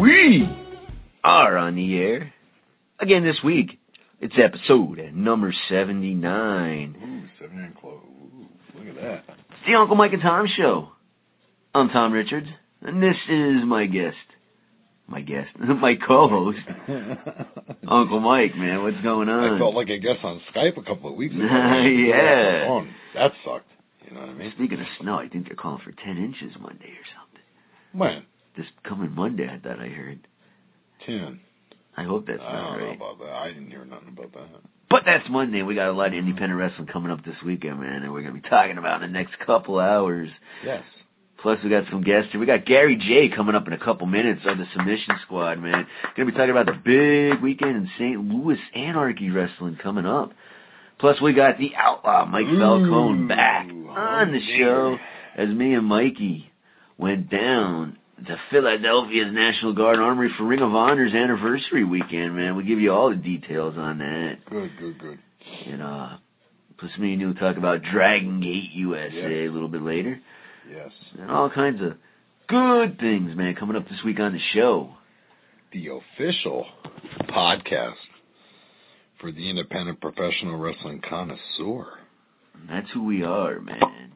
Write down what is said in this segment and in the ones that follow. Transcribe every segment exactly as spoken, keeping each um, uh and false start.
We are on the air again this week. It's episode number seventy-nine. Ooh, seventy-nine close. Ooh, look at that. It's the Uncle Mike and Tom Show. I'm Tom Richards, and this is my guest. My guest. My co-host. Uncle Mike, man. What's going on? I felt like a guest on Skype a couple of weeks ago. Yeah. Oh, that sucked. You know what I mean? Speaking of snow, I think they're calling for ten inches Monday or something. When? This coming Monday, I thought I heard. ten. I hope that's I not don't right. know about that. I didn't hear nothing about that. But that's Monday. We got a lot of independent wrestling coming up this weekend, man, and we're going to be talking about in the next couple hours. Yes. Plus, we got some guests here. We got Gary J coming up in a couple minutes of the Submission Squad, man. Going to be talking about the big weekend in Saint Louis Anarchy Wrestling coming up. Plus, we got the Outlaw Mike Ooh, Falcone back on the dear. show as me and Mikey went down to Philadelphia's National Guard Armory for Ring of Honor's anniversary weekend, man. We'll give you all the details on that. Good, good, good. And, uh, plus me and you will talk about Dragon Gate U S A Yes. a little bit later. Yes. And all kinds of good things, man, coming up this week on the show. The official podcast for the independent professional wrestling connoisseur. And that's who we are, man.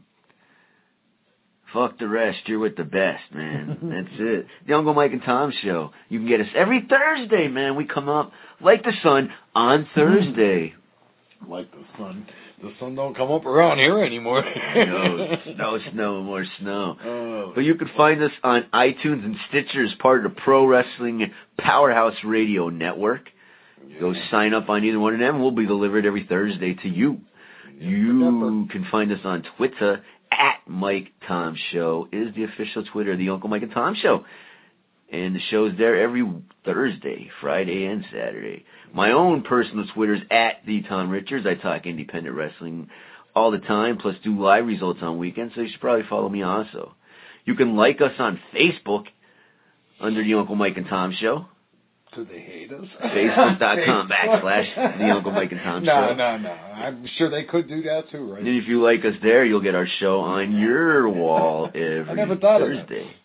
Fuck the rest, you're with the best, man. That's it. The Uncle Mike and Tom Show. You can get us every Thursday, man. We come up like the sun on Thursday. Like the sun. The sun don't come up around here anymore. no, no snow, more snow. Oh. But you can find us on iTunes and Stitcher as part of the Pro Wrestling Powerhouse Radio Network. Yeah. Go sign up on either one of them. We'll be delivered every Thursday to you. You can find us on Twitter at Mike Tom Show is the official Twitter of the Uncle Mike and Tom Show. And the show's there every Thursday, Friday, and Saturday. My own personal Twitter is at the Tom Richards. I talk independent wrestling all the time, plus do live results on weekends, so you should probably follow me also. You can like us on Facebook under the Uncle Mike and Tom Show. Do they hate us? Facebook.com backslash the Uncle Mike and Tom no, Show. No, no, no. I'm sure they could do that too, right? And if you like us there, you'll get our show on your wall every I never thought Thursday. Of that.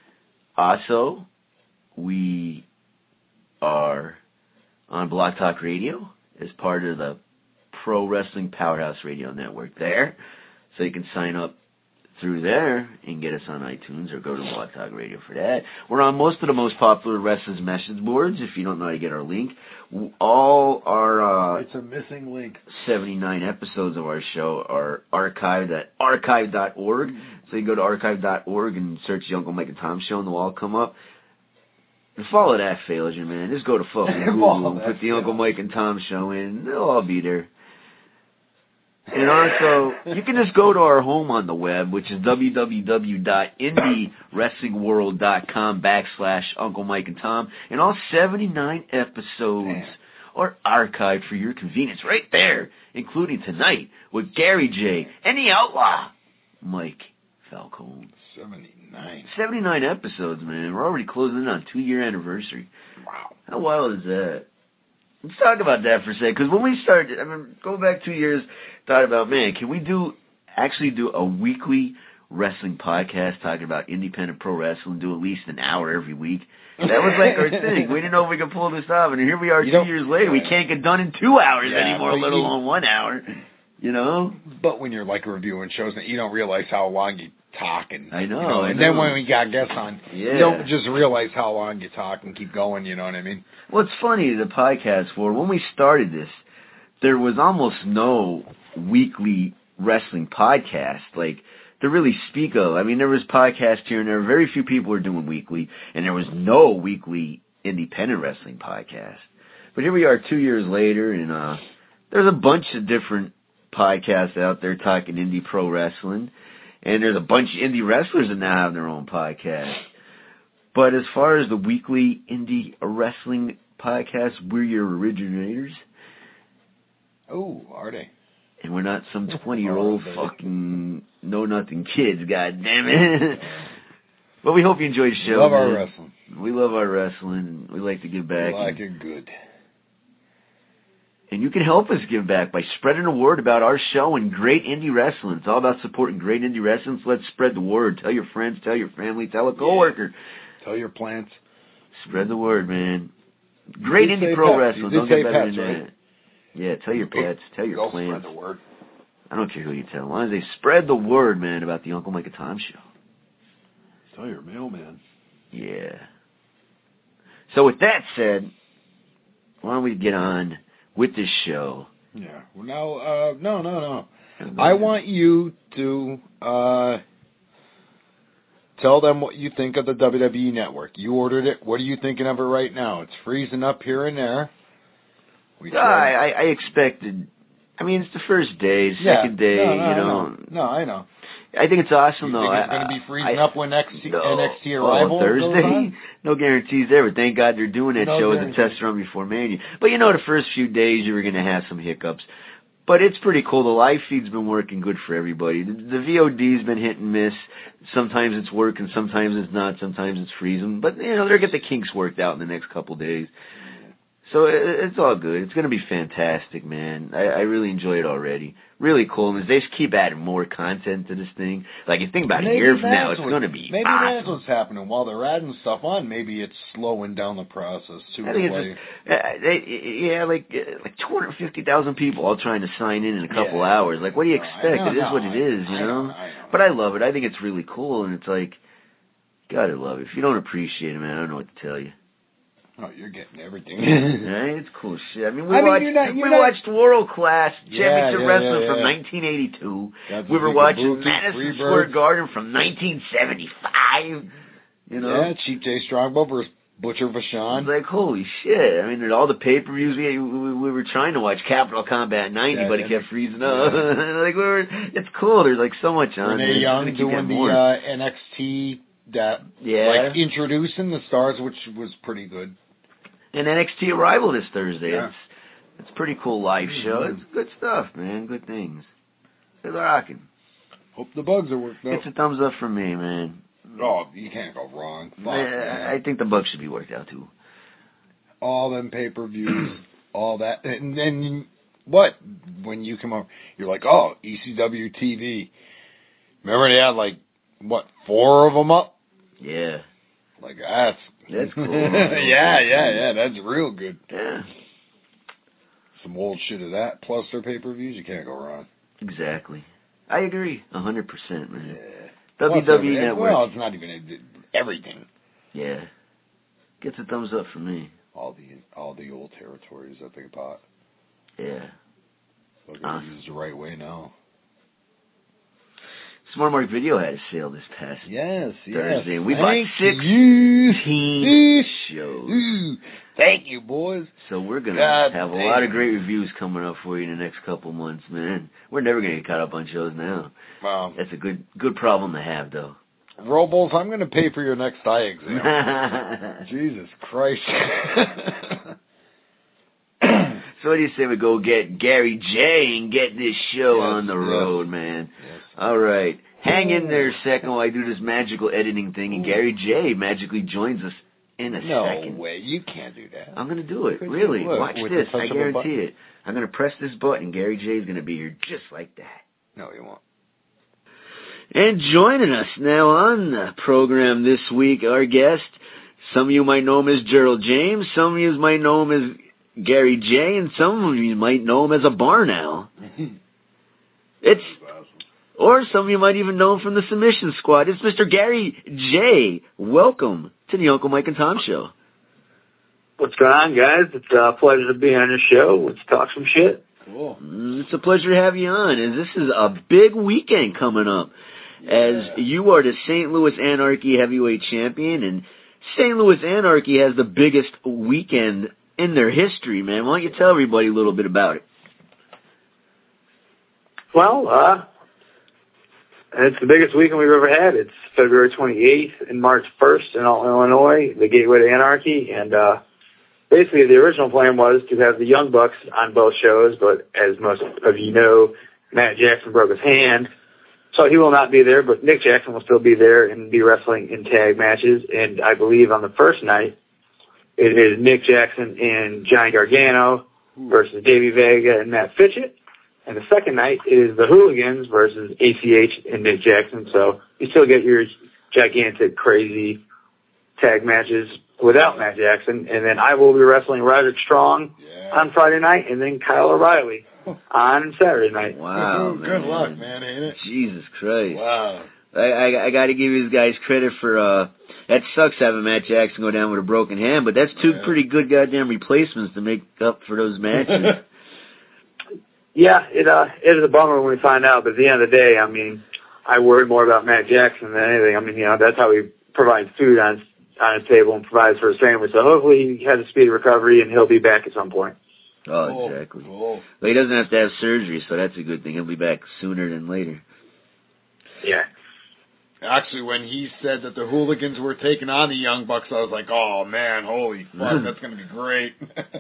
Also, we are on Blog Talk Radio as part of the Pro Wrestling Powerhouse Radio Network there. So you can sign up through there and get us on iTunes or go to Blog Talk Radio for that. We're on most of the most popular wrestlers' message boards if you don't know how to get our link. All our uh, it's a missing link. seventy-nine episodes of our show are archived at archive dot org. So you can go to archive dot org and search the Uncle Mike and Tom Show and they'll all come up. And follow that failure, man. Just go to fucking Google and put the Uncle Mike and Tom Show in. They'll all be there. And also, you can just go to our home on the web, which is w w w dot indie wrestling world dot com backslash Uncle Mike and Tom. And all seventy-nine episodes are archived for your convenience right there, including tonight with Gary J. and the Outlaw Mike Falcone. seventy-nine. seventy-nine episodes, man. We're already closing in on two-year anniversary. Wow. How wild is that? Let's talk about that for a second, because when we started, I mean, go back two years, thought about, man, can we do, actually do a weekly wrestling podcast talking about independent pro wrestling, do at least an hour every week? That was like our thing. We didn't know if we could pull this off, and here we are you two years later. We can't get done in two hours yeah, anymore, let you, alone one hour, you know? But when you're like reviewing shows, you don't realize how long you talk. And, I know, you know I and know. then when we got guests on, yeah. you don't just realize how long you talk and keep going, you know what I mean? Well, it's funny, the podcast, for when we started this, there was almost no weekly wrestling podcast, like, to really speak of. I mean, there was podcasts here and there. Very few people were doing weekly, and there was no weekly independent wrestling podcast. But here we are two years later, and uh, there's a bunch of different podcasts out there talking indie pro wrestling, and there's a bunch of indie wrestlers that now have their own podcast. But as far as the weekly indie wrestling podcast, we're your originators. Oh, are they? And we're not some twenty-year-old fucking know-nothing kids, god damn it. But we hope you enjoyed the show. We love man. our wrestling. We love our wrestling. We like to give back. We like and, it good. And you can help us give back by spreading the word about our show and great indie wrestling. It's all about supporting great indie wrestling, so let's spread the word. Tell your friends, tell your family, tell a coworker. Yeah. Tell your plants. Spread the word, man. Great indie pro wrestling. Don't get better than that. Yeah, tell your pets. Tell your plans. Spread the word. I don't care who you tell. As long as they spread the word, man, about the Uncle Mike and Tom show. Tell your mailman. Yeah. So with that said, why don't we get on with this show? Yeah. Well, now, uh, no, no, no. I want you to uh, tell them what you think of the W W E Network. You ordered it. What are you thinking of it right now? It's freezing up here and there. We uh, I, I expected... I mean, it's the first day, second yeah. day, no, no, you know. I know. No, I know. I think it's awesome, you though. Think it's going to be freezing I, up when N X T, no, N X T Arrival oh, Thursday? goes on? No guarantees there, but thank God they're doing that no show guarantees. as a test run before Mania. But you know, the first few days you were going to have some hiccups. But it's pretty cool. The live feed's been working good for everybody. The, the V O D's been hit and miss. Sometimes it's working, sometimes it's not, sometimes it's freezing. But, you know, they'll get the kinks worked out in the next couple days. So it's all good. It's going to be fantastic, man. I, I really enjoy it already. Really cool. And they just keep adding more content to this thing. Like, you think about maybe a year from now, it's going to be Maybe awesome. That's what's happening. While they're adding stuff on, maybe it's slowing down the process, too. I think it's just, uh, they, yeah, like uh, like two hundred fifty thousand people all trying to sign in in a couple yeah. hours. Like, what do you no, expect? know, it is no, what it is, you I know? know, I know? But I love it. I think it's really cool. And it's like, gotta love it. If you don't appreciate it, man, I don't know what to tell you. Oh, you're getting everything. Right? It's cool shit. I mean, we I mean, watched you're not, you're we not... watched World Class yeah, Championship yeah, Wrestling yeah, yeah. from nineteen eighty-two. That's we were watching Kabuki, Madison Square Garden from nineteen seventy-five. You know? Yeah, Cheap J Strongbow versus Butcher Vachon. It's like, holy shit. I mean, all the pay-per-views, we, we, we were trying to watch Capital Combat ninety, yeah, but it kept freezing up. Yeah. Like, we were, it's cool. There's, like, so much on Renee there. Young doing the uh, N X T, that, yeah. like, introducing the stars, which was pretty good. And N X T Arrival this Thursday. Yeah. It's it's a pretty cool live show. Mm-hmm. It's good stuff, man. Good things. They're rocking. Hope the bugs are worked out. It's a thumbs up for me, man. Oh, you can't go wrong. Fuck, I, man. I think the bugs should be worked out, too. All them pay-per-views, all that. And then, what? When you come up, you're like, oh, E C W T V. Remember they had, like, what, four of them up? Yeah. Like, that's... That's cool. yeah, yeah, yeah. That's real good. Yeah. Some old shit of that, plus their pay-per-views, you can't go wrong. Exactly. I agree. A hundred percent, man. Yeah. W W E well, Network. Well, it's not even everything. Yeah. Gets a thumbs up for me. All the all the old territories that they bought. Yeah. So they're going to use the right way now. Smart Mark Video had a sale this past yes, Thursday. Yes. We Thank bought sixteen you. shows. Thank you, boys. So we're going God to have damn. a lot of great reviews coming up for you in the next couple months, man. We're never going to get caught up on shows now. Wow. That's a good good problem to have, though. Robles, I'm going to pay for your next eye exam. Jesus Christ. So what do you say we go get Gary J and get this show yes, on the road, yes, man? Yes. All right. Hang in there a second while I do this magical editing thing, and Gary J magically joins us in a no second. No way. You can't do that. I'm going to do it. Really. What, Watch this. I guarantee it. I'm going to press this button, and Gary J is going to be here just like that. No, he won't. And joining us now on the program this week, our guest, some of you might know him as Gerald James, some of you might know him as Gary J, and some of you might know him as a bar now. It's, or some of you might even know him from the Submission Squad. It's Mister Gary J. Welcome to the Uncle Mike and Tom Show. What's going on, guys? It's a pleasure to be on your show. Let's talk some shit. Cool. It's a pleasure to have you on, and this is a big weekend coming up. Yeah. As you are the Saint Louis Anarchy Heavyweight Champion, and Saint Louis Anarchy has the biggest weekend in their history, man. Why don't you tell everybody a little bit about it? Well, uh, it's the biggest weekend we've ever had. It's February twenty-eighth and March first in Illinois, the Gateway to Anarchy, and uh, basically the original plan was to have the Young Bucks on both shows, but as most of you know, Matt Jackson broke his hand, so he will not be there, but Nick Jackson will still be there and be wrestling in tag matches, and I believe on the first night, it is Nick Jackson and Johnny Gargano versus Davey Vega and Matt Fitchett. And the second night is the Hooligans versus A C H and Nick Jackson. So you still get your gigantic, crazy tag matches without Matt Jackson. And then I will be wrestling Roderick Strong Yeah. on Friday night, and then Kyle O'Reilly on Saturday night. Wow, Good man. luck, man, ain't it? Jesus Christ. Wow. I, I, I got to give these guys credit for, uh, that sucks having Matt Jackson go down with a broken hand, but that's two Yeah. pretty good goddamn replacements to make up for those matches. Yeah, it uh, it is a bummer when we find out, but at the end of the day, I mean, I worry more about Matt Jackson than anything. I mean, you know, that's how he provides food on on his table and provides for his family. So hopefully he has a speedy recovery and he'll be back at some point. Oh, Cool. exactly. Cool. But he doesn't have to have surgery, so that's a good thing. He'll be back sooner than later. Yeah. Actually, when he said that the Hooligans were taking on the Young Bucks, I was like, oh, man, holy fuck, that's going to be great.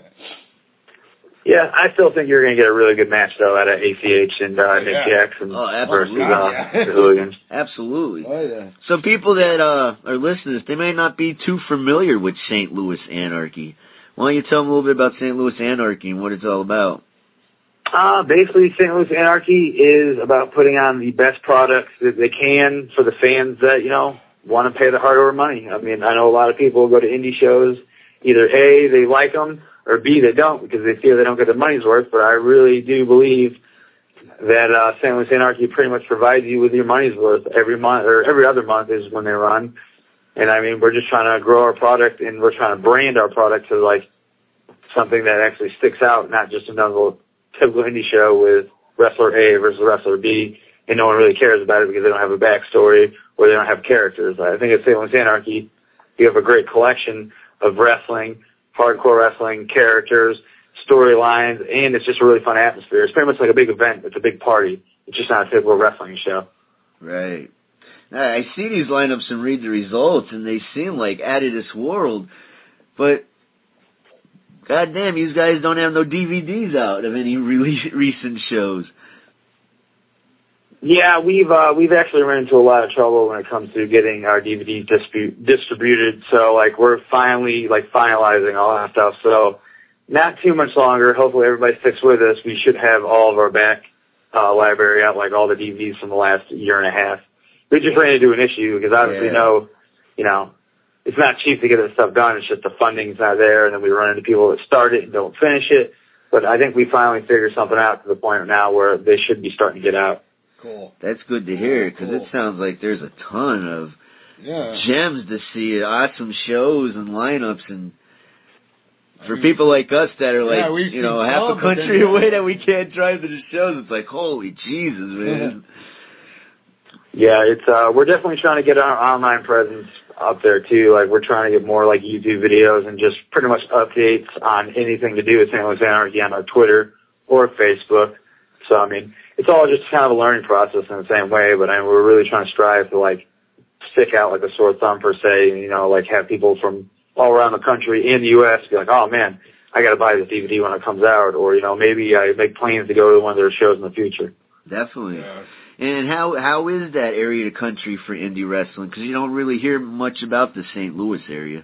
Yeah, I still think you're going to get a really good match, though, out of A C H and uh, Nick Yeah. Jackson Oh, versus absolutely. uh, Yeah. the Hooligans. Absolutely. Oh, yeah. So people that uh, are listeners, they may not be too familiar with Saint Louis Anarchy. Why don't you tell them a little bit about Saint Louis Anarchy and what it's all about? Uh, basically, Saint Louis Anarchy is about putting on the best products that they can for the fans that, you know, want to pay the hard-earned money. I mean, I know a lot of people go to indie shows. Either A, they like them, or B, they don't because they feel they don't get their money's worth. But I really do believe that uh, Saint Louis Anarchy pretty much provides you with your money's worth every month, or every other month is when they run. And, I mean, we're just trying to grow our product, and we're trying to brand our product to, like, something that actually sticks out, not just another typical indie show with wrestler A versus wrestler B, and no one really cares about it because they don't have a backstory or they don't have characters. I think at Saint Louis Anarchy, you have a great collection of wrestling, hardcore wrestling, characters, storylines, and it's just a really fun atmosphere. It's pretty much like a big event. It's a big party. It's just not a typical wrestling show. Right. Now, I see these lineups and read the results, and they seem like out of this world, but goddamn, you guys don't have no D V Ds out of any re- recent shows. Yeah, we've uh, we've actually run into a lot of trouble when it comes to getting our D V Ds distrib- distributed. So like we're finally like finalizing all that stuff. So not too much longer. Hopefully everybody sticks with us. We should have all of our back uh, library out, like all the D V Ds from the last year and a half. We just ran into an issue because obviously Yeah. no, you know, it's not cheap to get this stuff done. It's just the funding's not there, and then we run into people that start it and don't finish it. But I think we finally figured something out to the point now where they should be starting to get out. Cool. That's good to hear, because Cool. it sounds like there's a ton of Yeah. gems to see, awesome shows and lineups, and for I mean, people like us that are yeah, like, we've you know, seen half some, a but country then- away that we can't drive to the shows, it's like, holy Jesus, man. Yeah, it's uh, we're definitely trying to get our online presence up there too. Like we're trying to get more like YouTube videos and just pretty much updates on anything to do with Saint Louis Anarchy on our Twitter or Facebook. So I mean, it's all just kind of a learning process in the same way. But I mean, we're really trying to strive to like stick out like a sore thumb per se. And, you know, like have people from all around the country in the U S be like, oh man, I got to buy this D V D when it comes out, or you know, maybe I make plans to go to one of their shows in the future. Definitely. Yeah. And how how is that area of the country for indie wrestling? Because you don't really hear much about the Saint Louis area.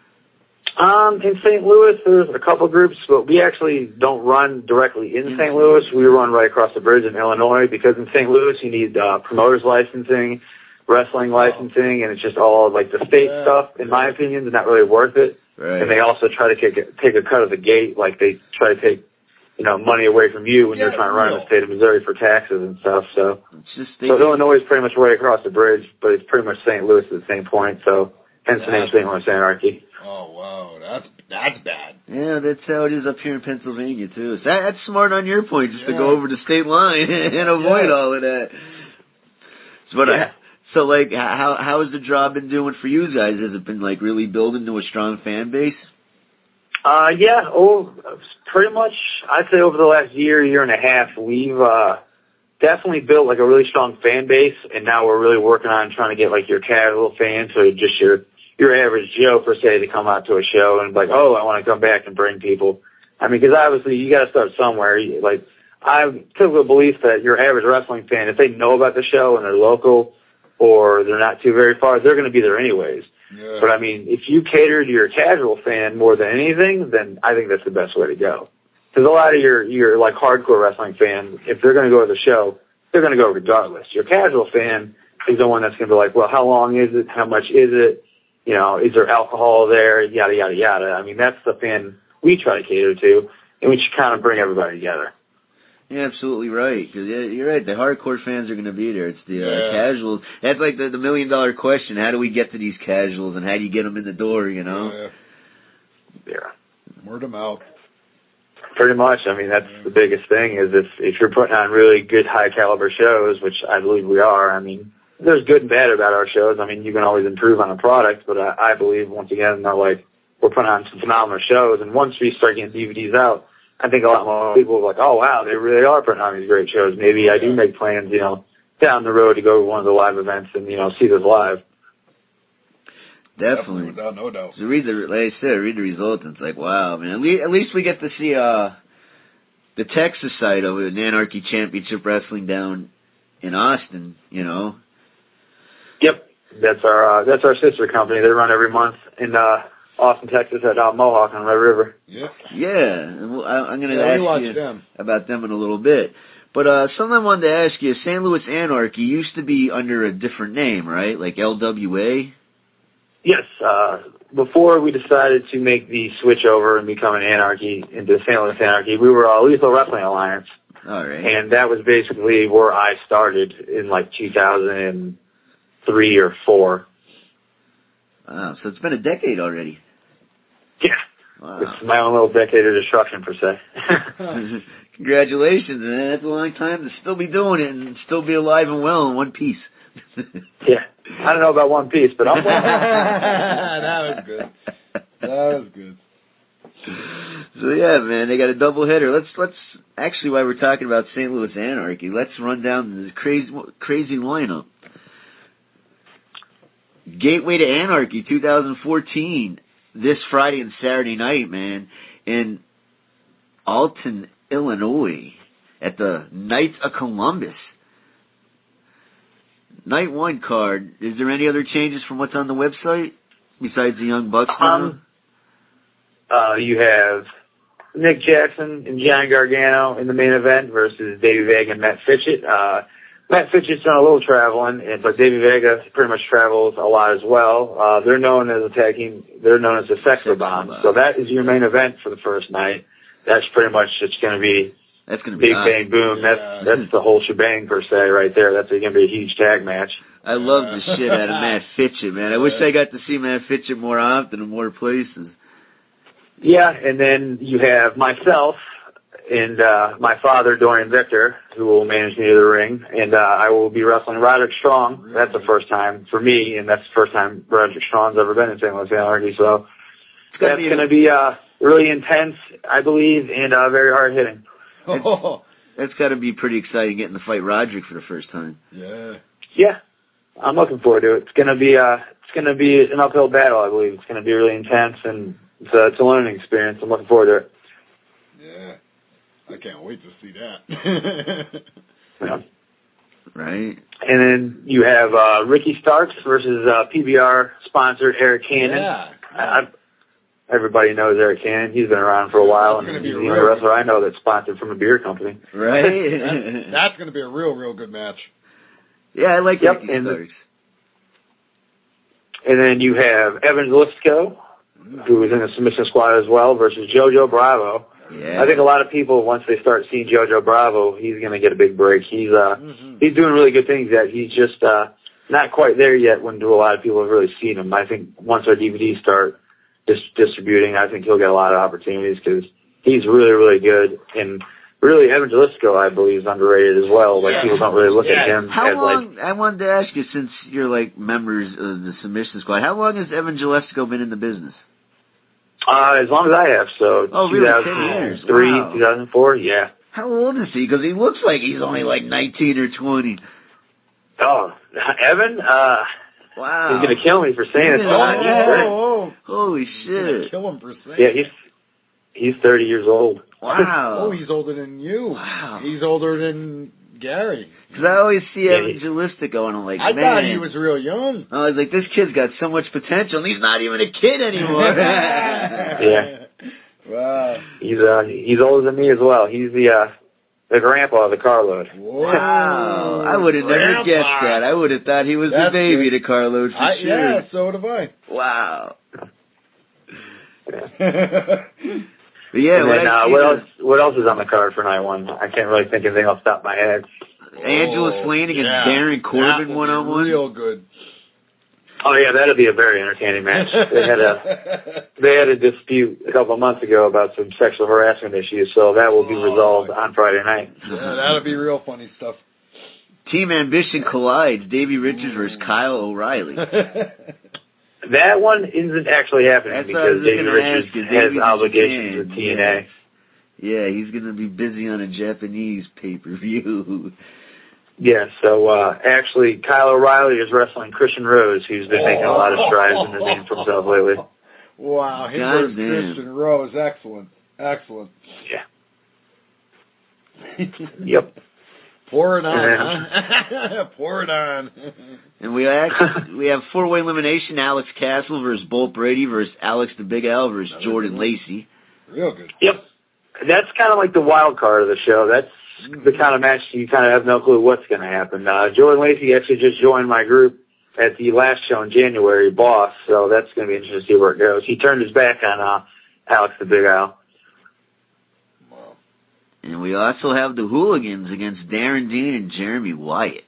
Um, in Saint Louis, there's a couple groups, but we actually don't run directly in In Saint Louis. We run right across the bridge in Illinois because in Saint Louis you need uh, promoters licensing, wrestling licensing, and it's just all like the state Yeah. stuff. In my opinion, is not really worth it. Right. And they also try to take a, take a cut of the gate, like they try to take, you know, money away from you when Yeah, you're trying to run in real. the state of Missouri for taxes and stuff. So, It's just they, so Illinois is pretty much right across the bridge, but it's pretty much Saint Louis at the same point. So, hence the name Saint Louis Anarchy. Oh wow, that's that's bad. yeah, that's how it is up here in Pennsylvania too. So that, that's smart on your point, just to Yeah. go over the state line and avoid Yeah. all of that. So, but Yeah. I, so like, how how has the job been doing for you guys? Has it been like really building to a strong fan base? Uh, yeah, oh, pretty much, I'd say over the last year, year and a half, we've, uh, definitely built like a really strong fan base, and now we're really working on trying to get like your casual fans, or just your, your average Joe per se, to come out to a show and be like, oh, I want to come back and bring people. I mean, because obviously you got to start somewhere. You- Like, I'm typical belief that your average wrestling fan, if they know about the show and they're local or they're not too very far, they're going to be there anyways. Yeah. But I mean, if you cater to your casual fan more than anything, then I think that's the best way to go. Because a lot of your, your like hardcore wrestling fans, if they're going to go to the show, they're going to go regardless. Your casual fan is the one that's going to be like, well, how long is it? How much is it? You know, is there alcohol there? Yada, yada, yada. I mean, that's the fan we try to cater to, and we should kind of bring everybody together. You're absolutely right. Cause you're right. The hardcore fans are going to be there. It's the uh, Yeah. casuals. That's like the, the million dollar question. How do we get to these casuals, and how do you get them in the door? You know. Yeah. Yeah. Word of mouth. Pretty much. I mean, that's the biggest thing is if if you're putting on really good, high caliber shows, which I believe we are. I mean, there's good and bad about our shows. I mean, you can always improve on a product, but I, I believe once again, they're like we're putting on some phenomenal shows, and once we start getting D V Ds out, I think a lot more people are like, oh wow, they really are putting on these great shows. Maybe I do make plans, you know, down the road to go to one of the live events and you know see this live. Definitely. Without no doubt. So read the, like I said, read the results, and it's like, wow, man. At least, at least we get to see uh, the Texas side of it, an Anarchy Championship Wrestling down in Austin, you know. Yep, that's our uh, that's our sister company. They run every month in uh, Austin, Texas, at uh, Mohawk on Red River. Yeah. Yeah, and we'll, I, I'm going to Yeah, we ask watch you them. about them in a little bit. But uh, something I wanted to ask you, Saint Louis Anarchy used to be under a different name, right? Like L W A? Yes, uh, before we decided to make the switch over and become an Anarchy into Saint Louis Anarchy, we were uh, Lethal Wrestling Alliance, All right. and that was basically where I started in like two thousand three or four. Wow, so it's been a decade already. Yeah, Wow. it's my own little decade of destruction per se. Congratulations, man. That's a long time to still be doing it and still be alive and well in one piece. Yeah, I don't know about One Piece, but I'm well. That was good. That was good. So yeah, man, they got a double header. Let's let's actually, while we're talking about Saint Louis Anarchy, let's run down the crazy crazy lineup. Gateway to Anarchy twenty fourteen, this Friday and Saturday night, man, in Alton, Illinois, at the Knights of Columbus. Night one card. Is there any other changes from what's on the website besides the Young Bucks? Um, uh, you have Nick Jackson and Johnny Gargano in the main event versus Davey Vega and Matt Fitchett. Uh, Matt Fitchett's done a little traveling, and, but Davey Vega pretty much travels a lot as well. Uh, they're known as a tag team. They're known as the Sexer Bomb. So that is your main event for the first night. That's pretty much it's going to be That's going to be big awesome. bang boom. That's Yeah. that's the whole shebang per se right there. That's going to be a huge tag match. I love the shit out of Matt Fitchett, man. I wish I got to see Matt Fitchett more often in more places. Yeah, and then you have myself and uh, my father, Dorian Victor, who will manage me to the ring, and uh, I will be wrestling Roderick Strong. That's the first time for me, and that's the first time Roderick Strong's ever been in Saint Louis Anarchy. So that's going to be uh, really intense, I believe, and uh, very hard hitting. Oh, That's got to be pretty exciting getting to fight Roderick for the first time. yeah. Yeah, I'm looking forward to it. It's going to be uh, it's going to be an uphill battle, I believe. It's going to be really intense, and it's a, it's a learning experience. I'm looking forward to it. Yeah. I can't wait to see that. Yeah. Right? And then you have uh, Ricky Starks versus uh, P B R sponsored Eric Cannon. Yeah. I, everybody knows Eric Cannon. He's been around for a while, That's and gonna he's be the a only real- wrestler I know that's sponsored from a beer company. Right? That's, that's going to be a real, real good match. Yeah, I like Yep, Ricky and the- Starks. And then you have Evan Zalisco, who is in the submission squad as well, versus Jojo Bravo. Yeah. I think a lot of people, once they start seeing Jojo Bravo, he's going to get a big break. He's uh, Mm-hmm. he's doing really good things. That he's just uh, not quite there yet. When do a lot of people have really seen him. I think once our D V Ds start dis- distributing, I think he'll get a lot of opportunities because he's really, really good. And really, Evan Jalisco, I believe, is underrated as well. Like Yeah. people don't really look Yeah. at him How as like. long, I wanted to ask you, since you're like members of the submission squad, how long has Evan Gillespie been in the business? Uh, as long as I have, so Oh, really? ten years. two thousand three, Wow. two thousand four, yeah. How old is he? Because he looks like he's only like nineteen or twenty. Oh, Evan, uh, Wow. he's gonna kill me for saying it. Yeah. So Oh, he's thirty. oh, Holy He's gonna shit. kill him for saying Yeah, he's he's thirty years old. Wow. Oh, he's older than you. Wow. He's older than Gary. Because I always see Yeah, Evan he- Gillespie going, I'm like, I man. thought he was real young. I was like, this kid's got so much potential, and he's not even a kid anymore. Yeah. Wow. He's uh he's older than me as well. He's the uh the grandpa of the carload. Wow. I would have never guessed that. I would have thought he was That's the baby good. of the carload for I, sure. Yeah, so have I. Wow. Yeah. But yeah, and what, then, I uh, see what the- else? What else is on the card for night one? I can't really think of anything off the top of my head. Angela Slane against yeah. Darren Corbin That will one on be one. real good. Oh yeah, that'll be a very entertaining match. They had a they had a dispute a couple of months ago about some sexual harassment issues, so that will be Oh, resolved on Friday night. Yeah, that'll be real funny stuff. Team Ambition collides. Davey Richards versus Kyle O'Reilly. That one isn't actually happening That's what I was because just Davey gonna Richards ask you. has Davey's in obligations Japan, with T N A. Yeah, he's going to be busy on a Japanese pay-per-view. Yeah, so uh, actually, Kyle O'Reilly is wrestling Christian Rose, who's been making a lot of strides in the name for himself lately. Wow, him God versus damn. Christian Rose, excellent, excellent. Yeah. Yep. Pour it on, And huh? Pour it on. And we actually, we have four-way elimination, Alex Castle versus Bolt Brady versus Alex the Big Al versus Another Jordan good. Lacey. Real good. Yep. That's kind of like the wild card of the show. That's the kind of match you kind of have no clue what's going to happen. Uh, Jordan Lacey actually just joined my group at the last show in January, Boss, so that's going to be interesting to see where it goes. He turned his back on uh, Alex the Big Al. Wow. And we also have the Hooligans against Darren Dean and Jeremy Wyatt.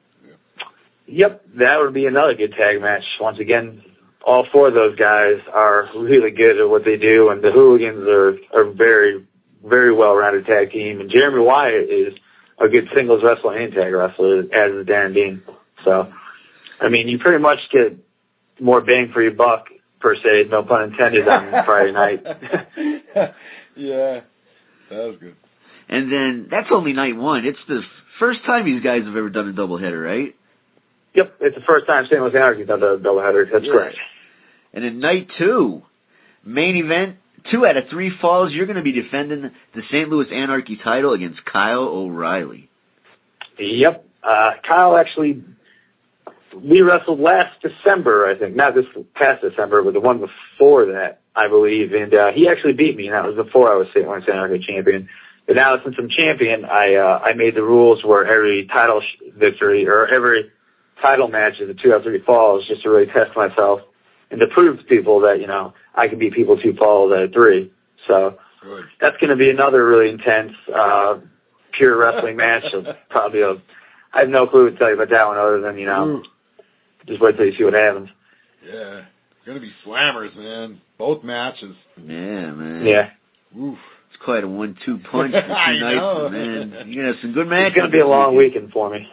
Yep, that would be another good tag match. Once again, all four of those guys are really good at what they do, and the Hooligans are, are very, very well-rounded tag team. And Jeremy Wyatt is a good singles wrestler and tag wrestler, as is Darren Dean. So, I mean, you pretty much get more bang for your buck, per se, no pun intended, on Friday night. Yeah, that was good. And then, that's only night one. It's the first time these guys have ever done a doubleheader, right? Yep, it's the first time Saint Louis Anarchy's done a doubleheader. That's Yeah. correct. And then night two, main event, two out of three falls, you're going to be defending the Saint Louis Anarchy title against Kyle O'Reilly. Yep. Uh, Kyle actually, we wrestled last December, I think. Not this past December, but the one before that, I believe. And uh, he actually beat me, and that was before I was Saint Louis Anarchy champion. But now since I'm champion, I uh, I made the rules where every title sh- victory or every title match is a two out of three falls, just to really test myself and to prove to people that, you know, I can beat people two falls out of three. So Good. that's going to be another really intense, uh, pure wrestling match. So probably a, I have no clue to tell you about that one other than, you know, Ooh. just wait till you see what happens. Yeah. It's going to be slammers, man. Both matches. Yeah, man. Yeah. Oof. It's quite a one two punch for two I nights, know. man. You're going to have some good matches. It's going to be a long weekend for me.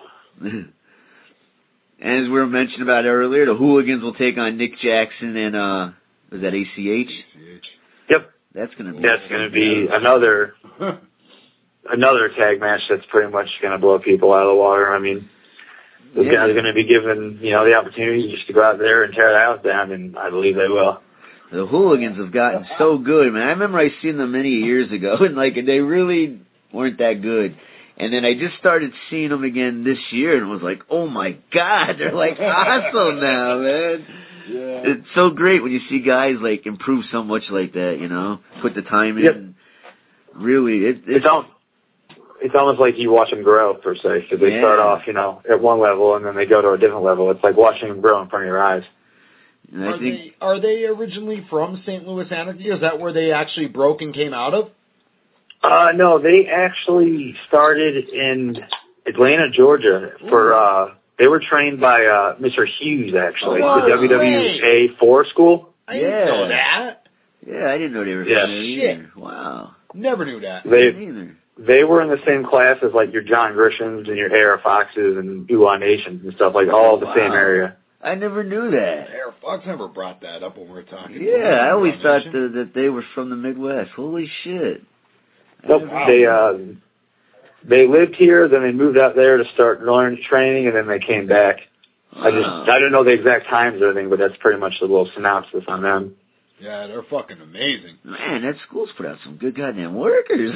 And as we were mentioning about earlier, the Hooligans will take on Nick Jackson and, uh, was that A C H? A C H. Yep. That's going to be That's going to be another another tag match that's pretty much going to blow people out of the water. I mean, those Yeah. guys are going to be given, you know, the opportunity just to go out there and tear the house down, and I believe they will. The Hooligans have gotten so good, man. I remember I seen them many years ago, and like they really weren't that good. And then I just started seeing them again this year, and was like, oh my God, they're like awesome now, man. Yeah. It's so great when you see guys like improve so much like that, you know, put the time in. Yep. Really, it, it's, It's almost, it's almost like you watch them grow, per se, because they Yeah. start off, you know, at one level, and then they go to a different level. It's like watching them grow in front of your eyes. and I Are think they are they originally from Saint Louis Anarchy? Is that where they actually broke and came out of? Uh, no, they actually started in Atlanta, Georgia for, uh, they were trained by, uh, Mister Hughes, actually, Oh, the W W A four school. I didn't know Yeah. that. yeah, I didn't know they were Yeah. from there Shit. either. Wow, Never knew that. They, me neither. they were in the same class as, like, your John Grishams and your A R Foxes and Uwan Nations and stuff, like, all the Wow. same area. I never knew that. Air Fox never brought that up when we were talking. Yeah, I always thought Nation. that, that they were from the Midwest. Holy shit. I Nope, never- they, uh, they lived here, then they moved out there to start learning training, and then they came back. I just, Wow. I don't know the exact times or anything, but that's pretty much the little synopsis on them. Yeah, they're fucking amazing. Man, that school's put out some good goddamn workers.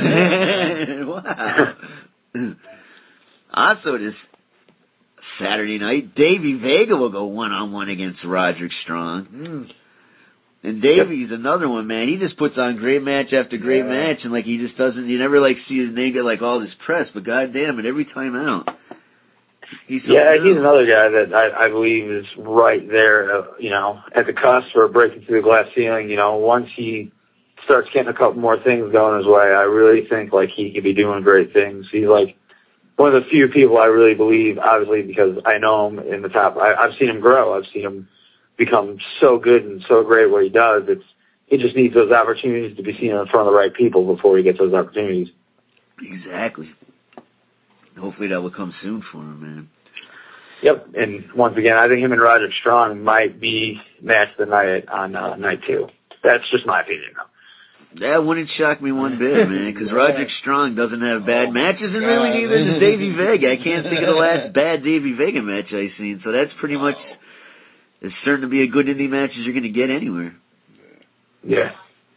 Wow. Also, this Saturday night, Davey Vega will go one-on-one against Roderick Strong. Mm. And Davy's yep. another one, man. He just puts on great match after great yeah. match, and like he just doesn't. You never like see his name get like all this press, but goddamn it, every time out. He's yeah, out. he's another guy that I, I believe is right there, uh, you know, at the cusp for breaking through the glass ceiling. You know, once he starts getting a couple more things going his way, I really think like he could be doing great things. He's like one of the few people I really believe, obviously because I know him in the top. I, I've seen him grow. I've seen him become so good and so great what he does. It's he just needs those opportunities to be seen in front of the right people before he gets those opportunities. Exactly. Hopefully that will come soon for him, man. Yep, and once again, I think him and Roderick Strong might be match of the night on uh, night two. That's just my opinion, though. That wouldn't shock me one bit, man, because Roderick Strong doesn't have bad oh, matches, and really neither does Davey Vega. I can't think of the last bad Davey Vega match I've seen, so that's pretty much it's certain to be a good indie match as you're going to get anywhere. Yeah.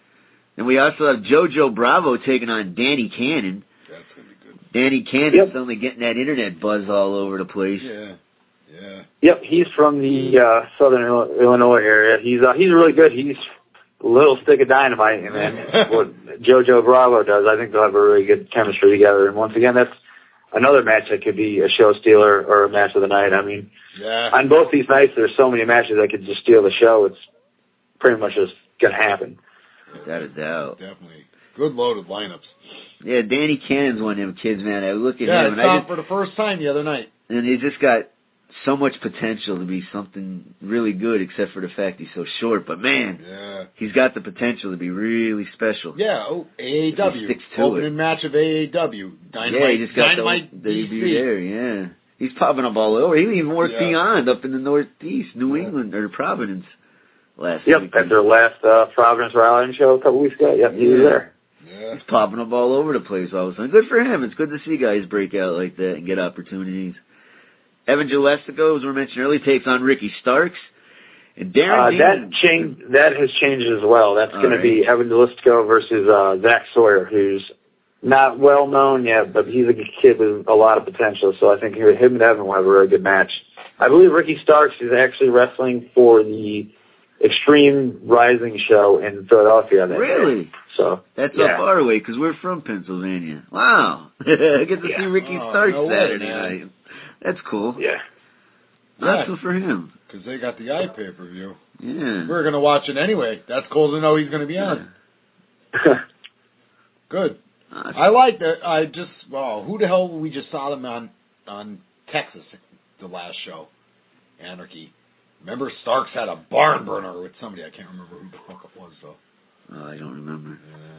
And we also have JoJo Bravo taking on Danny Cannon. That's going to be good. Danny Cannon's yep. suddenly getting that internet buzz all over the place. Yeah. Yeah. Yep, he's from the uh, southern Illinois area. He's uh, he's really good. He's a little stick of dynamite, and then what JoJo Bravo does, I think they'll have a really good chemistry together. And once again, that's another match that could be a show stealer or a match of the night. I mean, yeah. on both these nights, there's so many matches that could just steal the show. It's pretty much just going to happen. Without a doubt. Definitely. Good loaded lineups. Yeah, Danny Cannon's one of them kids, man. I look at yeah, him. Yeah, I I saw just, him for the first time the other night. And he's just got so much potential to be something really good, except for the fact he's so short. But, man, yeah. he's got the potential to be really special. Yeah, oh, A A W. Opening it. match of A A W. Dynamite, yeah, he just got Dynamite the debut there, yeah. He's popping up all over. He even worked yeah. beyond up in the Northeast, New yeah. England, or Providence last yep, week. Yep, at their last uh, Providence Rallying show a couple weeks ago. Yep, he yeah. was there. Yeah. He's popping up all over the place all of a sudden. Good for him. It's good to see guys break out like that and get opportunities. Evan Jalestico, as we mentioned earlier, takes on Ricky Starks. And Darren uh, that changed. That has changed as well. That's going right. to be Evan Jalestico versus uh, Zach Sawyer, who's not well known yet, but he's a kid with a lot of potential. So I think him and Evan will have a really good match. I believe Ricky Starks is actually wrestling for the Extreme Rising show in Philadelphia. That really? Day. So that's yeah. so far away because we're from Pennsylvania. Wow! I get to yeah. see Ricky oh, Starks no Saturday way, night. That's cool. Yeah. That's yeah. good for him. Because they got the eye pay-per-view. Yeah. We're going to watch it anyway. That's cool to know he's going to be on. Yeah. Good. Awesome. I like that. I just, well, who the hell we just saw them on, on Texas, the last show? Anarchy. Remember Starks had a barn burner with somebody. I can't remember who the fuck it was, though. Oh, I don't remember. Yeah.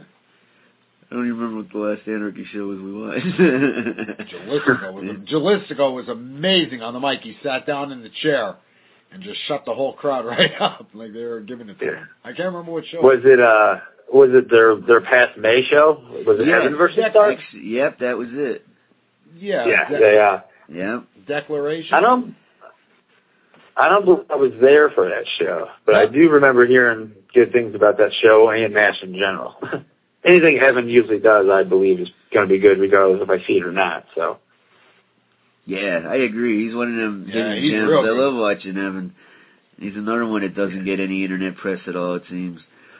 I don't even remember what the last Anarchy show was we watched. Jalistico was, Jalistico was amazing on the mic. He sat down in the chair and just shut the whole crowd right up, like they were giving it to yeah. him. I can't remember what show. Was it, uh, was it their, their past May show? Was it yeah. Evan versus Dec- Starks? Yep, that was it. Yeah. Yeah, De- yeah, yeah. Yeah. Declaration? I don't, I don't believe I was there for that show, but I do remember hearing good things about that show and Nash in general. Anything Evan usually does, I believe, is going to be good regardless if I see it or not. So, yeah, I agree. He's one of them yeah, hidden he's gems. real I good. love watching Evan. He's another one that doesn't get any internet press at all, it seems.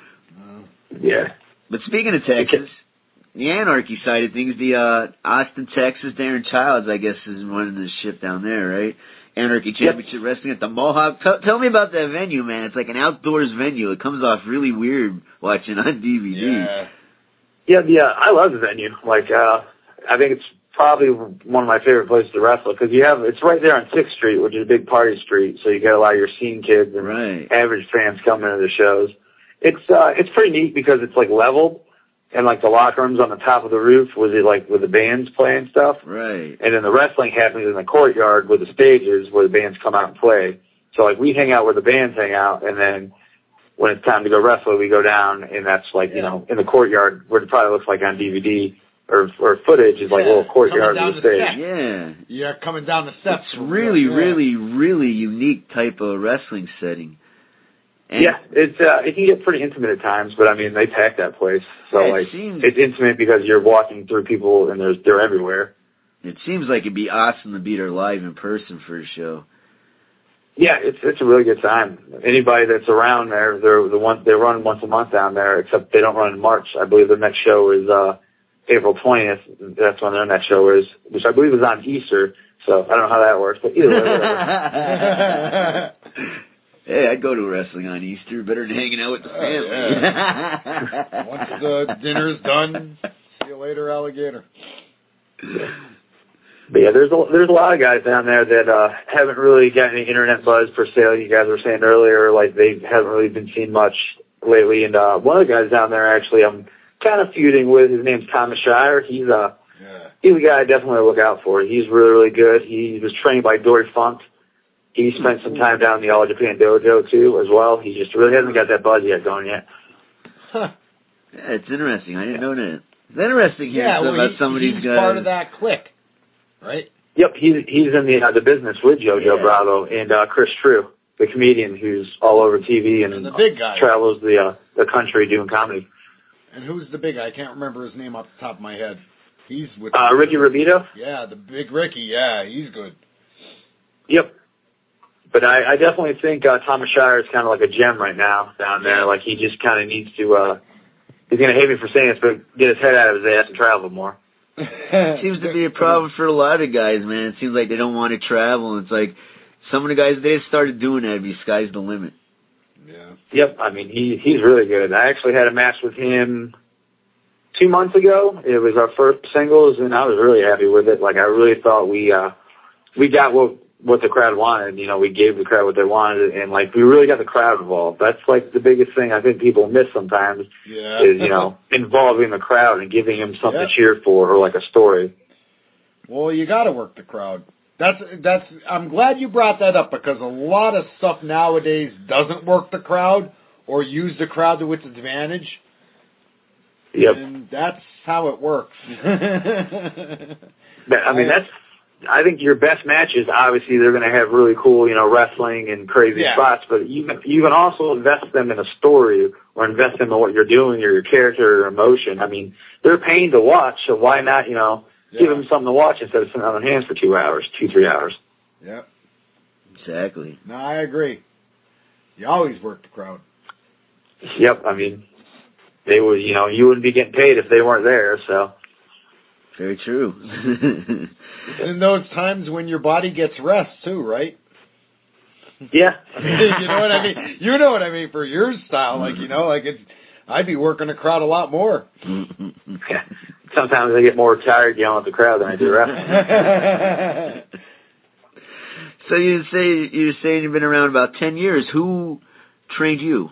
yeah. But speaking of Texas, the Anarchy side of things, the uh, Austin, Texas, Darren Childs, I guess, is running the ship down there, right? Anarchy Championship yep. Wrestling at the Mohawk. T- tell me about that venue, man. It's like an outdoors venue. It comes off really weird watching on D V D. Yeah. Yeah, yeah, I love the venue. Like, uh, I think it's probably one of my favorite places to wrestle because you have it's right there on Sixth Street, which is a big party street. So you get a lot of your scene kids and right. average fans coming to the shows. It's uh, it's pretty neat because it's like leveled, and like the locker rooms on the top of the roof was it like with the bands playing stuff. Right. And then the wrestling happens in the courtyard with the stages where the bands come out and play. So like we hang out where the bands hang out, and then when it's time to go wrestle, we go down, and that's like, you know, in the courtyard, what it probably looks like on D V D or or footage is like yeah, a little courtyard of the stage. Steps. Yeah. Yeah, coming down the steps. It's really, yeah. really, really unique type of wrestling setting. And yeah, it's uh, it can get pretty intimate at times, but I mean, they pack that place. So, yeah, it like, seems, it's intimate because you're walking through people, and there's they're everywhere. It seems like it'd be awesome to be there live in person for a show. Yeah, it's it's a really good time. Anybody that's around there, they're the one they run once a month down there. Except they don't run in March. I believe their next show is uh, April twentieth. That's when their next show is, which I believe is on Easter. So I don't know how that works, but either way, whatever. Hey, I'd go to wrestling on Easter. Better than hanging out with the family. Uh, yeah. Once the dinner's done, see you later, alligator. But yeah, there's a, there's a lot of guys down there that uh, haven't really got any internet buzz per se. Like you guys were saying earlier, like they haven't really been seen much lately. And uh, one of the guys down there, actually, I'm kind of feuding with. His name's Thomas Shire. He's uh, yeah. he's a guy I definitely look out for. He's really, really good. He was trained by Dory Funk. He spent some time down in the All Japan Dojo too, as well. He just really hasn't got that buzz yet going yet. Huh. Yeah, it's interesting. I didn't know that. It's interesting hearing yeah, well, about he, some of these he's guys. part of that clique. Right? Yep, he's he's in the uh, the business with JoJo yeah. Bravo and uh, Chris True, the comedian who's all over T V and, and the big guy. travels the uh, the country doing comedy. And who's the big guy? I can't remember his name off the top of my head. He's with uh, Ricky Rabito. Yeah, the big Ricky. Yeah, he's good. Yep. But I, I definitely think uh, Thomas Shire is kind of like a gem right now down there. Like he just kind of needs to. Uh, he's gonna hate me for saying this, but get his head out of his ass and travel more. Seems to be a problem for a lot of guys, man. It seems like they don't want to travel. It's like some of the guys, they started doing that. The sky's the limit. Yeah. Yep. I mean, he he's really good. I actually had a match with him two months ago. It was our first singles, and I was really happy with it. Like I really thought we uh, we got what what the crowd wanted. You know, we gave the crowd what they wanted, and like we really got the crowd involved. That's like the biggest thing I think people miss sometimes. Yeah. Is you know involving the crowd and giving them something yep. to cheer for or like a story. Well, you got to work the crowd. That's that's. I'm glad you brought that up because a lot of stuff nowadays doesn't work the crowd or use the crowd to its advantage. Yep. And that's how it works. I mean, that's. I think your best matches, obviously, they're going to have really cool, you know, wrestling and crazy yeah. spots. But you can, you can also invest them in a story or invest them in what you're doing or your character or your emotion. I mean, they're paying to watch, so why not, you know, yeah. give them something to watch instead of sitting on their hands for two hours, two, three hours. Yep. Exactly. No, I agree. You always work the crowd. Yep. I mean, they would, you know, you wouldn't be getting paid if they weren't there, so. Very true. In those times when your body gets rest too, right? Yeah. You know what I mean? You know what I mean for your style, like you know, like it's. I'd be working the crowd a lot more. Yeah. Sometimes I get more tired yelling at the crowd than I do wrestling. So you say you're saying you've been around about ten years. Who trained you?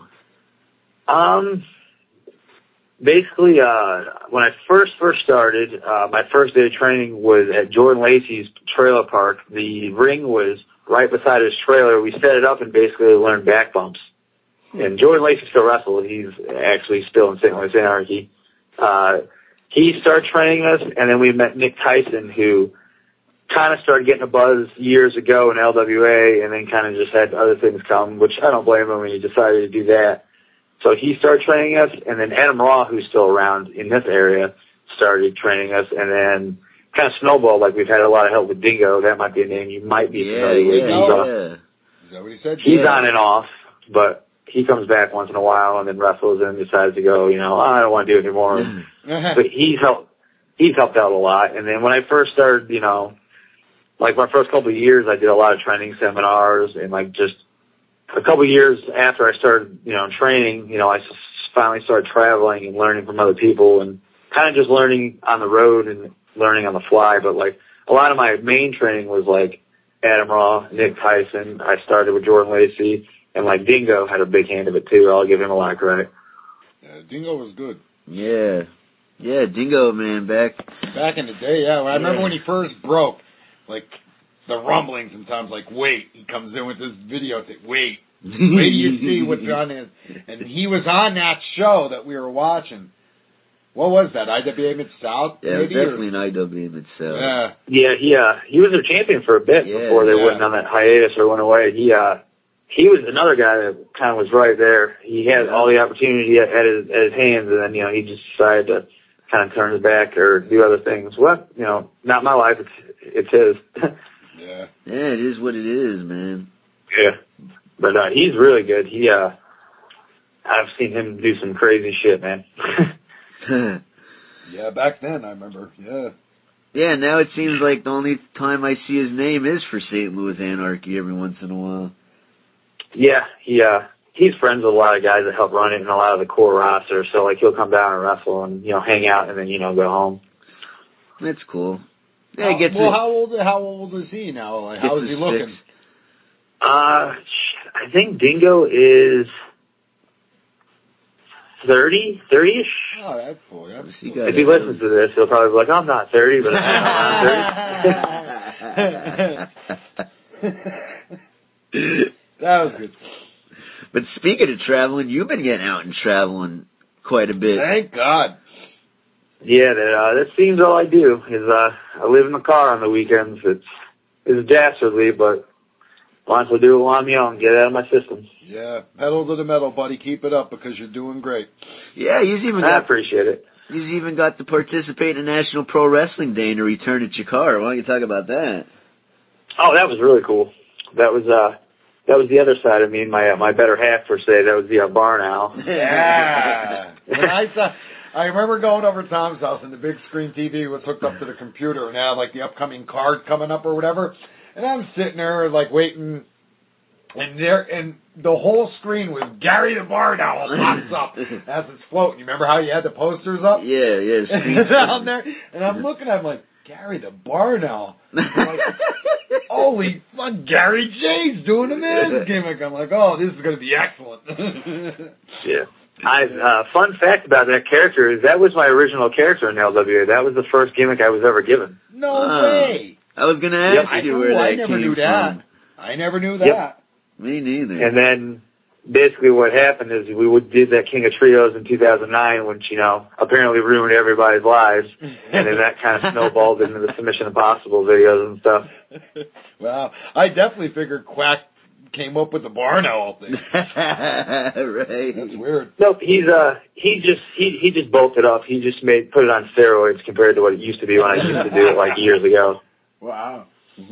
Um. Basically, uh, when I first first started, uh, my first day of training was at Jordan Lacey's trailer park. The ring was right beside his trailer. We set it up and basically learned back bumps. And Jordan Lacey still wrestles. He's actually still in Saint Louis Anarchy. Uh, he started training us, and then we met Nick Tyson, who kind of started getting a buzz years ago in L W A, and then kind of just had other things come, which I don't blame him when he decided to do that. So he started training us, and then Adam Raw, who's still around in this area, started training us, and then kind of snowballed. Like we've had a lot of help with Dingo. That might be a name you might be yeah, familiar with. Yeah, he's, yeah. uh, Is that what he said? He's yeah. on and off, but he comes back once in a while and then wrestles and decides to go, you know, oh, I don't want to do it anymore. But he's helped, he's helped out a lot. And then when I first started, you know, like my first couple of years, I did a lot of training seminars and like just a couple of years after I started, you know, training, you know, I finally started traveling and learning from other people and kind of just learning on the road and learning on the fly. But like a lot of my main training was like Adam Raw, Nick Tyson. I started with Jordan Lacey, and like Dingo had a big hand of it too. I'll give him a lot of credit. Yeah, Dingo was good. Yeah. Yeah, Dingo, man, back back in the day, yeah. I remember yeah. when he first broke, like the rumblings sometimes, like, wait, he comes in with this video, say, wait, wait till you see what's on his, and he was on that show that we were watching. What was that, I W A Mid-South? Yeah, maybe, definitely or? an I W A Mid-South. Yeah. Yeah, he, uh, he was their champion for a bit yeah, before they yeah. went on that hiatus or went away. He, uh, he was another guy that kind of was right there. He had yeah. all the opportunity at his, at his hands, and then, you know, he just decided to kind of turn his back or do other things. Well, you know, not my life, it's, it's his. Yeah. Yeah, it is what it is, man. Yeah. But uh, he's really good. He, uh, I've seen him do some crazy shit, man. Yeah, back then I remember. Yeah. Yeah, now it seems like the only time I see his name is for Saint Louis Anarchy every once in a while. Yeah, he, uh, he's friends with a lot of guys that help run it and a lot of the core roster. So, like, he'll come down and wrestle and, you know, hang out and then, you know, go home. That's cool. Yeah, How, gets well, it. how old how old is he now? Like, how is Gets he his looking? fix. Uh, I think Dingo is thirty, thirty-ish. Oh, that's cool. That's He cool. got If he it. listens to this, he'll probably be like, I'm not thirty, but I'm around thirty. That was good. But speaking of traveling, you've been getting out and traveling quite a bit. Thank God. Yeah, that, uh, that seems all I do is, uh, I live in the car on the weekends. It's, it's dastardly, but might as well do it while I'm young, get it out of my system. Yeah, pedal to the metal, buddy. Keep it up because you're doing great. Yeah, he's even I got appreciate it. he's even got to participate in National Pro Wrestling Day and a return to Chikara. Why don't you talk about that? Oh, that was really cool. That was, uh, that was the other side of me and my, uh, my better half per se. That was the uh, barn owl. Yeah. When I saw, I remember going over to Tom's house and the big screen T V was hooked up to the computer and had like the upcoming card coming up or whatever. And I'm sitting there like waiting, and there and the whole screen was Gary the Barn Owl pops up as it's floating. You remember how you had the posters up? Yeah, yeah. And down there, and I'm looking at him like, Gary the Barn Owl. I'm like, holy fuck, Gary J's doing a man's gimmick. I'm like, oh, this is going to be excellent. Yeah. I, uh, fun fact about that character is that was my original character in L W A. That was the first gimmick I was ever given. No Oh. way. I was gonna ask Yep, you I, where ooh, that I never came knew that. from. I never knew that. Yep. Me neither. And then basically what happened is we would, did that King of Trios in two thousand nine, which, you know, apparently ruined everybody's lives. And then that kind of snowballed into the Submission Impossible videos and stuff. Wow. I definitely figured Quack came up with the Barn Owl thing. Right. That's weird. Nope, he's, uh, he just, he, he just bulked it up. He just made, put it on steroids compared to what it used to be when I used to do it like years ago. Wow.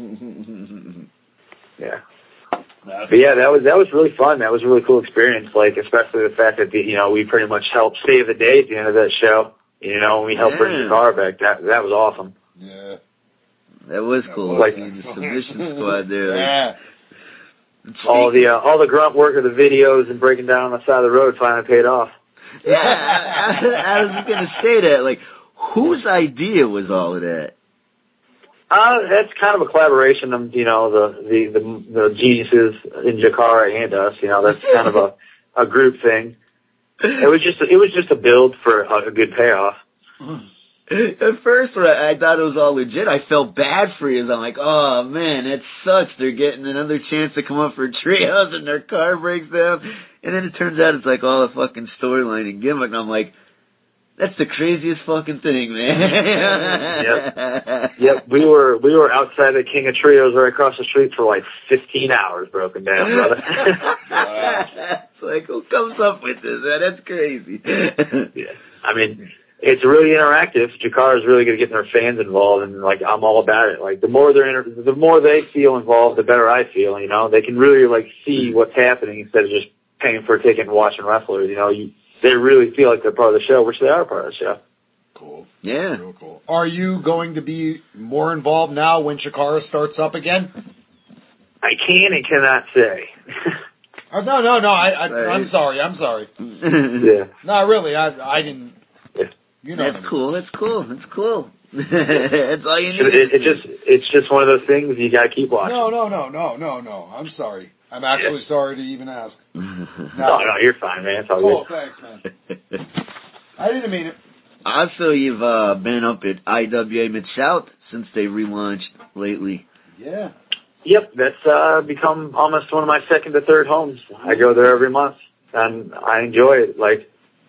Yeah. That's But yeah, that was that was really fun. That was a really cool experience. Like, especially the fact that the, you know we pretty much helped save the day at the end of that show. You know, when we helped bring Yeah. the car back. That that was awesome. Yeah. That was That cool. was Like excellent. the submission squad there. Like, Yeah. All the uh, all the grunt work of the videos and breaking down on the side of the road finally paid off. Yeah, I, I, I was gonna say that. Like, whose idea was all of that? Uh, that's kind of a collaboration of you know the the the, the geniuses in Jakara and us. You know, that's kind of a a group thing. It was just it was just a build for a, a good payoff. At first, when I, I thought it was all legit. I felt bad for you. I'm like, oh man, that sucks. They're getting another chance to come up for trios, and their car breaks down. And then it turns out it's like all a fucking storyline and gimmick. And I'm like, that's the craziest fucking thing, man. Yep. Yep. We were we were outside the King of Trios right across the street for like fifteen hours, broken down, brother. It's like, who comes up with this, man? That's crazy. Yeah. I mean, it's really interactive. Jakara is really good at getting their fans involved, and like I'm all about it. Like the more they're inter- the more they feel involved, the better I feel. You know, they can really like see what's happening instead of just paying for a ticket and watching wrestlers. You know, you, they really feel like they're part of the show, which they are part of the show. Cool. Yeah. Real cool. Are you going to be more involved now when Chikara starts up again? I can and cannot say. Oh, no, no, no. I, I, I'm sorry. I'm sorry. Yeah. No, really. I, I didn't. Yeah. You know. That's cool. That's cool. That's cool. That's all you need. It, it, it just it's just one of those things you got to keep watching. No, no, no, no, no, no. I'm sorry. I'm actually Yeah. sorry to even ask. No, no, you're fine, man. It's all Oh, good. thanks, man. I didn't mean it. Also, you've uh, been up at I W A Mid-South since they relaunched lately. Yeah. Yep, that's uh, become almost one of my second to third homes. I go there every month, and I enjoy it. Like,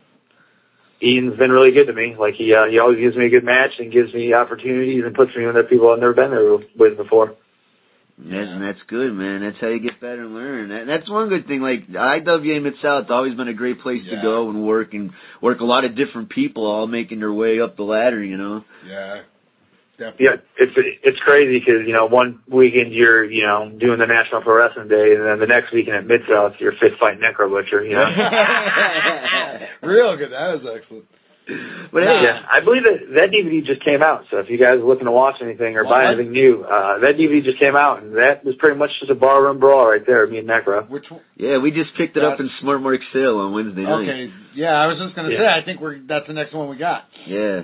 Ian's been really good to me. Like, he uh, he always gives me a good match and gives me opportunities and puts me with other people I've never been there with before. Yes, and that's good, man. That's how you get better and learn. And that's one good thing. Like I W A Mid-South's always been a great place Yeah. to go and work and work a lot of different people all making their way up the ladder, you know. Yeah. Definitely. Yeah, it's it's crazy because, you know, one weekend you're, you know, doing the National Pro Wrestling Day, and then the next weekend at Mid-South you're fist fight Necro Butcher, you know? Real good. That was excellent. But yeah, yeah, I believe that that D V D just came out, so if you guys are looking to watch anything or what? buy anything new, uh, that D V D just came out, and that was pretty much just a barroom brawl right there, me and Necro. Which one? Yeah, we just picked it That's... up in Smart Mark sale on Wednesday night. Okay, yeah, I was just going to yeah. say, I think we're that's the next one we got. Yeah.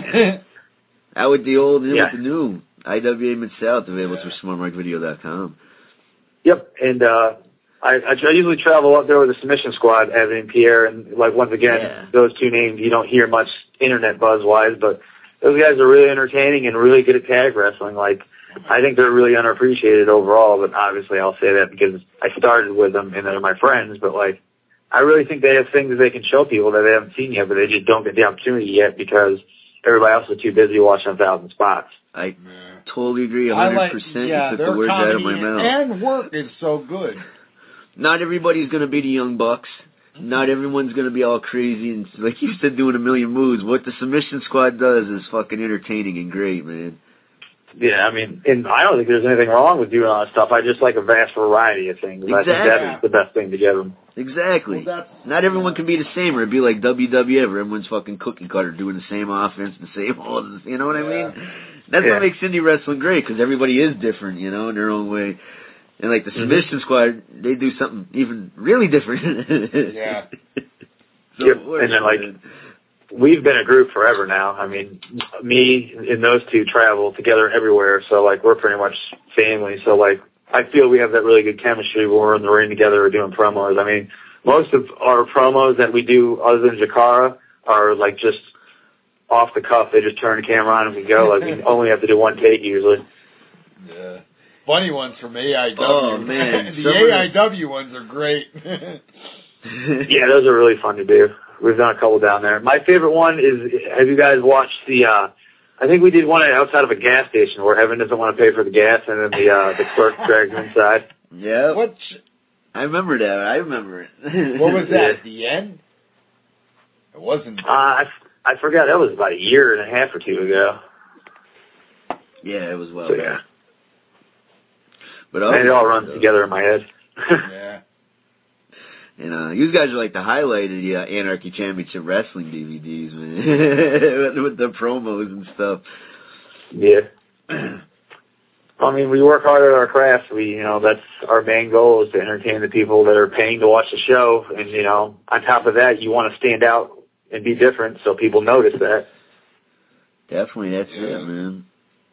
Out with the old and yeah. with the new. I W A Mid-South available yeah. through smart mark video dot com. Yep, and uh, I, I usually travel up there with the Submission Squad, Evan and Pierre, and like once again, Yeah. those two names you don't hear much internet buzz-wise, but those guys are really entertaining and really good at tag wrestling. Like, I think they're really underappreciated overall, but obviously I'll say that because I started with them and they're my friends, but like, I really think they have things that they can show people that they haven't seen yet, but they just don't get the opportunity yet because everybody else is too busy watching a thousand spots. I Yeah. totally agree, one hundred percent. Like, yeah, you took their the words out of my comedy mouth. and work is so good. Not everybody's going to be the Young Bucks. Not everyone's going to be all crazy and, like you said, doing a million moves. What the Submission Squad does is fucking entertaining and great, man. Yeah, I mean, and I don't think there's anything wrong with doing all that stuff. I just like a vast variety of things. Exactly. I think that is the best thing to give them. Exactly. Well, Not everyone can be the same, or it'd be like W W F, where everyone's fucking cookie cutter doing the same offense, the same holds. You know what Yeah. I mean? That's Yeah. what makes indie wrestling great, because everybody is different, you know, in their own way. And like the Mm-hmm. Submission Squad, they do something even really different. Yeah. So Yep. it works, And then, like, man. we've been a group forever now. I mean, me and those two travel together everywhere, so, like, we're pretty much family. So, like, I feel we have that really good chemistry when we're in the ring together or doing promos. I mean, most of our promos that we do other than Jakara are, like, just off the cuff. They just turn the camera on and we go. Like, we only have to do one take usually. Yeah. Funny ones from A I W. Oh, man. The Some of A I W ones are great. Yeah, those are really fun to do. We've done a couple down there. My favorite one is, have you guys watched the, uh, I think we did one outside of a gas station where Evan doesn't want to pay for the gas and then the, uh, the clerk drags him inside. Yeah. What? I remember that. I remember it. What was that? Yeah. At the end? It wasn't. Uh, I, I forgot. That was about a year and a half or two ago. Yeah, it was well So, back. yeah. But And it all runs uh, together in my head. Yeah. And uh, you guys are like the highlight of the uh, Anarchy Championship Wrestling D V Ds, man, with the promos and stuff. Yeah. I mean, we work hard at our craft. We, you know, that's our main goal is to entertain the people that are paying to watch the show. And, you know, on top of that, you want to stand out and be different so people notice that. Definitely, that's Yeah. it, man.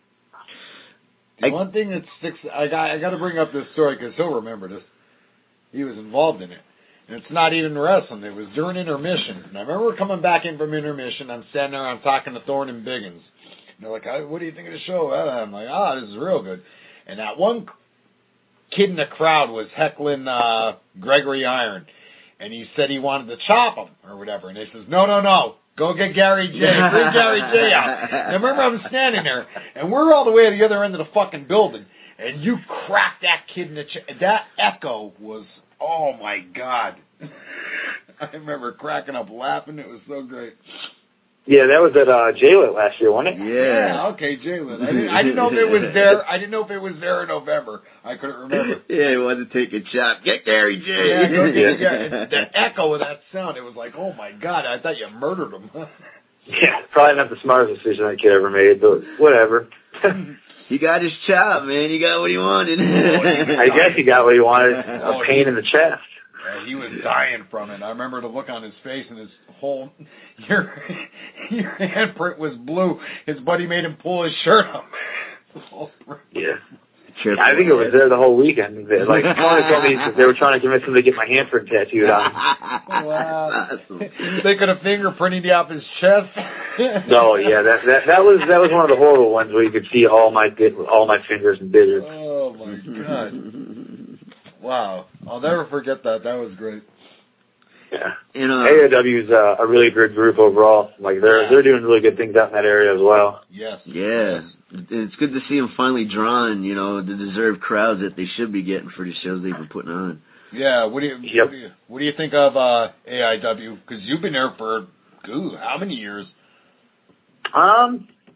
The I- one thing that sticks, I got, I got to bring up this story because he'll remember this. He was involved in it. And it's not even wrestling. It was during intermission. And I remember coming back in from intermission. I'm standing there. I'm talking to Thorne and Biggins. And they're like, "What do you think of the show?" I'm like, "Ah, this is real good." And that one kid in the crowd was heckling uh, Gregory Iron. And he said he wanted to chop him or whatever. And they says, "No, no, no. Go get Gary J. Bring Gary J out." And I remember I'm standing there. And we're all the way at the other end of the fucking building. And you cracked that kid in the chest. That echo was, oh my God. I remember cracking up laughing. It was so great. Yeah, that was at uh, J-Lit last year, wasn't it? Yeah. okay, Jalen. I didn't, I didn't know if it was there. I didn't know if it was there in November. I couldn't remember. Yeah, he wanted to take a chop. Get Gary J. Yeah, go get, Yeah. yeah, the echo of that sound. It was like, oh my God, I thought you murdered him. Yeah, probably not the smartest decision that kid ever made, but whatever. He got his chop, man. He got what he wanted. I guess he got what he wanted, a pain in the chest. Yeah, he was dying from it. I remember the look on his face and his whole your your handprint was blue. His buddy made him pull his shirt up. Yeah. I think it was there the whole weekend. Like, Tony told me they were trying to convince him to get my handprint tattooed on. Wow. They could have fingerprinted you off his chest. Oh yeah, that that that was that was one of the horrible ones where you could see all my all my fingers and digits. Oh my God. Wow. I'll never forget that. That was great. Yeah. And, uh, A I W is uh, a really good group overall. Like they're Yeah. they're doing really good things out in that area as well. Yes. Yeah. It's good to see them finally drawing, you know, the deserved crowds that they should be getting for the shows they've been putting on. Yeah. What do you Yep. what do you what do you think of uh, A I W? Because you've been there for ooh, how many years? Um,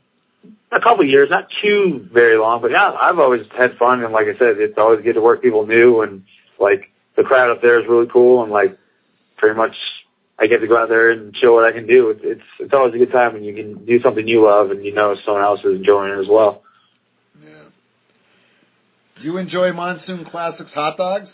a couple of years, not too very long, but yeah, I've always had fun. And like I said, it's always good to work people new, and like the crowd up there is really cool, and like pretty much I get to go out there and show what I can do. It's it's, it's always a good time when you can do something you love and you know someone else is enjoying it as well. Yeah. Do you enjoy Monsoon Classics hot dogs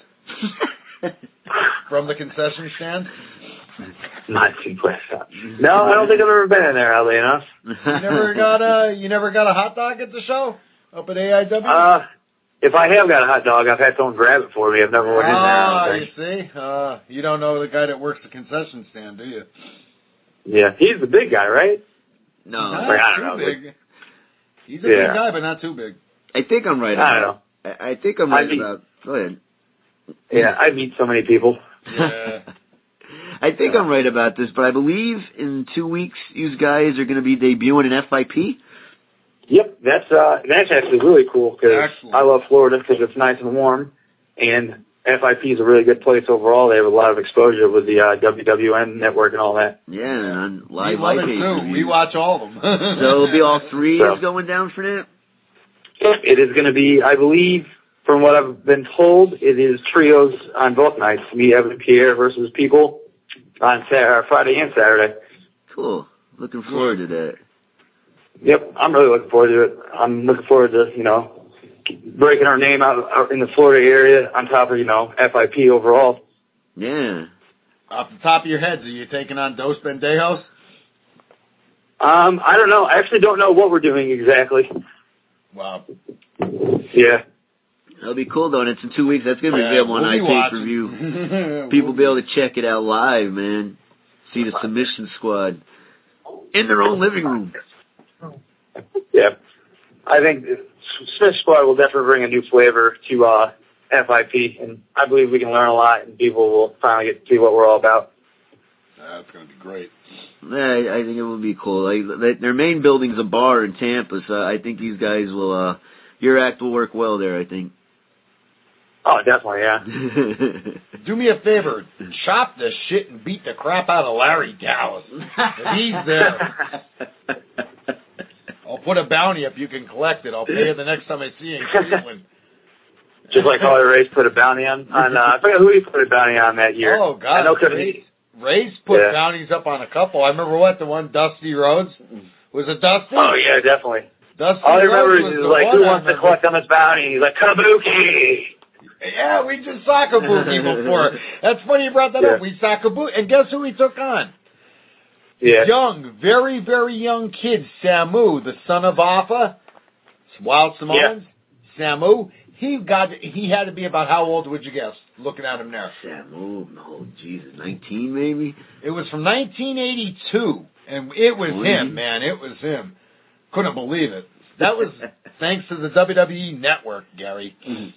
from the concession stand? Not too classic. No, I don't think I've ever been in there, oddly enough. You never got a you never got a hot dog at the show up at A I W? Uh, if I have got a hot dog, I've had someone grab it for me. I've never went in there. Ah, I don't you think. see? Uh, you don't know the guy that works the concession stand, do you? Yeah, he's the big guy, right? No. Not Like, I too don't know. big. He's a Yeah. big guy, but not too big. I think I'm right I don't about I, I think I'm right I mean- about go ahead. Yeah, I meet so many people. Yeah. I think I'm right about this, but I believe in two weeks you guys are going to be debuting in F I P. Yep, that's uh, that's actually really cool because Excellent. I love Florida because it's nice and warm, and F I P is a really good place overall. They have a lot of exposure with the uh, W W N network and all that. Yeah, and on live we love it iPay too. We watch all of them. So it'll be all three So- is going down for that? Yep, it is going to be, I believe, from what I've been told, it is trios on both nights. Me, Evan, and Pierre versus people on Saturday, Friday and Saturday. Cool. Looking forward to that. Yep, I'm really looking forward to it. I'm looking forward to, you know, breaking our name out, out in the Florida area on top of, you know, F I P overall. Yeah. Off the top of your heads, are you taking on Dos Pendejos? Um, I don't know. I actually don't know what we're doing exactly. Wow. Yeah. That'll be cool, though, and it's in two weeks. That's going to be Yeah, available on we'll be iPay-per-view. watching. People will be able to check it out live, man. See the Submission Squad in their own living room. Yeah. I think Smith Squad will definitely bring a new flavor to uh, F I P, and I believe we can learn a lot, and people will finally get to see what we're all about. That's going to be great. Yeah, I think it would be cool. Like they- their main building's a bar in Tampa, so I think these guys will. uh Your act will work well there, I think. Oh, definitely, yeah. Do me a favor. Chop the shit and beat the crap out of Larry Dallas. If he's there, I'll put a bounty if you can collect it. I'll pay you the next time I see you in Cleveland. Just like Harley Race put a bounty on. on uh, I forget who he put a bounty on that year. Oh, God. I know 'cause Race, he- Race put Yeah. bounties up on a couple. I remember what? The one Dusty Rhodes? Was it Dusty? Oh, yeah, definitely. Dusty All I remember Rhodes is was he the was like, one who I wants to remember. collect on this bounty? He's like, Kabuki! Yeah, we just saw Kabuki before. That's funny you brought that Yeah. up. We saw Kabuki. And guess who he took on? Yeah. Young, very, very young kid, Samu, the son of Alpha, Wild Samoans. Samu, he got, he had to be about how old would you guess, looking at him there? Samu, oh Jesus, nineteen maybe? It was from nineteen eighty-two, and it was Oh, him, yeah. man, it was him. Couldn't believe it. That was thanks to the W W E Network, Gary.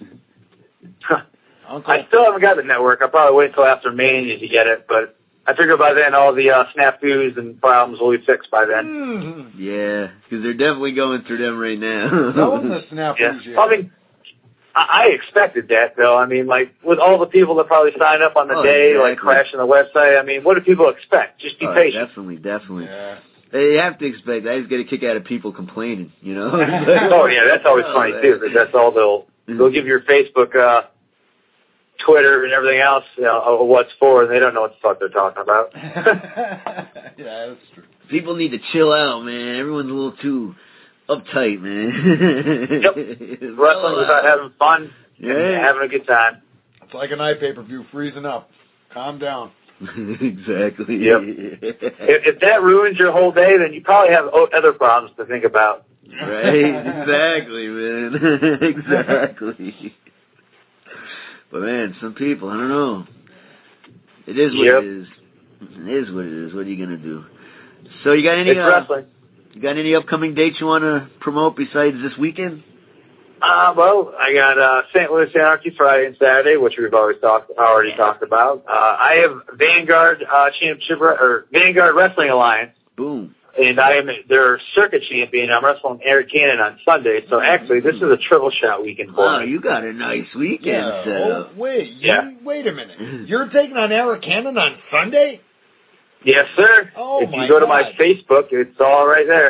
Uncle, I still haven't got the network. I'll probably wait until after Mania to get it, but I figure by then all the uh, snafus and problems will be fixed by then. Mhm. Yeah, because they're definitely going through them right now. Tell him the snap Yeah. yet. I mean, I, I expected that, though. I mean, like, with all the people that probably signed up on the Oh, day, like, exactly. crashing the website, I mean, what do people expect? Just be Oh, patient. definitely, definitely. Yeah. They have to expect. I just get a kick out of people complaining, you know? Oh, yeah, that's always Oh, funny, man. too, because that's all they'll, they'll give your Facebook, uh, Twitter and everything else, you know, uh, what's for, and they don't know what the fuck they're talking about. Yeah, that's true. People need to chill out, man. Everyone's a little too uptight, man. Yep. Wrestling's about having fun and Yeah. having a good time. It's like an eye pay-per-view freezing up. Calm down. Exactly. Yep. If, if that ruins your whole day, then you probably have o- other problems to think about. Right? Exactly, man. Exactly. But man, some people, I don't know. It is what Yep. it is. It is what it is. What are you gonna do? So you got any? It's Uh, wrestling. you got any upcoming dates you want to promote besides this weekend? Uh, well, I got uh, Saint Louis Anarchy Friday and Saturday, which we've always talked already talked about. Uh, I have Vanguard uh, Championship or Vanguard Wrestling Alliance, Boom. and I am their circuit champion. I'm wrestling Eric Cannon on Sunday, so actually this is a triple shot weekend for Wow, me. you got a nice weekend Yeah. set Oh, up. wait. You, Yeah. Wait a minute. You're taking on Eric Cannon on Sunday? Yes, sir. Oh, if my you go to my God. Facebook, it's all right there.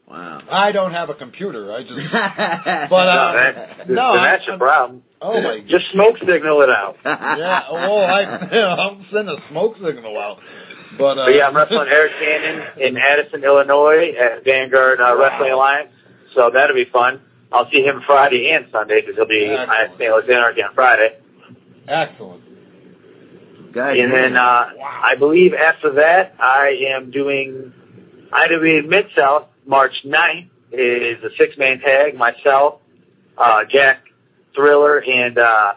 Wow. I don't have a computer. I just. But no, uh, that, no, then I, that's your problem. Oh my! Just smoke signal it out. Yeah. Well, I I'll send a smoke signal out. But, uh, but yeah, I'm wrestling Eric Cannon in Addison, Illinois at Vanguard uh, wow. Wrestling Alliance. So that'll be fun. I'll see him Friday and Sunday because he'll be at Saint Louis Anarchy on Friday. Excellent. God, and then uh, wow. I believe after that, I am doing I W in Mid-South March ninth. Is a six-man tag, myself, uh, Jack Thriller, and uh,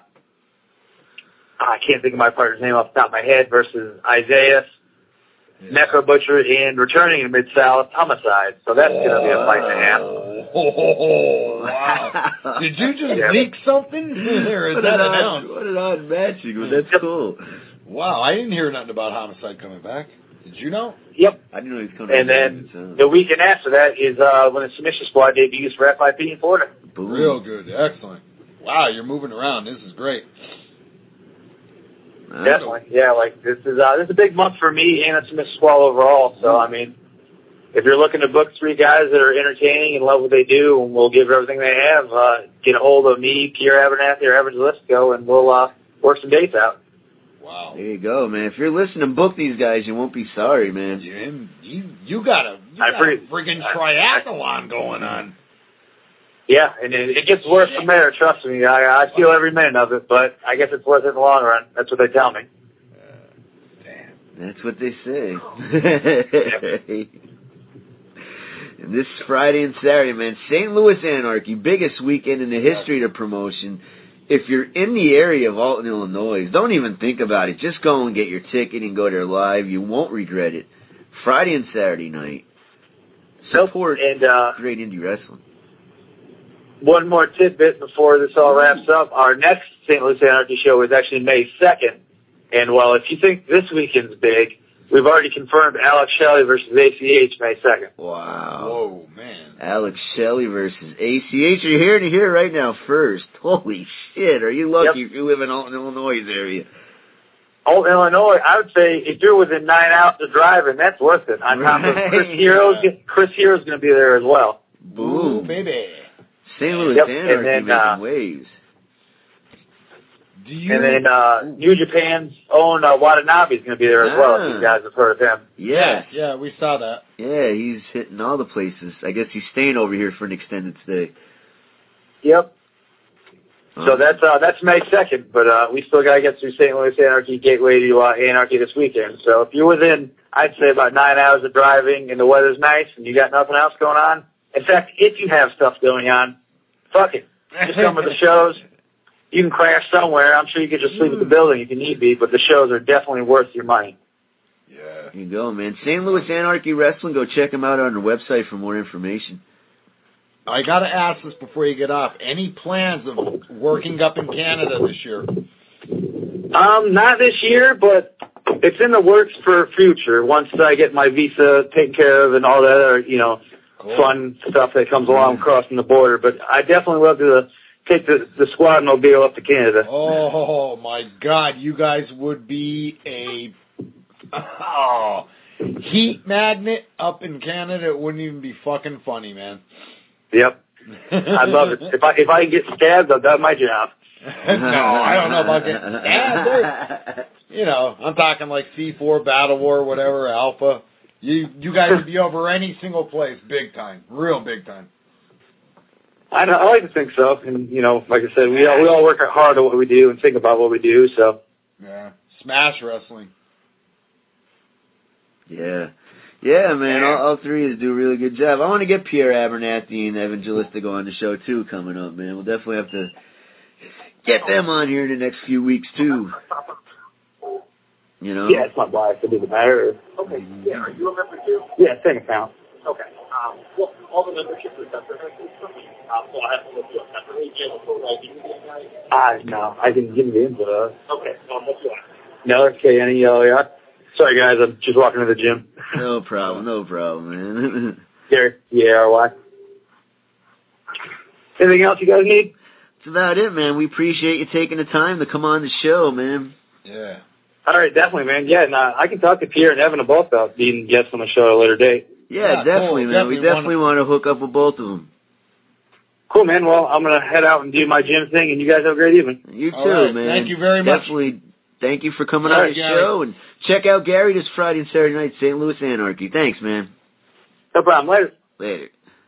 I can't think of my partner's name off the top of my head, versus Isaiah, yeah. Necro Butcher, and returning in Mid-South, Homicide. So that's going to be a fight and a half. Oh, wow. Did you just yeah. leak something? Or is what that an announced? Odd, what an odd matching. That's yep. cool. Wow, I didn't hear nothing about Homicide coming back. Did you know? Yep. I didn't know he was coming And then so. the weekend after that is uh, when the Submission Squad debuts for F I P in Florida. Boom. Real good. Excellent. Wow, you're moving around. This is great. Definitely. Yeah, like this is uh, this is a big month for me and the Submission Squad overall. So, I mean, if you're looking to book three guys that are entertaining and love what they do and will give everything they have, uh, get a hold of me, Pierre Abernathy, or Evans Lisco, and we'll uh, work some dates out. Wow. There you go, man. If you're listening to book these guys, you won't be sorry, man. You you, you got a, you got a friggin' triathlon going on. Yeah, and it, it gets worse from there, trust me. I, I feel every minute of it, but I guess it's worth it in the long run. That's what they tell me. Uh, damn. That's what they say. And this Friday and Saturday, man, Saint Louis Anarchy, biggest weekend in the history of the promotion. If you're in the area of Alton, Illinois, don't even think about it. Just go and get your ticket and go there live. You won't regret it. Friday and Saturday night. Support and, uh, great indie wrestling. One more tidbit before this all wraps up. Our next Saint Louis Anarchy show is actually May second. And, well, if you think this weekend's big, we've already confirmed Alex Shelley versus A C H May second. Wow. Whoa, man. Alex Shelley versus A C H. You're here to hear right now first. Holy shit. Are you lucky yep. if you live in Alton, Illinois area? Alton, Illinois, I would say if you're within nine hours of driving, that's worth it. On top of Chris Hero's, Chris Hero's going to be there as well. Boom. Ooh, baby. Saint Louis yep. Anarchy and then, making uh, waves. Do you... And then uh, New Japan's own uh, Watanabe is going to be there as ah. well, if you guys have heard of him. Yes. Yeah, yeah, we saw that. Yeah, he's hitting all the places. I guess he's staying over here for an extended stay. Yep. Oh. So that's uh, that's May second, but uh, we still got to get through Saint Louis Anarchy Gateway to uh, Anarchy this weekend. So if you're within, I'd say, about nine hours of driving and the weather's nice and you got nothing else going on, in fact, if you have stuff going on, fuck it. Just come to the shows. You can crash somewhere. I'm sure you could just sleep at the building if you need be, but the shows are definitely worth your money. Yeah. There you go, man. Saint Louis Anarchy Wrestling. Go check them out on their website for more information. I got to ask this before you get off. Any plans of working up in Canada this year? Um, not this year, but it's in the works for future. Once I get my visa taken care of and all that other, you know, cool. fun stuff that comes along crossing the border. But I definitely love to take the, the squad mobile up to Canada. Oh, my God. You guys would be a oh, heat magnet up in Canada. It wouldn't even be fucking funny, man. Yep. I love it. If I if I get stabbed, I've done my job. No, I don't know about getting stabbed. You know, I'm talking like C four, Battle War, whatever, Alpha. You you guys would be over any single place, big time, real big time. I, I like to think so, and you know, like I said, we all we all work hard at what we do and think about what we do. So yeah, smash wrestling. Yeah, yeah, man. All, all three of us do a really good job. I want to get Pierre Abernathy and Evangelista to go on the show too coming up, man. We'll definitely have to get them on here in the next few weeks too. You know? Yeah, it's my wife to be the matter. Okay, mm-hmm. Yeah, are you a member too? Yeah, same account. Okay. Um, well, all the memberships are separate. Um, so I have to look you up separately. Jay, before I give you the invite? Uh, no, I didn't give you the info. Okay, um, what's your last? Miller, K N E L E R. Sorry, guys, I'm just walking to the gym. No problem, no problem, man. Gary, E A R Y. Anything else you guys need? That's about it, man. We appreciate you taking the time to come on the show, man. Yeah. All right, definitely, man. Yeah, and uh, I can talk to Pierre and Evan both about being guests on the show at a later date. Yeah, yeah definitely, cool. man. Definitely we definitely want to hook up with both of them. Cool, man. Well, I'm going to head out and do my gym thing, and you guys have a great evening. You too, All right. man. Thank you very much. Definitely. Thank you for coming All on right, the Gary. show. And check out Gary this Friday and Saturday night, Saint Louis Anarchy. Thanks, man. No problem. Later. Later.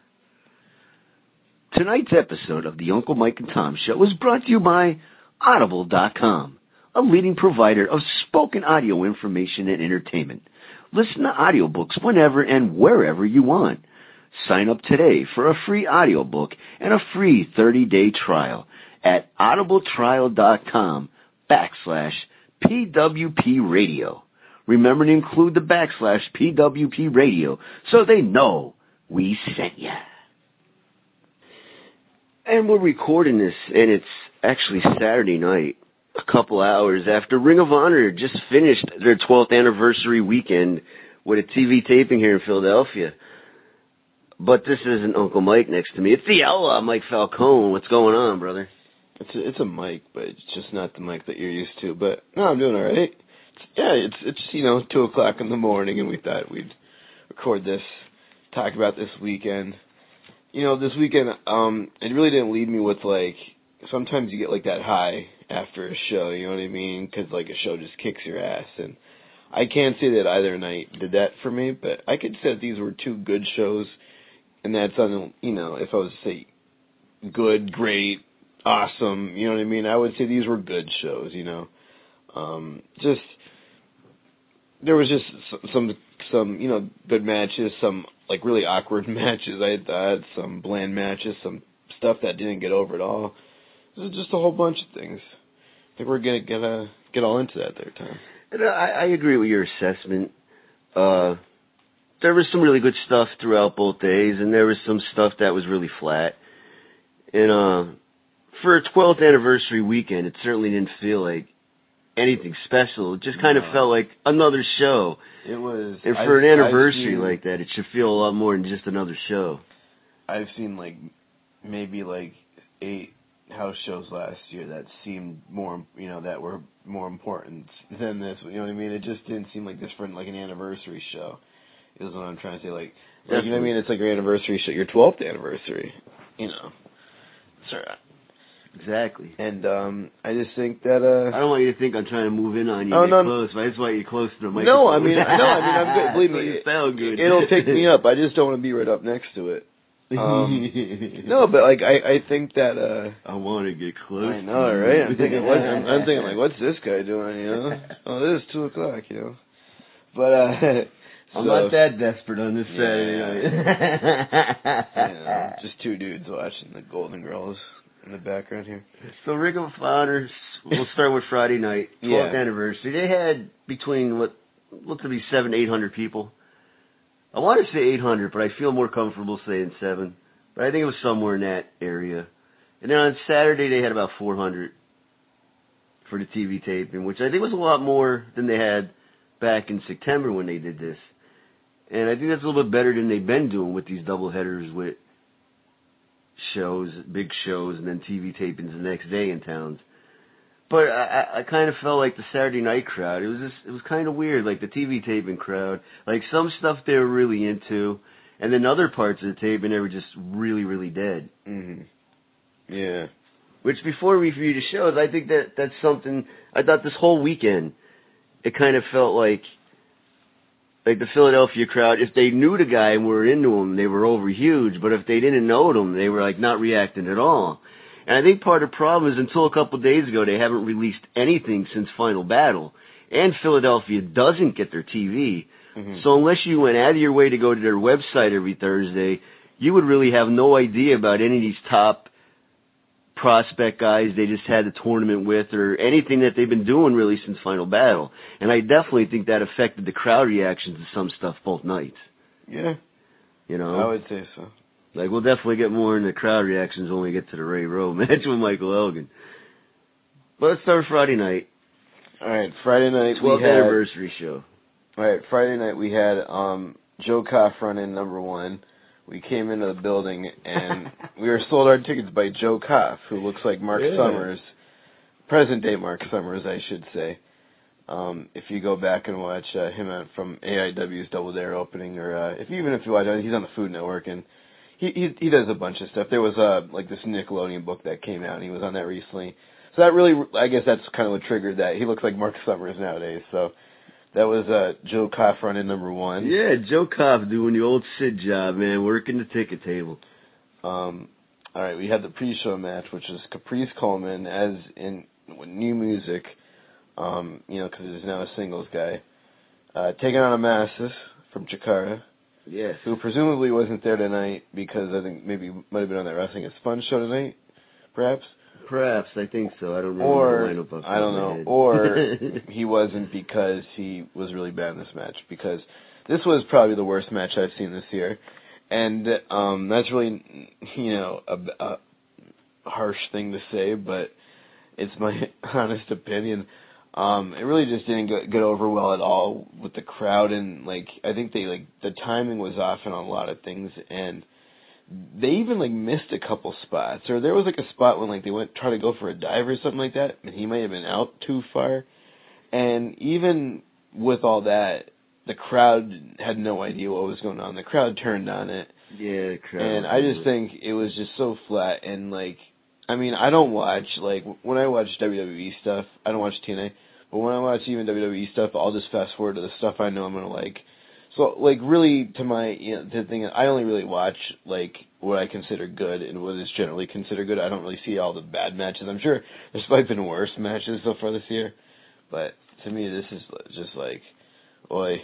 Tonight's episode of the Uncle Mike and Tom Show was brought to you by Audible dot com, a leading provider of spoken audio information and entertainment. Listen to audiobooks whenever and wherever you want. Sign up today for a free audiobook and a free thirty-day trial at audibletrial.com backslash PWP radio. Remember to include the backslash P W P radio so they know we sent ya. And we're recording this, and it's actually Saturday night, a couple hours after Ring of Honor just finished their twelfth anniversary weekend with a T V taping here in Philadelphia. But this isn't Uncle Mike next to me. It's the outlaw, Mike Falcone. What's going on, brother? It's a, it's a mic, but it's just not the mic that you're used to. But no, I'm doing all right. It's, yeah, it's it's you know two o'clock in the morning, and we thought we'd record this, talk about this weekend. You know, this weekend, um, it really didn't leave me with like. Sometimes you get like that high after a show. You know what I mean? Because like a show just kicks your ass, and I can't say that either night did that for me. But I could say that these were two good shows, and that's on you know if I was to say good, great. Awesome, you know what I mean? I would say these were good shows, you know. Um, just there was just some some you know good matches, some like really awkward matches. I thought some bland matches, some stuff that didn't get over at all. It was just a whole bunch of things. I think we're gonna get uh, get all into that there, Tom. And I, I agree with your assessment. Uh, there was some really good stuff throughout both days, and there was some stuff that was really flat. And uh. For a twelfth anniversary weekend, it certainly didn't feel like anything special. It just kind no. of felt like another show. It was. And for I've, an anniversary seen, like that, it should feel a lot more than just another show. I've seen like maybe like eight house shows last year that seemed more, you know, that were more important than this. You know what I mean? It just didn't seem like this for like an anniversary show. Is what I'm trying to say. Like, like you know what I mean? It's like your anniversary show, your twelfth anniversary. You know. Sorry. Exactly. And um, I just think that uh, I don't want you to think I'm trying to move in on you. Oh, and no, get close, but I just want you close to the microphone. No, I mean, no, I mean, I'm good. Believe so me, you sound good. It'll pick me up. I just don't want to be right up next to it. Um, no, but like I, I think that uh, I want to get close. I know, to right? I'm thinking, what, I'm, I'm thinking like, what's this guy doing? You know? Oh, it is two o'clock. You know, but uh, so, I'm not that desperate on this yeah, Saturday night. you know, just two dudes watching the Golden Girls in the background here. So Ring of Honor, we'll start with Friday night, twelfth Yeah. anniversary. They had between what looked to be seven, eight hundred people. I want to say eight hundred, but I feel more comfortable saying seven. But I think it was somewhere in that area. And then on Saturday they had about four hundred for the T V taping, which I think was a lot more than they had back in September when they did this. And I think that's a little bit better than they've been doing with these double headers with shows, big shows, and then T V tapings the next day in towns. But I, I kind of felt like the Saturday night crowd, it was just, it was kind of weird, like the T V taping crowd. Like some stuff they were really into, and then other parts of the taping they were just really, really dead. Mm-hmm. Yeah. Which before we review the shows, I think that that's something, I thought this whole weekend, it kind of felt like like the Philadelphia crowd, if they knew the guy and were into him, they were over huge. But if they didn't know him, they were like not reacting at all. And I think part of the problem is until a couple of days ago, they haven't released anything since Final Battle. And Philadelphia doesn't get their T V. Mm-hmm. So unless you went out of your way to go to their website every Thursday, you would really have no idea about any of these top prospect guys they just had a tournament with or anything that they've been doing really since Final Battle. And I definitely think that affected the crowd reactions to some stuff both nights. Yeah. You know? I would say so. Like, we'll definitely get more into crowd reactions when we get to the Ray Rowe match with Michael Elgin. But let's start Friday night. All right, Friday night twelfth we had... anniversary show. All right, Friday night we had um, Joe Koff running number one. We came into the building, and we were sold our tickets by Joe Koff, who looks like Mark yeah. Summers. Present-day Mark Summers, I should say. Um, if you go back and watch uh, him out from A I W's Double Dare opening, or uh, if even if you watch, he's on the Food Network, and he he, he does a bunch of stuff. There was uh, like this Nickelodeon book that came out, and he was on that recently. So that really, I guess that's kind of what triggered that. He looks like Mark Summers nowadays. So that was uh, Joe Koff running number one. Yeah, Joe Koff doing the old Sid job, man, working the ticket table. Um, all right, we had the pre-show match, which was Caprice Coleman as in new music. Um, you know, because he's now a singles guy, uh, taking on Amasis from Chikara, Yes. who presumably wasn't there tonight because I think maybe might have been on that Wrestling is Fun show tonight, perhaps. Perhaps, I think so. I don't know. Or the lineup off the I don't top of my know. head. Or he wasn't because he was really bad in this match. Because this was probably the worst match I've seen this year, and um, that's really, you know, a, a harsh thing to say, but it's my honest opinion. Um, it really just didn't get, get over well at all with the crowd, and like I think they like the timing was off on a lot of things, and they even like missed a couple spots, or there was like a spot when like they went try to go for a dive or something like that, and he might have been out too far, and even with all that, the crowd had no idea what was going on. The crowd turned on it, Yeah, the crowd. and I just think it was just so flat, and like. I mean, I don't watch, like, when I watch W W E stuff, I don't watch T N A, but when I watch even W W E stuff, I'll just fast forward to the stuff I know I'm going to like. So, like, really, to my, you know, the thing, I only really watch, like, what I consider good and what is generally considered good. I don't really see all the bad matches. I'm sure there's probably been worse matches so far this year, but to me, this is just like, boy,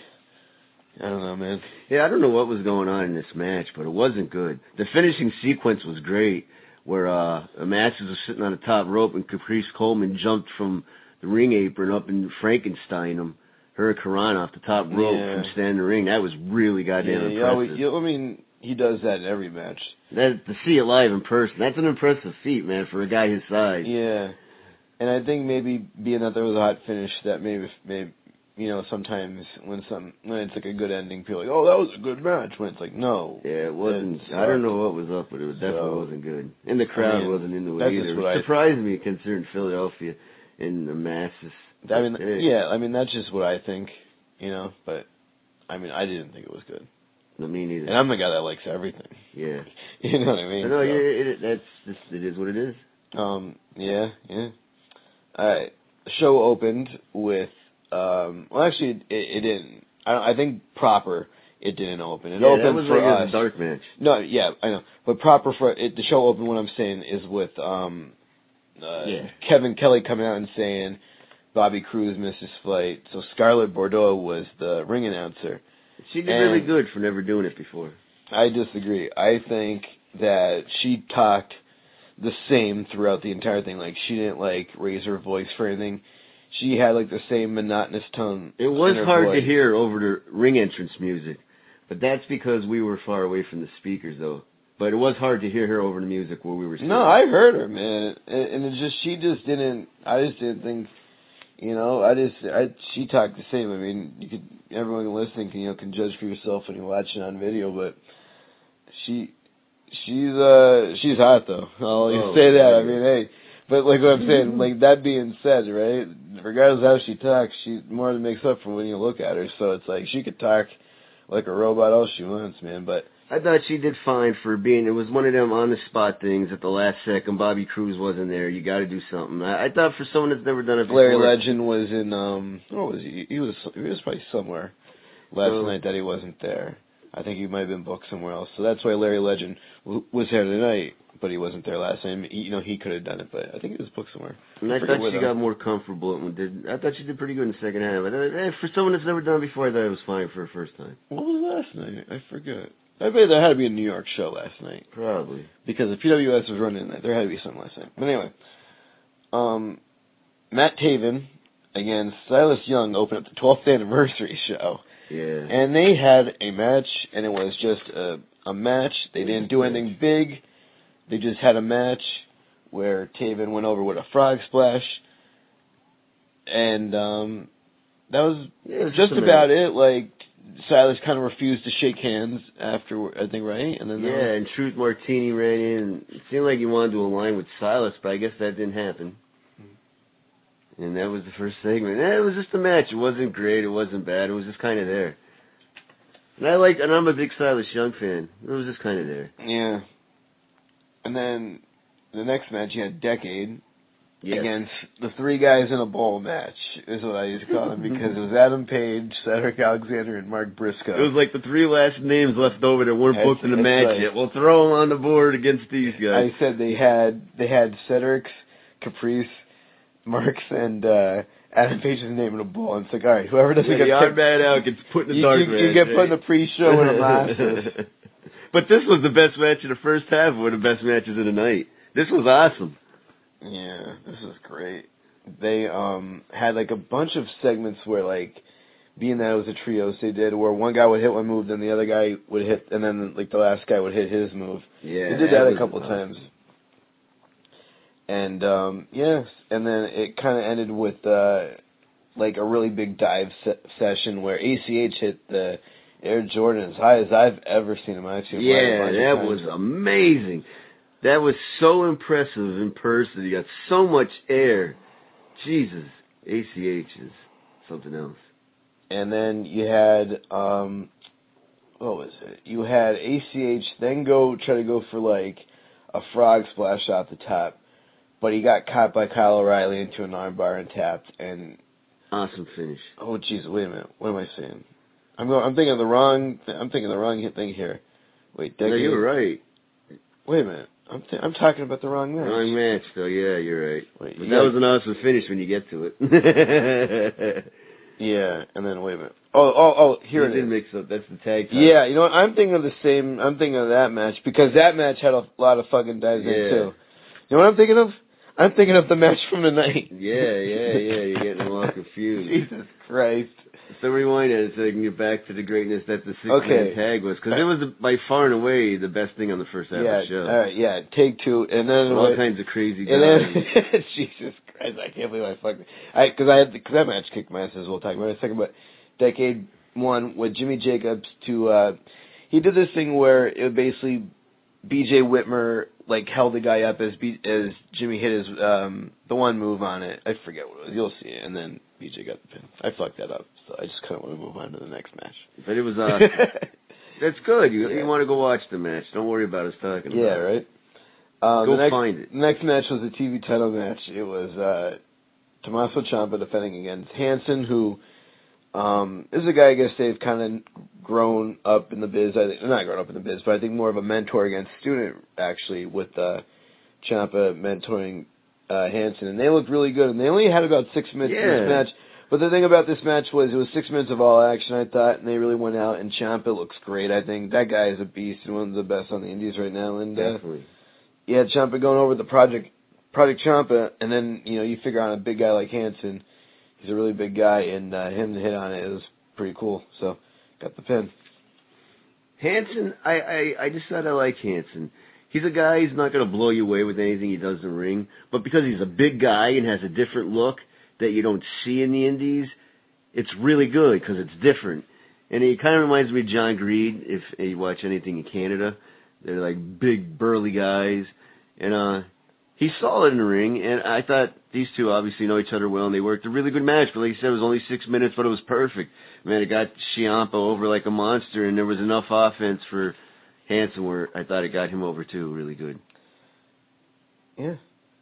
I don't know, man. Yeah, I don't know what was going on in this match, but it wasn't good. The finishing sequence was great, where uh, Amasis was sitting on the top rope and Caprice Coleman jumped from the ring apron up and Frankenstein him, Hurricane off the top rope Yeah. from standing in the ring. That was really goddamn Yeah, you always, impressive. you, I mean, he does that in every match. That, to see it live in person, that's an impressive feat, man, for a guy his size. Yeah, and I think maybe being that there was a hot finish, that maybe, maybe you know, sometimes when some when it's like a good ending, people are like, oh, that was a good match. When it's like, no, Yeah, it wasn't. It I don't know what was up, but it was definitely So, wasn't good. And the crowd I mean, wasn't into it that's either. just It what I- surprised me considering Philadelphia and the masses. I mean, Hey, yeah, I mean that's just what I think, you know. But I mean, I didn't think it was good, I mean, neither. and I'm the guy that likes everything. Yeah. You know what I mean? But no, So, yeah, it, it, that's just, it is what it is. Um, yeah, yeah. All right. The show opened with, um, well, actually, it, it didn't. I, I think proper, it didn't open. It yeah, opened that was for like us. a dark match. No, yeah, I know. But proper for it, the show opened. What I'm saying is with um, uh, Yeah. Kevin Kelly coming out and saying Bobby Cruz missed his flight. So Scarlett Bordeaux was the ring announcer. She did And- really good for never doing it before. I disagree. I think that she talked the same throughout the entire thing. Like, she didn't, like, raise her voice for anything. She had, like, the same monotonous tone. It was in her hard voice. to hear over the ring entrance music, but that's because we were far away from the speakers, though. But it was hard to hear her over the music where we were sitting. No, I heard her, man. And, and it's just, she just didn't, I just didn't think, you know, I just, I, she talked the same. I mean, you could, everyone listening can, you know, can judge for yourself when you watch it on video, but she, she's, uh, she's hot, though. I'll Oh, say that. yeah. I mean, hey, but like what I'm saying, like that being said, right, regardless of how she talks, she more than makes up for when you look at her, so it's like she could talk like a robot all she wants, man, but I thought she did fine for being, it was one of them on-the-spot things at the last second. Bobby Cruz wasn't there. You got to do something. I, I thought for someone that's never done it before. Larry Legend was in, um, what was he? He was, he was probably somewhere last So- night that he wasn't there. I think he might have been booked somewhere else. So that's why Larry Legend w- was here tonight, but he wasn't there last time. He, you know, he could have done it, but I think he was booked somewhere. And I, forget thought where, she though. got more comfortable. And did, I thought she did pretty good in the second half. But, uh, for someone that's never done it before, I thought it was fine for her first time. What was last night? I forget. I bet there had to be a New York show last night. Probably. Because if P W S was running that, there had to be something last night. But anyway, um, Matt Taven against Silas Young opened up the twelfth anniversary show. Yeah. And they had a match, and it was just a, a match. They didn't do anything big. They just had a match where Taven went over with a frog splash. And um, that was Yeah, it was just just a about match. it. Like, Silas kind of refused to shake hands after, I think, right? And then Yeah, there was- and Truth Martini ran in. It seemed like he wanted to align with Silas, but I guess that didn't happen. And that was the first segment. And it was just a match. It wasn't great. It wasn't bad. It was just kind of there. And I like, and I'm a big Silas Young fan. It was just kind of there. Yeah. And then the next match, you had Decade yes. against the three guys in a bowl match, is what I used to call them, because it was Adam Page, Cedric Alexander, and Mark Briscoe. It was like the three last names left over that weren't that's, booked in the match right. yet. We'll throw them on the board against these guys. I said they had they had Cedric's, Caprice, Mark's, and uh, Adam Page's name in a bowl. And it's like, all right, whoever doesn't yeah, get the picked, odd man out gets put in the you, dark you, match. you get right? put in the pre-show in a Masters. But this was the best match of the first half, one of the best matches of the night. This was awesome. Yeah, this is great. They um had like a bunch of segments where, like, being that it was a trios, they did where one guy would hit one move, then the other guy would hit, and then like the last guy would hit his move. Yeah, they did that, that a couple awesome. times. And um yes, and then it kind of ended with uh like a really big dive se- session where A C H hit the Air Jordan as high as I've ever seen him. I've seen him yeah, that was amazing. That was so impressive in person. You got so much air. Jesus, A C H is something else. And then you had, um, what was it? You had A C H then go try to go for like a frog splash off the top, but he got caught by Kyle O'Reilly into an armbar and tapped. And awesome finish. Oh, jeez, wait a minute. What am I saying? I'm going. I'm thinking of the wrong. Th- I'm thinking of the wrong thing here. Wait, Decade. No, you're right. Wait a minute. I'm th- I'm talking about the wrong match. Wrong match, though. Yeah, you're right. Wait, but yeah. that was an awesome finish when you get to it. Yeah, and then wait a minute. Oh, oh, oh, here you it did is. mix up. That's the tag title. Yeah, you know what? I'm thinking of the same. I'm thinking of that match because that match had a lot of fucking dives yeah. in it too. You know what I'm thinking of? I'm thinking of the match from the night. Yeah, yeah, yeah. You're getting them all confused. Jesus Christ. So rewind it so I can get back to the greatness that the six-man Okay. tag was, because it was by far and away the best thing on the first half Yeah, of the show. all right, yeah. Take two, and then all wait, kinds of crazy. And then Jesus Christ, I can't believe I fucked. I because I had because that match kicked my ass as we'll talk about it in a second. But Decade one with Jimmy Jacobs to uh, he did this thing where it would basically B J Whitmer like held the guy up as B, as Jimmy hit his um the one move on it. I forget what it was. You'll see it, and then B J got the pin. I fucked that up, so I just kind of want to move on to the next match. But it was awesome. That's good. You, yeah. you want to go watch the match. Don't worry about us talking yeah, about right? it. Um, go the next, find it. The next match was a T V title match. It was uh, Tommaso Ciampa defending against Hanson, who um, is a guy I guess they've kind of grown up in the biz. I think, not grown up in the biz, but I think more of a mentor against student, actually, with uh, Ciampa mentoring uh, Hanson. And they looked really good. And they only had about six minutes yeah. in this match. But the thing about this match was it was six minutes of all action, I thought, and they really went out, and Ciampa looks great, I think. That guy is a beast and one of the best on the indies right now. And uh, Definitely. you had Ciampa going over the Project Project Ciampa, and then, you know, you figure on a big guy like Hanson, he's a really big guy, and uh, him to hit on it was pretty cool. So, got the pin. Hanson, I, I, I just thought I like Hanson. He's a guy, he's not going to blow you away with anything he does in the ring, but because he's a big guy and has a different look that you don't see in the indies, it's really good because it's different. And he kind of reminds me of John Greed, if you watch anything in Canada. They're like big, burly guys. And uh, he's solid in the ring, and I thought these two obviously know each other well, and they worked a really good match. But like you said, it was only six minutes, but it was perfect. Man, it got Ciampa over like a monster, and there was enough offense for Hanson where I thought it got him over too, really good. Yeah.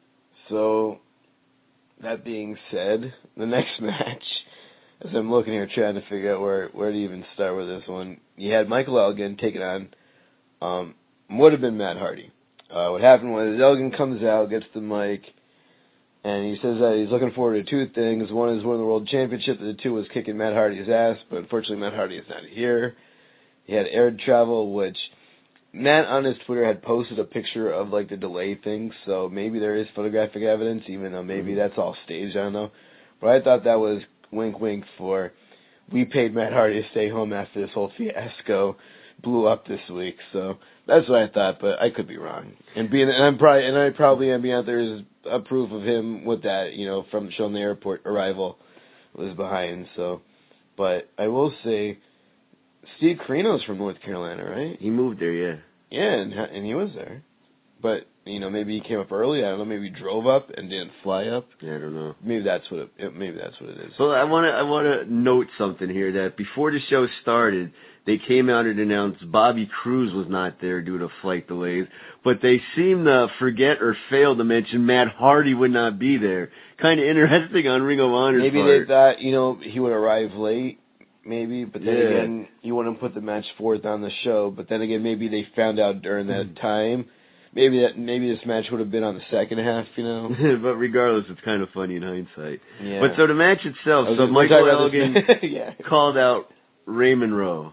So, that being said, the next match, as I'm looking here trying to figure out where, where to even start with this one, you had Michael Elgin taking on um, would have been Matt Hardy. Uh, what happened was Elgin comes out, gets the mic, and he says that he's looking forward to two things. One is winning the World Championship, and the two was kicking Matt Hardy's ass, but unfortunately Matt Hardy is not here. He had aired travel, which Matt on his Twitter had posted a picture of like the delay thing, so maybe there is photographic evidence, even though maybe mm-hmm. that's all staged, I don't know. But I thought that was wink wink for we paid Matt Hardy to stay home after this whole fiasco blew up this week, so that's what I thought, but I could be wrong. And being and I'm probably and I probably am being out there is a proof of him with that, you know, from showing the airport arrival was behind, so but I will say Steve Carino's from North Carolina, right? He moved there, yeah. Yeah, and and he was there. but you know, maybe he came up early. I don't know. Maybe he drove up and didn't fly up. Yeah, I don't know. Maybe that's what it. Maybe that's what it is. Well, I want to I want to note something here that before the show started, they came out and announced Bobby Cruz was not there due to flight delays, but they seem to forget or fail to mention Matt Hardy would not be there. Kind of interesting on Ring of Honor's Maybe part. they thought, you know, he would arrive late, maybe, but then Yeah. again, you wouldn't put the match forth on the show. But then again, maybe they found out during that time. Maybe that maybe this match would have been on the second half, you know. But regardless, it's kind of funny in hindsight. Yeah. But so the match itself, was so just- we'll Michael talk about Elgin this- yeah. called out Raymond Rowe.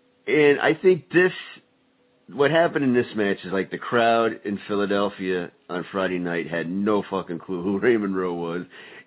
And I think this, what happened in this match is like the crowd in Philadelphia on Friday night had no fucking clue who Raymond Rowe was.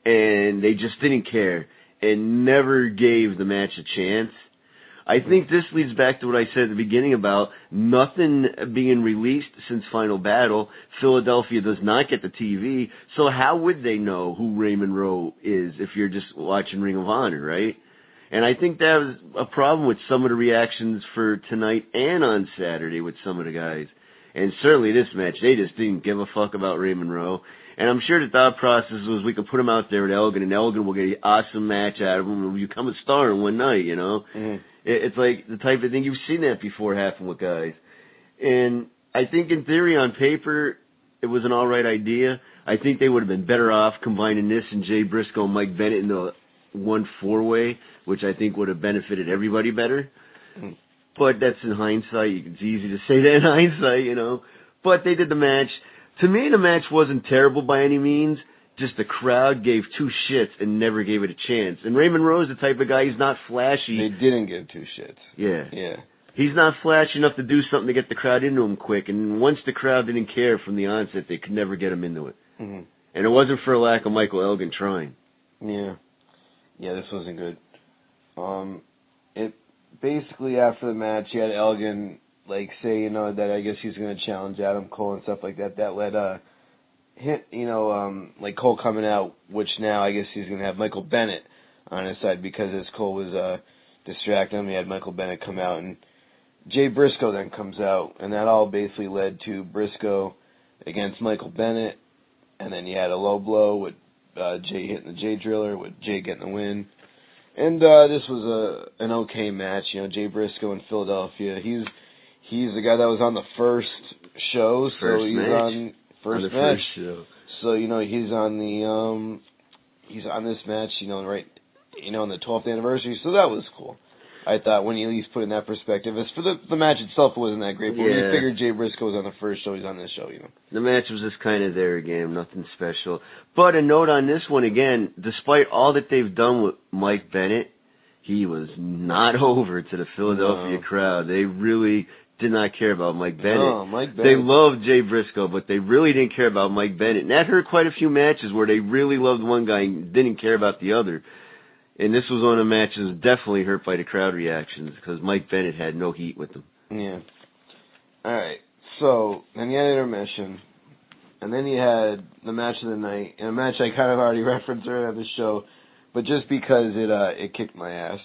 And they just didn't care and never gave the match a chance. I think this leads back to what I said at the beginning about nothing being released since Final Battle. Philadelphia does not get the T V, so how would they know who Raymond Rowe is if you're just watching Ring of Honor, right? And I think that was a problem with some of the reactions for tonight and on Saturday with some of the guys. And certainly this match, they just didn't give a fuck about Raymond Rowe. And I'm sure the thought process was we could put him out there with Elgin, and Elgin will get an awesome match out of him and become a star in one night, you know? Mm-hmm. It's like the type of thing you've seen that before happen with guys. And I think in theory, on paper, it was an all right idea. I think they would have been better off combining this and Jay Briscoe and Mike Bennett into one four-way, which I think would have benefited everybody better. Mm. But that's in hindsight. It's easy to say that in hindsight, you know. But they did the match. To me, the match wasn't terrible by any means. Just the crowd gave two shits and never gave it a chance. And Raymond Rowe's the type of guy, he's not flashy. They didn't give two shits. Yeah. Yeah. He's not flashy enough to do something to get the crowd into him quick. And once the crowd didn't care from the onset, they could never get him into it. Mm-hmm. And it wasn't for a lack of Michael Elgin trying. Yeah. Yeah, this wasn't good. Um, it basically after the match, you had Elgin like say, you know, that I guess he's going to challenge Adam Cole and stuff like that. That led uh, hit, you know, um, like Cole coming out, which now I guess he's going to have Michael Bennett on his side because as Cole was uh distracting him, he had Michael Bennett come out, and Jay Briscoe then comes out, and that all basically led to Briscoe against Michael Bennett, and then you had a low blow with uh, Jay hitting the Jay Driller, with Jay getting the win. And uh, this was a an okay match. You know, Jay Briscoe in Philadelphia. He's he's the guy that was on the first show, so First he's match. on first on the match. First show. So you know he's on the um he's on this match. You know, right. You know, on the twelfth anniversary. So that was cool. I thought when you at least put in that perspective. As for the the match itself, it wasn't that great. But Yeah. when you figured Jay Briscoe was on the first show, he's on this show. You know. The match was just kind of there again, nothing special. But a note on this one again, despite all that they've done with Mike Bennett, he was not over to the Philadelphia No. crowd. They really did not care about Mike Bennett. No, Mike Bennett. They loved Jay Briscoe, but they really didn't care about Mike Bennett. And that hurt quite a few matches where they really loved one guy and didn't care about the other. And this was one of the matches definitely hurt by the crowd reactions because Mike Bennett had no heat with them. Yeah. All right. So then you had intermission, and then you had the match of the night, and a match I kind of already referenced earlier on the show, but just because it uh, it kicked my ass,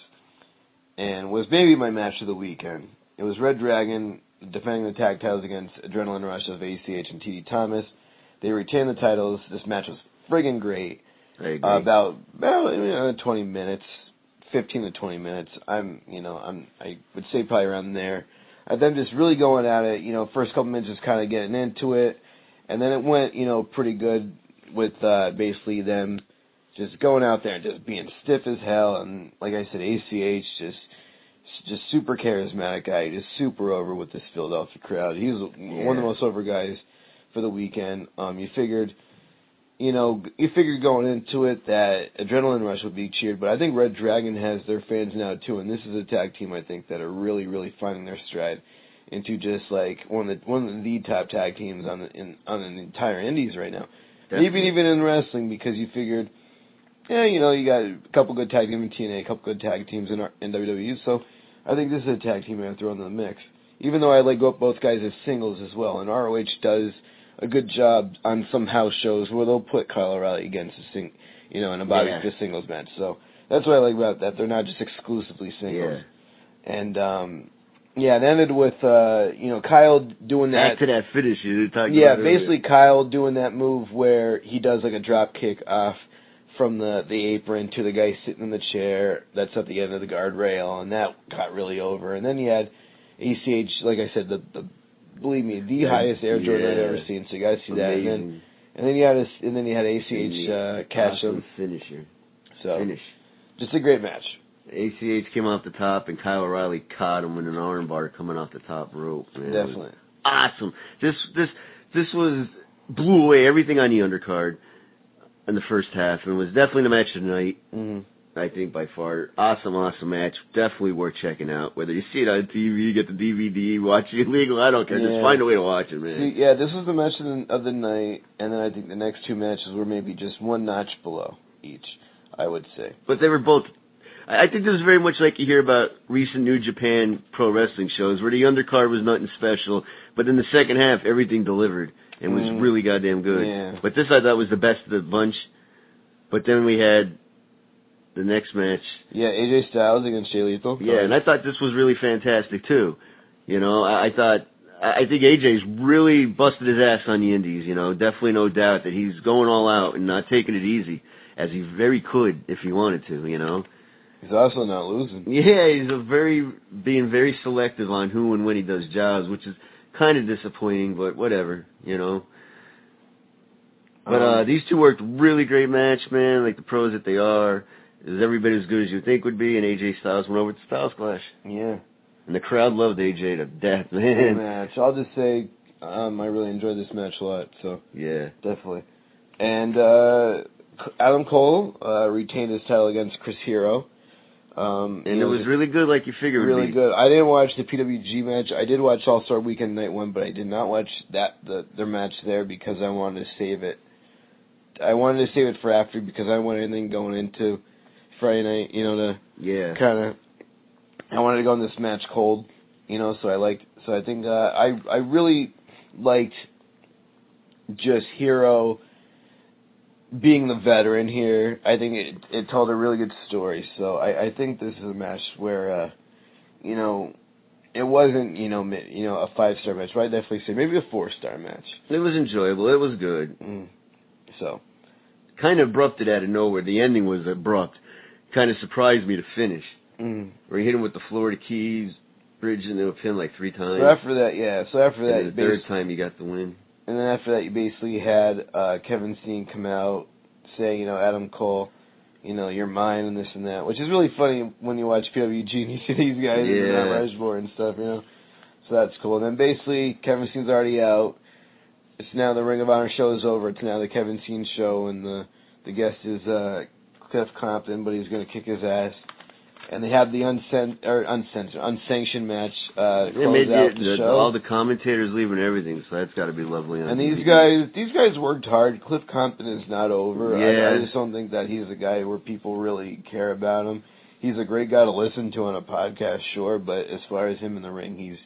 and was maybe my match of the weekend. It was Red Dragon defending the tag titles against Adrenaline Rush of A C H and T D Thomas. They retained the titles. This match was friggin' great. I agree. Uh, about about you know, twenty minutes, fifteen to twenty minutes. I'm you know I'm I would say probably around there. And them just really going at it. You know, first couple minutes just kind of getting into it, and then it went you know pretty good with uh, basically them just going out there and just being stiff as hell. And like I said, A C H just just super charismatic guy, just super over with this Philadelphia crowd. He was Yeah. one of the most over guys for the weekend. Um, you figured. You know, you figured going into it that Adrenaline Rush would be cheered, but I think Red Dragon has their fans now too, and this is a tag team I think that are really, really finding their stride into just like one of the one of the top tag teams on the in, on the entire Indies right now. Definitely. Even even in wrestling, because you figured, yeah, you know, you got a couple good tag teams in T N A, a couple good tag teams in our, in W W E, so I think this is a tag team I'm gonna throw into the mix. Even though I like both guys as singles as well, and R O H does a good job on some house shows where they'll put Kyle O'Reilly against a sing, you know, in a Bobby Yeah. Fish singles match. So that's what I like about that. They're not just exclusively singles. Yeah. And um, Yeah, it ended with uh, you know Kyle doing that. Back to that finish you talked Yeah, about basically earlier. Kyle doing that move where he does like a drop kick off from the the apron to the guy sitting in the chair. That's at the end of the guardrail, and that got really over. And then you had A C H, like I said, the, the believe me, the That- highest Air Jordan I've yeah. ever seen. So you got to see that. And then Amazing. and then you had a, and then you had A C H uh, catch awesome him. finisher. So Finish. just a great match. A C H came off the top, and Kyle O'Reilly caught him with an armbar coming off the top rope. Man. Definitely. Awesome. This this this was blew away everything on the undercard in the first half, and was definitely the match of the night. Mm-hmm. I think by far, awesome, awesome match. Definitely worth checking out. Whether you see it on T V, get the D V D, watch it illegal, I don't care. Yeah. Just find a way to watch it, man. See, yeah, this was the match of the, of the night, and then I think the next two matches were maybe just one notch below each, I would say. But they were both. I I think this is very much like you hear about recent New Japan pro wrestling shows, where the undercard was nothing special, but in the second half, everything delivered and was Mm. really goddamn good. Yeah. But this I thought was the best of the bunch. But then we had the next match. Yeah, A J Styles against Jay Lethal. Yeah, and I thought this was really fantastic too. You know, I, I thought I I think A J's really busted his ass on the Indies. You know, definitely no doubt that he's going all out and not taking it easy, as he very could if he wanted to. You know. He's also not losing. Yeah, he's a very being very selective on who and when he does jobs, which is kind of disappointing, but whatever, you know. But uh, Um, these two worked really great match, man. Like the pros that they are, it was every bit as good as you think would be. And A J Styles went over to Styles Clash, Yeah. and the crowd loved A J to death, Good man. match. I'll just say, um, I really enjoyed this match a lot. So Yeah, definitely. And uh, Adam Cole uh, retained his title against Chris Hero. Um, and you it know, was just really good, like you figured it would really be. good. I didn't watch the P W G match. I did watch All Star Weekend Night One, but I did not watch that the their match there because I wanted to save it. I wanted to save it for after because I wanted anything going into Friday night. You know, to Yeah, kind of. I wanted to go in this match cold. You know, so I liked. So I think uh, I I really liked just Hero being the veteran here. I think it it told a really good story. So I, I think this is a match where, uh, you know, it wasn't, you know, mi- you know, a five star match, but I'd definitely say maybe a four star match. it was enjoyable. It was good. Mm. So Kind of abrupted out of nowhere. The ending was abrupt. Kind of surprised me to finish. mm. Where he hit him with the Florida Keys, bridge into a pin like three times. So after that, yeah. So after that, and you the third basi- time you got the win. and then after that, you basically had uh, Kevin Steen come out, say, you know, Adam Cole, you know, you're mine and this and that, which is really funny when you watch P W G and you see these guys in Yeah. Mount Rushmore and stuff, you know. So that's cool. And then basically, Kevin Steen's already out. It's now the Ring of Honor show is over. It's now the Kevin Steen show, and the the guest is uh, Cliff Compton, but he's going to kick his ass. And they have the uncen- or uncensored, unsanctioned match uh, Yeah, close made out the, the, the, show. all the commentators leaving everything, so that's got to be lovely. On And T V. these guys, these guys worked hard. Cliff Compton is not over. Yeah. I, I just don't think that he's a guy where people really care about him. He's a great guy to listen to on a podcast, sure, but as far as him in the ring, he's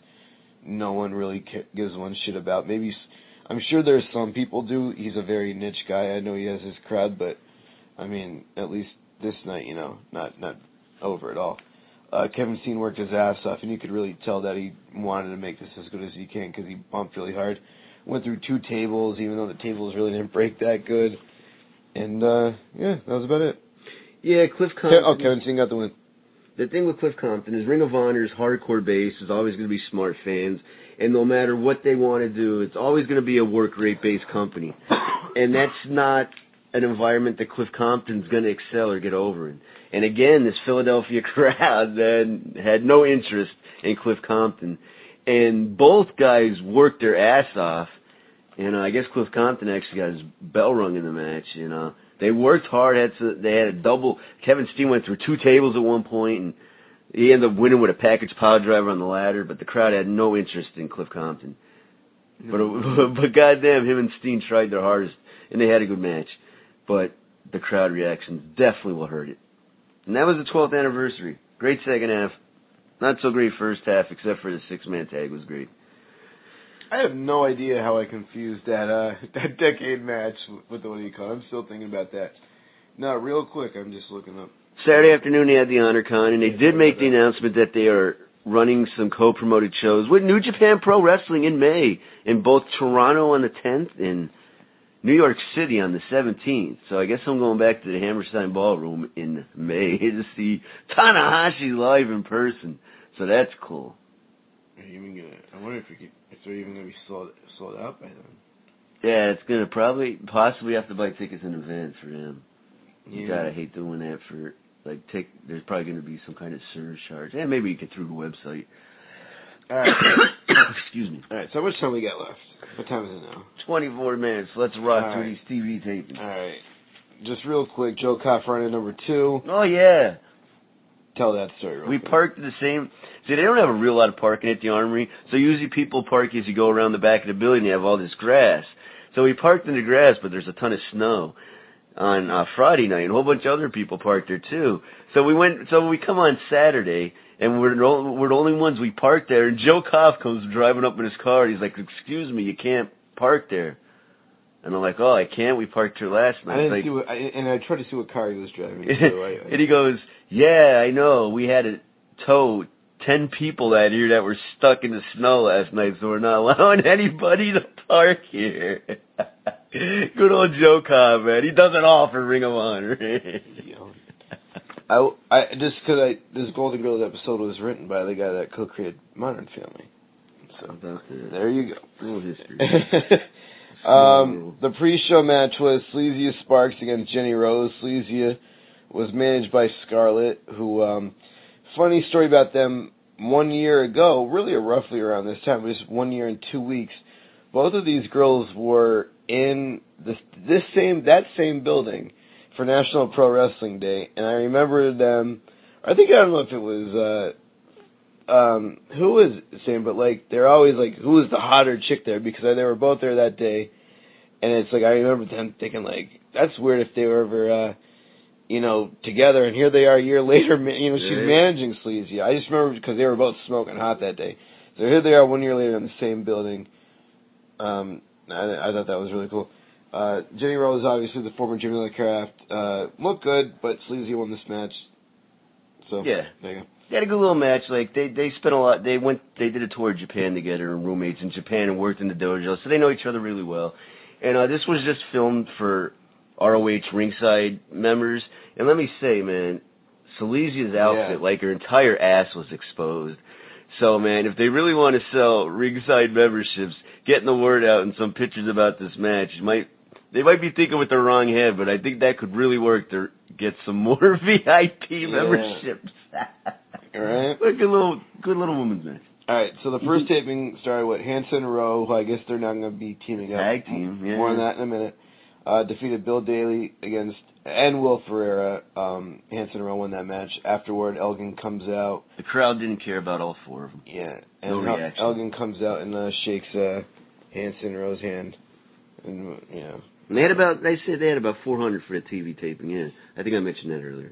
no one really ca- gives one shit about. Maybe s- I'm sure there's some people do. He's a very niche guy. I know he has his crowd, but I mean, at least this night, you know, not not over at all. Uh, Kevin Steen worked his ass off, and you could really tell that he wanted to make this as good as he can because he bumped really hard. Went through two tables, even though the tables really didn't break that good. And, uh, yeah, that was about it. Yeah, Cliff Ke- Compton. oh, Kevin Steen got the win. The thing with Cliff Compton is Ring of Honor's hardcore base is always going to be smart fans, and no matter what they want to do, it's always going to be a work rate based company, and that's not an environment that Cliff Compton's going to excel or get over in. And again, this Philadelphia crowd that had no interest in Cliff Compton, and both guys worked their ass off. You know, I guess Cliff Compton actually got his bell rung in the match. You know, they worked hard. Had to, they had a double. Kevin Steen went through two tables at one point, and he ended up winning with a package power driver on the ladder. But the crowd had no interest in Cliff Compton. But but goddamn, him and Steen tried their hardest, and they had a good match. But the crowd reactions definitely will hurt it. And that was the twelfth anniversary. Great second half. Not so great first half, except for the six-man tag was great. I have no idea how I confused that uh, that decade match with the what do you call it. I'm still thinking about that. No, real quick, I'm just looking up. Saturday afternoon, they had the Honor Con, and they did make the announcement that they are running some co-promoted shows with New Japan Pro Wrestling in May in both Toronto on the tenth and New York City on the seventeenth. So I guess I'm going back to the Hammerstein Ballroom in May to see Tanahashi live in person. So that's cool. Are you even gonna? I wonder if we could, if they're even gonna be sold sold out by then. Yeah, it's gonna probably possibly have to buy tickets in advance for him. You Yeah. gotta hate doing that for like take. There's probably gonna be some kind of surcharge. Yeah, maybe you get through the website. All right. Excuse me. All right. So how much time we got left? What time is it now? twenty-four minutes. Let's rock All through right. these T V tapings. All right. Just real quick, Joe Koff running number two. Oh yeah. Tell that story real We quick. parked in the same. See, they don't have a real lot of parking at the Armory, so usually people park as you go around the back of the building. They have all this grass. So we parked in the grass, but there's a ton of snow on uh, Friday night, and a whole bunch of other people parked there too. So we went. So we come on Saturday, and we're the only, we're the only ones we parked there. And Joe Koff comes driving up in his car. And he's like, "Excuse me, you can't park there." And I'm like, "Oh, I can't. We parked here last night." I didn't like, see what, I, and I tried to see what car he was driving. Too. I, I, and he goes, "Yeah, I know. We had to tow ten people that year that were stuck in the snow last night, so we're not allowing anybody to park here." Good old Joe Cobb, man. He does it all for Ring of Honor. I, I just because I this Golden Girls episode was written by the guy that co-created Modern Family. So there you go. Little history. um, the pre-show match was Sleazy Sparks against Jenny Rose. Sleazy was managed by Scarlett, who, um, funny story about them, one year ago, really roughly around this time, but just one year and two weeks, both of these girls were in this, this same, that same building for National Pro Wrestling Day, and I remember them, I think, I don't know if it was, uh, um, who was saying, but like, they're always like, who was the hotter chick there, because they were both there that day, and it's like, I remember them thinking like, that's weird if they were ever, uh, you know, together, and here they are a year later, you know, she's Yeah. managing Sleazy. I just remember because they were both smoking hot that day. So here they are one year later in the same building. Um, I, I thought that was really cool. Uh, Jenny Rose, obviously the former Jimmy Lee Craft, uh, looked good, but Sleazy won this match. So, Yeah. there you go. They had a good little match. Like they, they spent a lot. They went. They did a tour of Japan together, and roommates in Japan, and worked in the dojo, so they know each other really well. And uh, this was just filmed for R O H ringside members. And let me say, man, Sleazy's outfit, Yeah. like her entire ass was exposed. So, man, if they really want to sell ringside memberships, getting the word out and some pictures about this match, might they might be thinking with the wrong head, but I think that could really work to get some more V I P Yeah. memberships. All right. But good little, good little women's match. All right, so the first taping started with Hanson Rowe, who I guess they're not going to be teaming up. Tag team, yeah. More on that in a minute. Uh, defeated Bill Daly against, and Will Ferreira. Um, Hanson Rowe won that match. Afterward, Elgin comes out. The crowd didn't care about all four of them. Yeah, No and El- reaction. Elgin comes out and uh, shakes uh, Hanson Rowe's hand. And, you know. And they had about, they said they had about four hundred for the T V taping, yeah. I think I mentioned that earlier.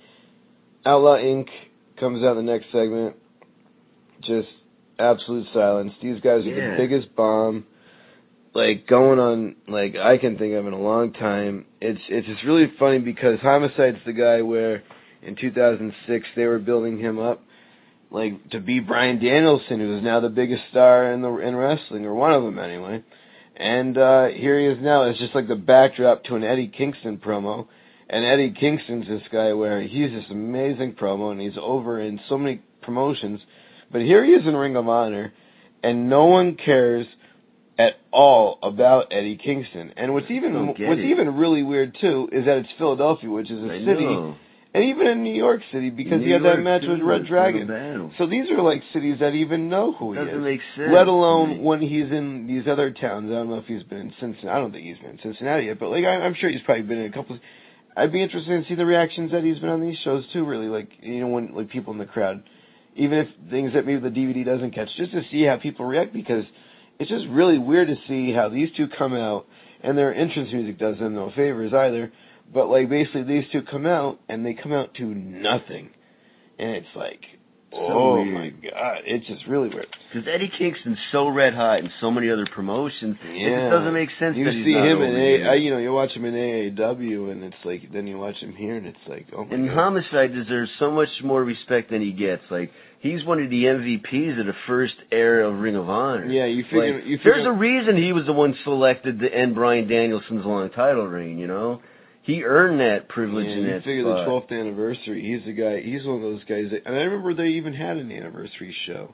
Outlaw Incorporated comes out in the next segment. Just absolute silence. These guys are Yeah. the biggest bomb, like, going on, like, I can think of in a long time. It's it's just really funny because Homicide's the guy where in two thousand six they were building him up, like, to be Bryan Danielson, who is now the biggest star in the in wrestling, or one of them anyway. And uh, here he is now. It's just like the backdrop to an Eddie Kingston promo. And Eddie Kingston's this guy where he's this amazing promo, and he's over in so many promotions. But here he is in Ring of Honor, and no one cares at all about Eddie Kingston. And what's even Don't get what's it. even really weird too is that it's Philadelphia, which is a I city, know. and even in New York City because New he had that York match City with Red was Dragon. the battle. So these are like cities that even know who he Doesn't is. make sense. Let to alone me. when he's in these other towns. I don't know if he's been in Cincinnati. I don't think he's been in Cincinnati yet, but like I, I'm sure he's probably been in a couple. I'd be interested in see the reactions that he's been on these shows too. Really, like you know when like people in the crowd, even if things that maybe the D V D doesn't catch, just to see how people react because it's just really weird to see how these two come out and their entrance music does them no favors either. But like basically these two come out and they come out to nothing, and it's like oh weird. my god, it's just really weird. Because Eddie Kingston's so red hot in so many other promotions, Yeah. it just doesn't make sense. You that he's see not him over in here. A, you know, you watch him in A A W, and it's like, then you watch him here, and it's like, oh my And god. Homicide deserves so much more respect than he gets. Like, he's one of the M V Ps of the first era of Ring of Honor. Yeah, you figure, Like, you figure there's a reason he was the one selected to end Bryan Danielson's long title reign. You know, he earned that privilege yeah, in you that figure spot. the twelfth anniversary. He's the guy. He's one of those guys. That, and I remember they even had an anniversary show.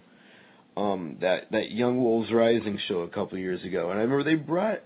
Um, that that Young Wolves Rising show a couple years ago, and I remember they brought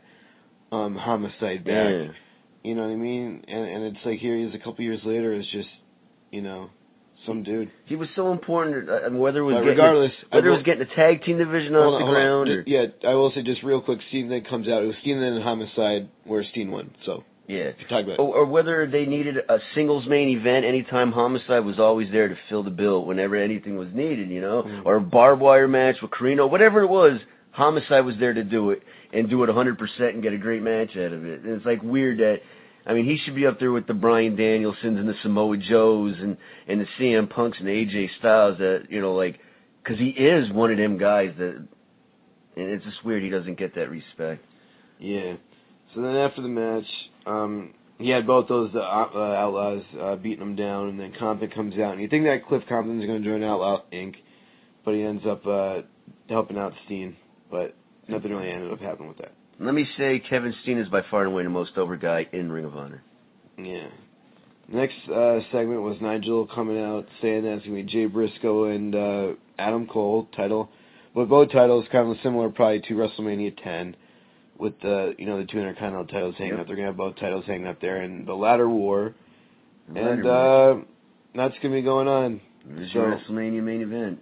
um Homicide back. Yeah. You know what I mean? And and it's like here he is a couple years later. It's just, you know, some dude. He was so important, uh, and whether it was But getting regardless, a, whether I it will- was getting a tag team division Hold off on, the hold on. ground, Ju- or yeah, I will say just real quick. Steen then comes out. It was Steen then and Homicide where Steen won. So yeah, if you talk about it. or, or whether they needed a singles main event, anytime Homicide was always there to fill the bill whenever anything was needed, you know, Mm. or a barbed wire match with Carino, whatever it was, Homicide was there to do it and do it one hundred percent and get a great match out of it. And it's like weird that, I mean, he should be up there with the Bryan Danielsons and the Samoa Joes and, and the C M Punks and A J Styles that, you know, like, because he is one of them guys that, and it's just weird he doesn't get that respect. Yeah. So then after the match, um, he had both those uh, uh, Outlaws uh, beating him down, and then Compton comes out, and you think that Cliff Compton's going to join Outlaw Incorporated, but he ends up uh, helping out Steen, but nothing really ended up happening with that. Let me say Kevin Steen is by far and away the most over guy in Ring of Honor. Yeah. Next uh, segment was Nigel coming out saying that it's going to be Jay Briscoe and uh, Adam Cole title, but both titles kind of similar probably to WrestleMania ten. With the, you know, the two Intercontinental titles hanging Yep. up. They're going to have both titles hanging up there. And the Ladder War. The and ladder uh, that's going to be going on. This is so- your WrestleMania main event.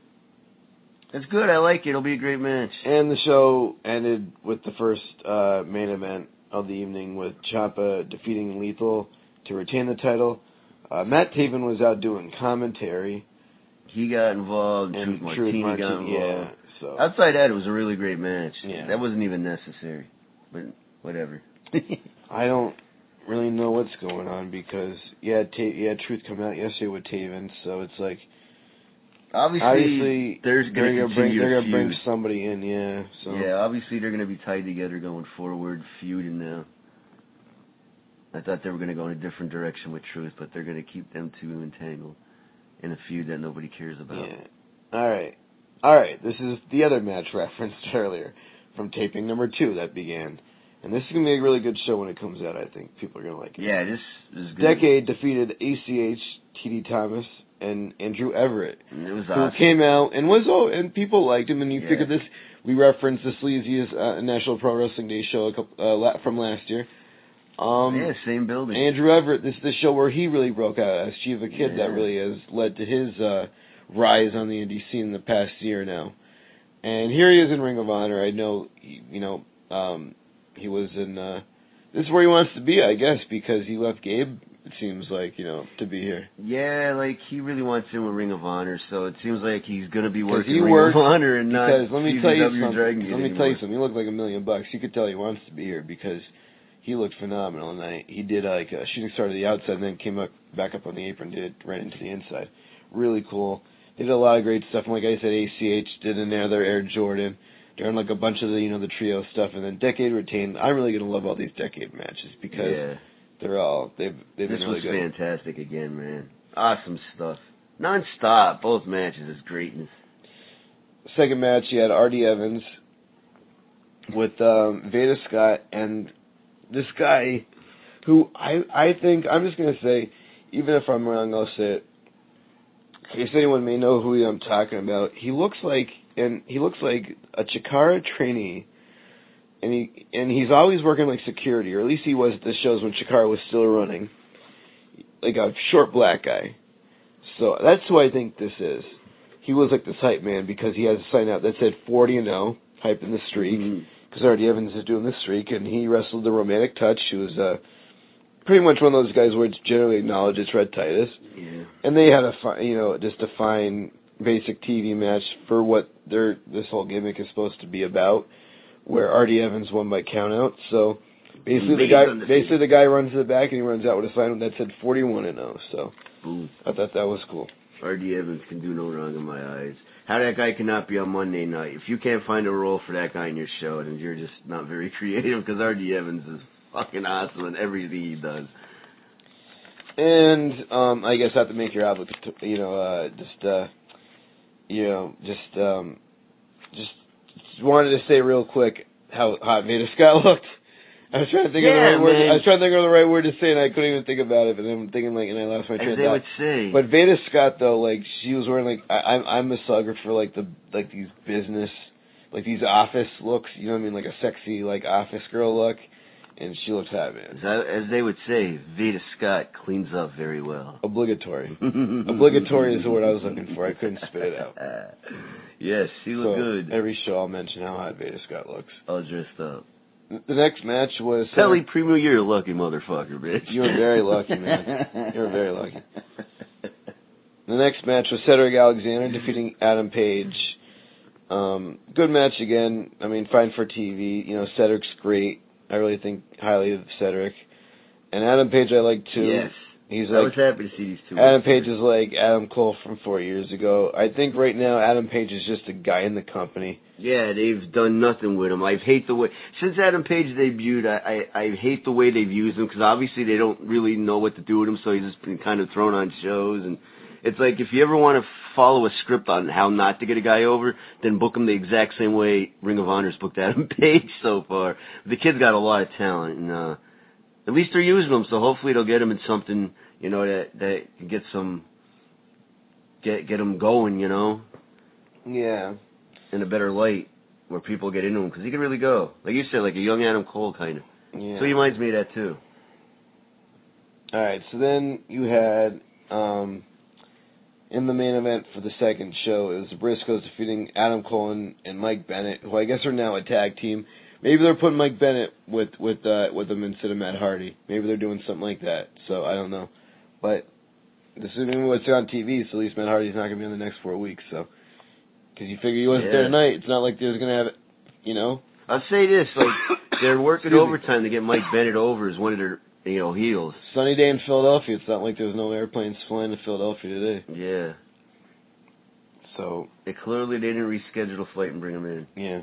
It's good. I like it. It'll be a great match. And the show ended with the first uh, main event of the evening with Ciampa defeating Lethal to retain the title. Uh, Matt Taven was out doing commentary. He got involved. And Truth Truth Martini got Martini, involved. yeah. So. Outside that, it was a really great match. Yeah. That wasn't even necessary. But whatever. I don't really know what's going on because, yeah, Ta- yeah, Truth come out yesterday with Taven, so it's like, Obviously, Obviously, there's they're going to gonna bring continue they're to gonna bring feud. somebody in, yeah. So Yeah, obviously they're going to be tied together going forward, feuding now. I thought they were going to go in a different direction with Truth, but they're going to keep them two entangled in a feud that nobody cares about. yeah. All right, all right. This is the other match referenced earlier from taping number two that began, and this is gonna be a really good show when it comes out. I think people are gonna like it. Yeah, this is good. Decade defeated A C H, T D Thomas, and Andrew Everett, It was who awesome. came out and was oh, and people liked him. And you Yeah. figure this, we referenced the Sleazy's uh, National Pro Wrestling Day show a couple, uh, la- from last year. Um, yeah, same building. Andrew Everett, this is the show where he really broke out as Chief of Kid. Yeah. That really has led to his uh, rise on the indie scene in the past year now. And here he is in Ring of Honor. I know, he, you know, um, he was in. Uh, this is where he wants to be, I guess, because he left Gabe. It seems like, you know, to be here. Yeah, like he really wants in with Ring of Honor, so it seems like he's gonna be 'Cause working he Ring works- of Honor and not Because let me tell you C Z W something. Dragon Let Gate me anymore. tell you something. He looked like a million bucks. You could tell he wants to be here because he looked phenomenal. And I, he did like a shooting star to the outside and then came up back up on the apron, did it right into the inside. Really cool. They did a lot of great stuff. And like I said, A C H did another Air Jordan. During like a bunch of the, you know, the trio stuff, and then Decade retained. I'm really gonna love all these Decade matches because Yeah, they're all they've they've this been really was good. fantastic again, man. Awesome stuff. Non-stop, both matches is greatness. Second match, you had R D Evans with um, Veda Scott and this guy who I I think I'm just gonna say, even if I'm wrong, I'll say it. In case anyone may know who I'm talking about, he looks like and he looks like a Chikara trainee, and he and he's always working like security, or at least he was at the shows when Chikara was still running, like a short black guy. So that's who I think this is. He was like this hype man because he has a sign out that said forty and oh, hype in the streak. Mhm. Because R D Evans is doing the streak, and he wrestled the Romantic Touch. He was uh, pretty much one of those guys where it's generally acknowledged it's Red Titus. Yeah. And they had a fi- you know just a fine basic T V match for what their this whole gimmick is supposed to be about, where R D Evans won by countout. So basically the Amazing guy undefeated. basically the guy runs to the back and he runs out with a sign that said forty-one and oh. So Boom. I thought that was cool. R D Evans can do no wrong in my eyes. How that guy cannot be on Monday night. If you can't find a role for that guy in your show, then you're just not very creative, because R D Evans is fucking awesome in everything he does. And um, I guess I have to make your outlook, you know, uh, just, uh, you know, just, um, just wanted to say real quick how hot Veda Scott looked. I was trying to think yeah, of the right man. word. I was trying to think of the right word to say, and I couldn't even think about it. But then I'm thinking like, and I lost my train As of they thought. would say. But Veda Scott though, like she was wearing like I, I'm I'm a sucker for like the like these business, like these office looks. You know what I mean? Like a sexy like office girl look, and she looks hot, man. As, as they would say, Veda Scott cleans up very well. Obligatory. Obligatory is the word I was looking for. I couldn't spit it out. Yes, she looked so good. Every show I'll mention how hot Veda Scott looks. All dressed up. The next match was... Telly Primo, you're a lucky motherfucker, bitch. You were very lucky, man. You were very lucky. The next match was Cedric Alexander defeating Adam Page. Um, good match again. I mean, fine for T V. You know, Cedric's great. I really think highly of Cedric. And Adam Page I like too. Yes. He's I like, was happy to see these two. Adam Page is like Adam Cole from four years ago. I think right now Adam Page is just a guy in the company. Yeah, they've done nothing with him. I hate the way since Adam Page debuted. I I, I hate the way they've used him, because obviously they don't really know what to do with him. So he's just been kind of thrown on shows, and it's like if you ever want to follow a script on how not to get a guy over, then book him the exact same way Ring of Honor's booked Adam Page so far. The kid's got a lot of talent, and uh, at least they're using him. So hopefully they'll get him in something, you know, that that can get some get get him going, you know. Yeah. In a better light, where people get into him, because he can really go. Like you said, like a young Adam Cole, kind of. Yeah. So he reminds me of that, too. Alright, so then you had, um, in the main event for the second show, it was the Briscoes defeating Adam Cole and, and Mike Bennett, who I guess are now a tag team. Maybe they're putting Mike Bennett with with uh, with them instead of Matt Hardy. Maybe they're doing something like that. So I don't know. But assuming what's on T V, so at least Matt Hardy's not going to be in the next four weeks, so... Because you figure he wasn't yeah. there tonight. It's not like they're going to have it, you know? I'll say this, like, they're working overtime to get Mike Bennett over as one of their, you know, heels. Sunny day in Philadelphia. It's not like there was no airplanes flying to Philadelphia today. Yeah. So... They clearly they didn't reschedule the flight and bring him in. Yeah.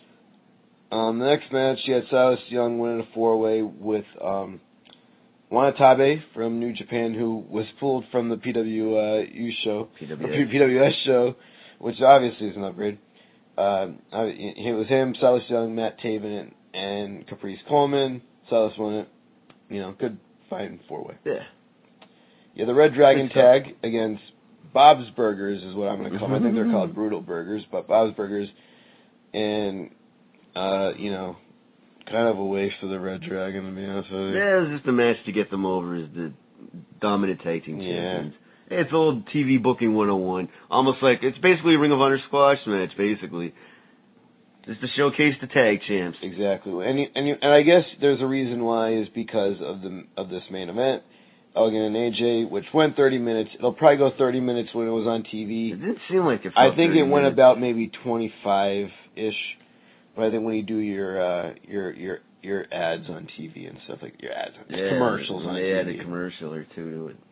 Um, the next match, you had Silas Young winning a four-way with um, Wanatabe from New Japan, who was pulled from the P W U show. P W S. Or P W S show. Which obviously is an upgrade. Uh, it was him, Silas Young, Matt Taven, and Caprice Coleman. Silas won it. You know, good fighting four-way. Yeah. Yeah, the Red Dragon tag against Bob's Burgers is what I'm going to call them. I think they're called Brutal Burgers, but Bob's Burgers. And, uh, you know, kind of a waste for the Red Dragon, to be honest with you. Yeah, it was just a match to get them over as the dominant tag team champions. Yeah. It's old T V booking one oh one. Almost like, it's basically a Ring of Honor squash match, basically. Just to showcase the tag champs. Exactly. And you, and you, and I guess there's a reason why is because of the of this main event. Elgin and A J, which went thirty minutes. It'll probably go thirty minutes when it was on T V. It didn't seem like it I think it went minutes. about maybe twenty-five-ish. But I think when you do your uh, your your your ads on T V and stuff, like your ads, yeah, commercials on they T V. They had a commercial or two to it.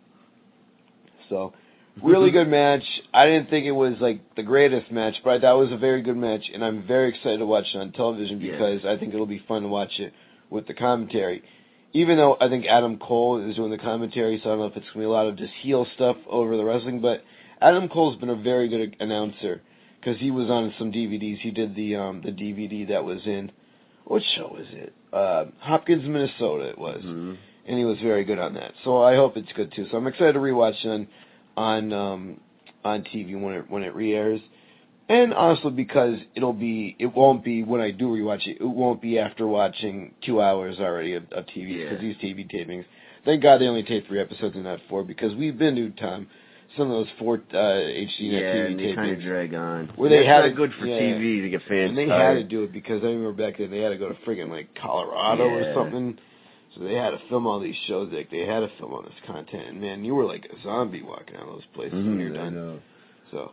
So, really good match. I didn't think it was like the greatest match, but that was a very good match, and I'm very excited to watch it on television because yeah. I think it'll be fun to watch it with the commentary. Even though I think Adam Cole is doing the commentary, so I don't know if it's going to be a lot of just heel stuff over the wrestling, but Adam Cole's been a very good announcer because he was on some D V Ds. He did the um, the D V D that was in, what show was it? Uh, Hopkins, Minnesota it was. Mm-hmm. And he was very good on that. So I hope it's good too. So I'm excited to rewatch it on on um, on T V when it when it re-airs. And honestly, because it'll be, it won't be when I do rewatch it. It won't be after watching two hours already of, of T V because yeah. these T V tapings. Thank God they only tape three episodes and not four because we've been to Tom some of those four uh, H D yeah, T V and they tapings kind of drag on. where they That's had not to, good for yeah, T V to get fans. And they tired. had to do it because I remember back then they had to go to friggin' like Colorado yeah. or something. So they had to film all these shows. Like they had to film all this content. And man, you were like a zombie walking out of those places mm-hmm, when you're done. I know. So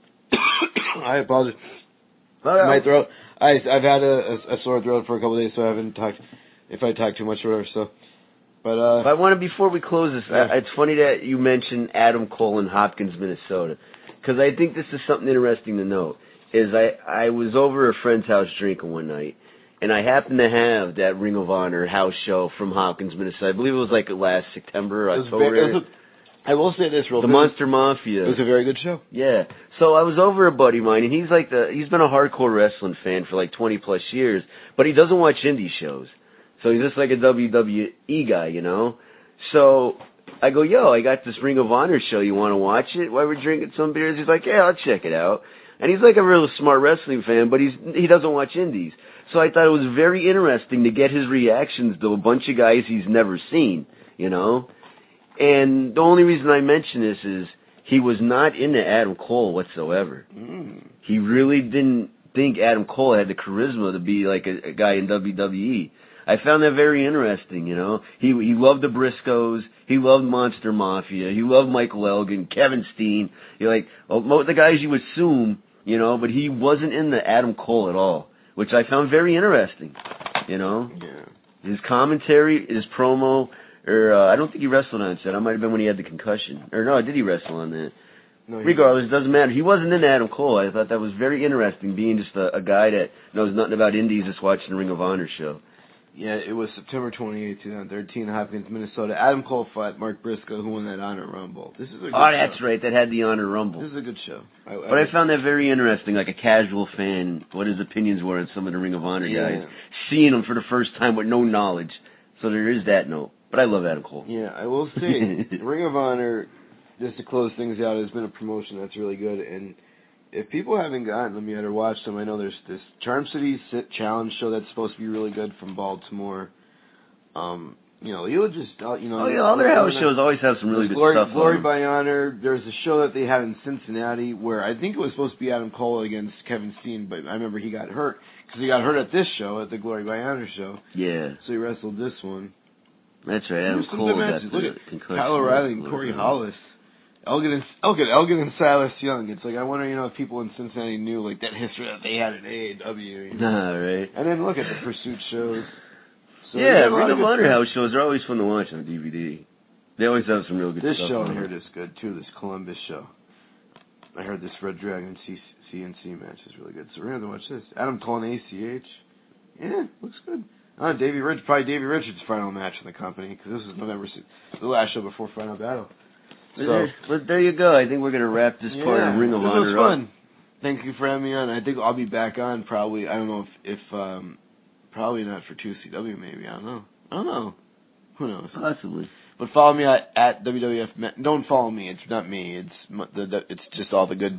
I apologize. Well, My throat. I I've had a, a, a sore throat for a couple of days, so I haven't talked. If I talk too much or whatever, so But, uh... But I want to, before we close this, yeah. I, it's funny that you mentioned Adam Cole in Hopkins, Minnesota, because I think this is something interesting to note, is I, I was over at a friend's house drinking one night, and I happened to have that Ring of Honor house show from Hopkins, Minnesota. I believe it was like last September, It was October. very- it was a, I will say this real The quick. Monster Mafia. It was a very good show. Yeah. So I was over a buddy of mine, and he's like the he's been a hardcore wrestling fan for like twenty plus years, but he doesn't watch indie shows. So he's just like a W W E guy, you know. So I go, yo, I got this Ring of Honor show. You want to watch it? While we're drinking some beers, he's like, yeah, I'll check it out. And he's like a real smart wrestling fan, but he's he doesn't watch indies. So I thought it was very interesting to get his reactions to a bunch of guys he's never seen, you know. And the only reason I mention this is he was not into Adam Cole whatsoever. Mm. He really didn't think Adam Cole had the charisma to be like a, a guy in W W E. I found that very interesting, you know. He he loved the Briscoes. He loved Monster Mafia. He loved Michael Elgin, Kevin Steen. He like well, most the guys you assume, you know, but he wasn't into Adam Cole at all, which I found very interesting, you know. Yeah. His commentary, his promo, or uh, I don't think he wrestled on it. That might have been when he had the concussion. Or no, did he wrestle on that? No, Regardless, it doesn't matter. He wasn't into Adam Cole. I thought that was very interesting, being just a, a guy that knows nothing about indies, just watching the Ring of Honor show. Yeah, it was September twenty-eighth, twenty thirteen, Hopkins, Minnesota. Adam Cole fought Mark Briscoe, who won that Honor Rumble. This is a good Oh, that's show. right. That had the Honor Rumble. This is a good show. I, But I, I found that very interesting, like a casual fan, what his opinions were on some of the Ring of Honor yeah. guys, seeing them for the first time with no knowledge. So there is that note. But I love Adam Cole. Yeah, I will say, Ring of Honor, just to close things out, has been a promotion that's really good. And if people haven't gotten them yet or watched them, I know there's this Charm City Sit Challenge show that's supposed to be really good from Baltimore. Um, you know, you'll just, uh, you know. Oh, yeah, all their house shows always have some really good Glory, stuff Glory on them. by Honor. There's a show that they had in Cincinnati where I think it was supposed to be Adam Cole against Kevin Steen, but I remember he got hurt because he got hurt at this show, at the Glory by Honor show. Yeah. So he wrestled this one. That's right, Adam Cole got the Look at concussion. Kyle O'Reilly and Corey Hollis. Elgin and, Elgin, Elgin and Silas Young. It's like, I wonder, you know, if people in Cincinnati knew, like, that history that they had in A E W. You know? Nah, right. And then look at the Pursuit shows. So yeah, a lot Ring of good Honor stuff. house shows are always fun to watch on D V D. They always have some real good This stuff. show on in here them. is good, too, this Columbus show. I heard this Red Dragon C N C match is really good. So we're going to watch this. Adam Cole and A C H. Yeah, looks good. Uh, Davey Rich, probably Davey Richards' final match in the company, because this is November sixth, the last show before Final Battle. But, So, there, but there you go. I think we're going to wrap this yeah, part of Ring of this Honor was up. fun. Thank you for having me on. I think I'll be back on probably, I don't know if, if um, probably not for two C W maybe, I don't know. I don't know. Who knows? Possibly. But follow me at, at W W F. Ma- don't follow me. It's not me. It's m- the, the it's just all the good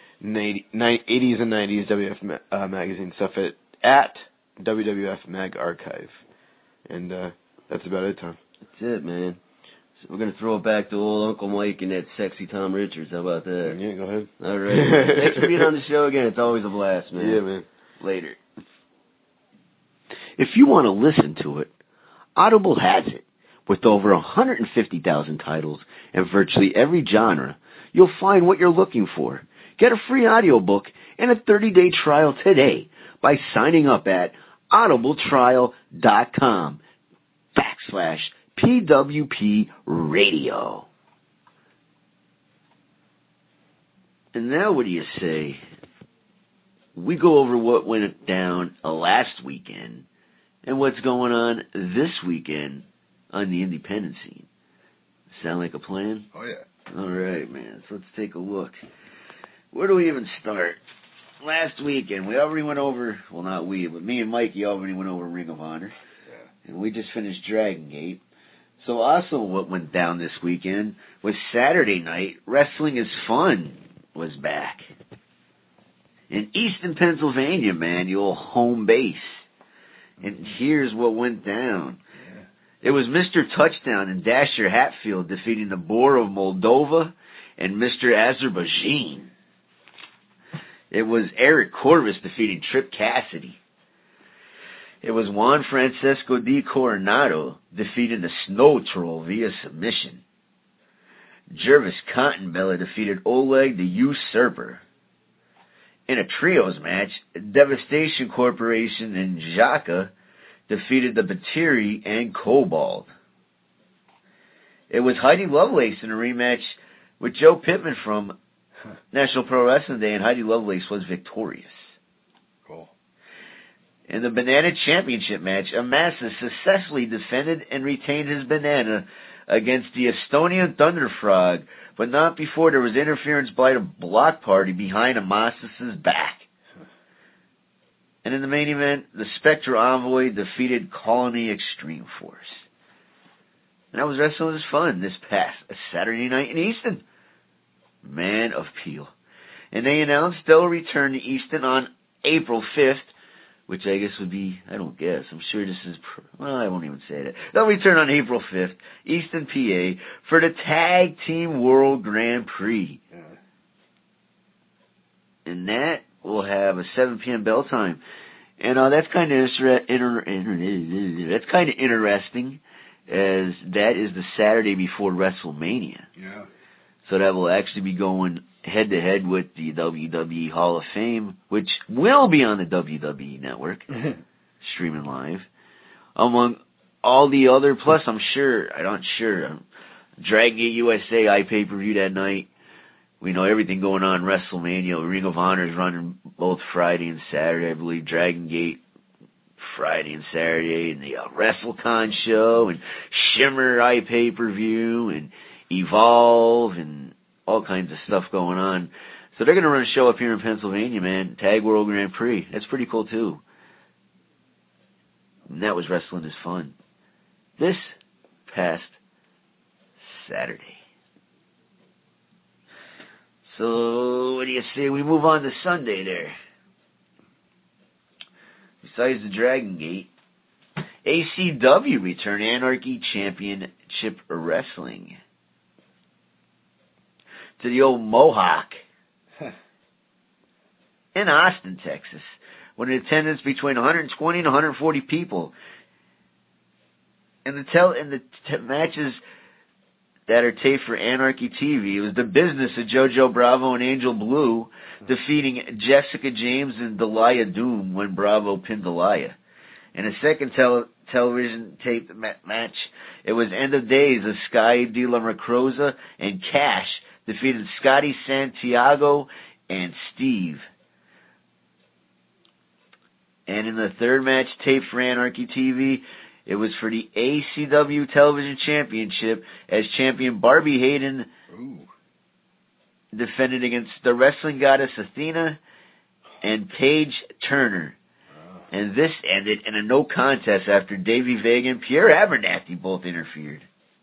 eighties and nineties W W F ma- uh, magazine stuff at at W W F Mag Archive. And uh, that's about it, Tom. That's it, man. So we're going to throw it back to old Uncle Mike and that sexy Tom Richards. How about that? Yeah, go ahead. All right. Thanks for being on the show again. It's always a blast, man. Yeah, man. Later. If you want to listen to it, Audible has it. With over one hundred fifty thousand titles and virtually every genre, you'll find what you're looking for. Get a free audiobook and a thirty-day trial today by signing up at audibletrial.com backslash PWP radio. And now what do you say? We go over what went down last weekend and what's going on this weekend on the independent scene. Sound like a plan? Oh, yeah. All right, man. So let's take a look. Where do we even start? Last weekend, we already went over, well, not we, but me and Mikey already went over Ring of Honor. Yeah. And we just finished Dragon Gate. So also what went down this weekend was Saturday night, Wrestling is Fun was back. In Easton, Pennsylvania, man, your home base. And here's what went down. It was Mister Touchdown and Dasher Hatfield defeating the Boar of Moldova and Mister Azerbaijan. It was Eric Corvus defeating Trip Cassidy. It was Juan Francisco Di Coronado defeating the Snow Troll via submission. Jervis Cottonbelly defeated Oleg the Usurper. In a trios match, Devastation Corporation and Jaka defeated the Batiri and Cobalt. it was Heidi Lovelace in a rematch with Joe Pittman from National Pro Wrestling Day, and Heidi Lovelace was victorious. Cool. In the Banana Championship match, Amasa successfully defended and retained his banana against the Estonian Thunder Frog, but not before there was interference by the Block Party behind Amasa's back. And in the main event, the Spectre Envoy defeated Colony Extreme Force. And that was Wrestling Was Fun this past Saturday night in Easton. Man of Peel. And they announced they'll return to Easton on April fifth, which I guess would be, I don't guess, I'm sure this is, well, I won't even say that. They'll return on April fifth, Easton, P A, for the Tag Team World Grand Prix. Yeah. And that will have a seven p.m. bell time. And uh, that's kind of inter- inter- inter- that's kind of interesting, as that is the Saturday before WrestleMania. Yeah. So that will actually be going head-to-head with the W W E Hall of Fame, which will be on the W W E Network, streaming live, among all the other, plus I'm sure, I'm not sure, um, Dragon Gate U S A, I pay-per-view that night. We know everything going on in WrestleMania. Ring of Honor is running both Friday and Saturday, I believe. Dragon Gate Friday and Saturday, and the uh, WrestleCon show, and Shimmer I pay-per-view, and Evolve, and all kinds of stuff going on. So they're going to run a show up here in Pennsylvania, man. Tag World Grand Prix. That's pretty cool, too. And that was Wrestling Is Fun. This past Saturday. So, what do you say we move on to Sunday there? Besides the Dragon Gate, A C W return Anarchy Championship Wrestling to the old Mohawk in Austin, Texas, with an attendance between one hundred twenty and one hundred forty people. And the tel- and the t- matches that are taped for Anarchy T V, it was the business of JoJo Bravo and Angel Blue defeating Jessica James and Delia Doom when Bravo pinned Delia. In a second tel- television taped ma- match, it was End of Days of Sky de la Macroza and Cash defeated Scotty Santiago and Steve. And in the third match taped for Anarchy T V, it was for the A C W Television Championship, as champion Barbie Hayden Ooh. defended against the Wrestling Goddess Athena and Paige Turner. Wow. And this ended in a no contest after Davey Vega and Pierre Abernathy both interfered.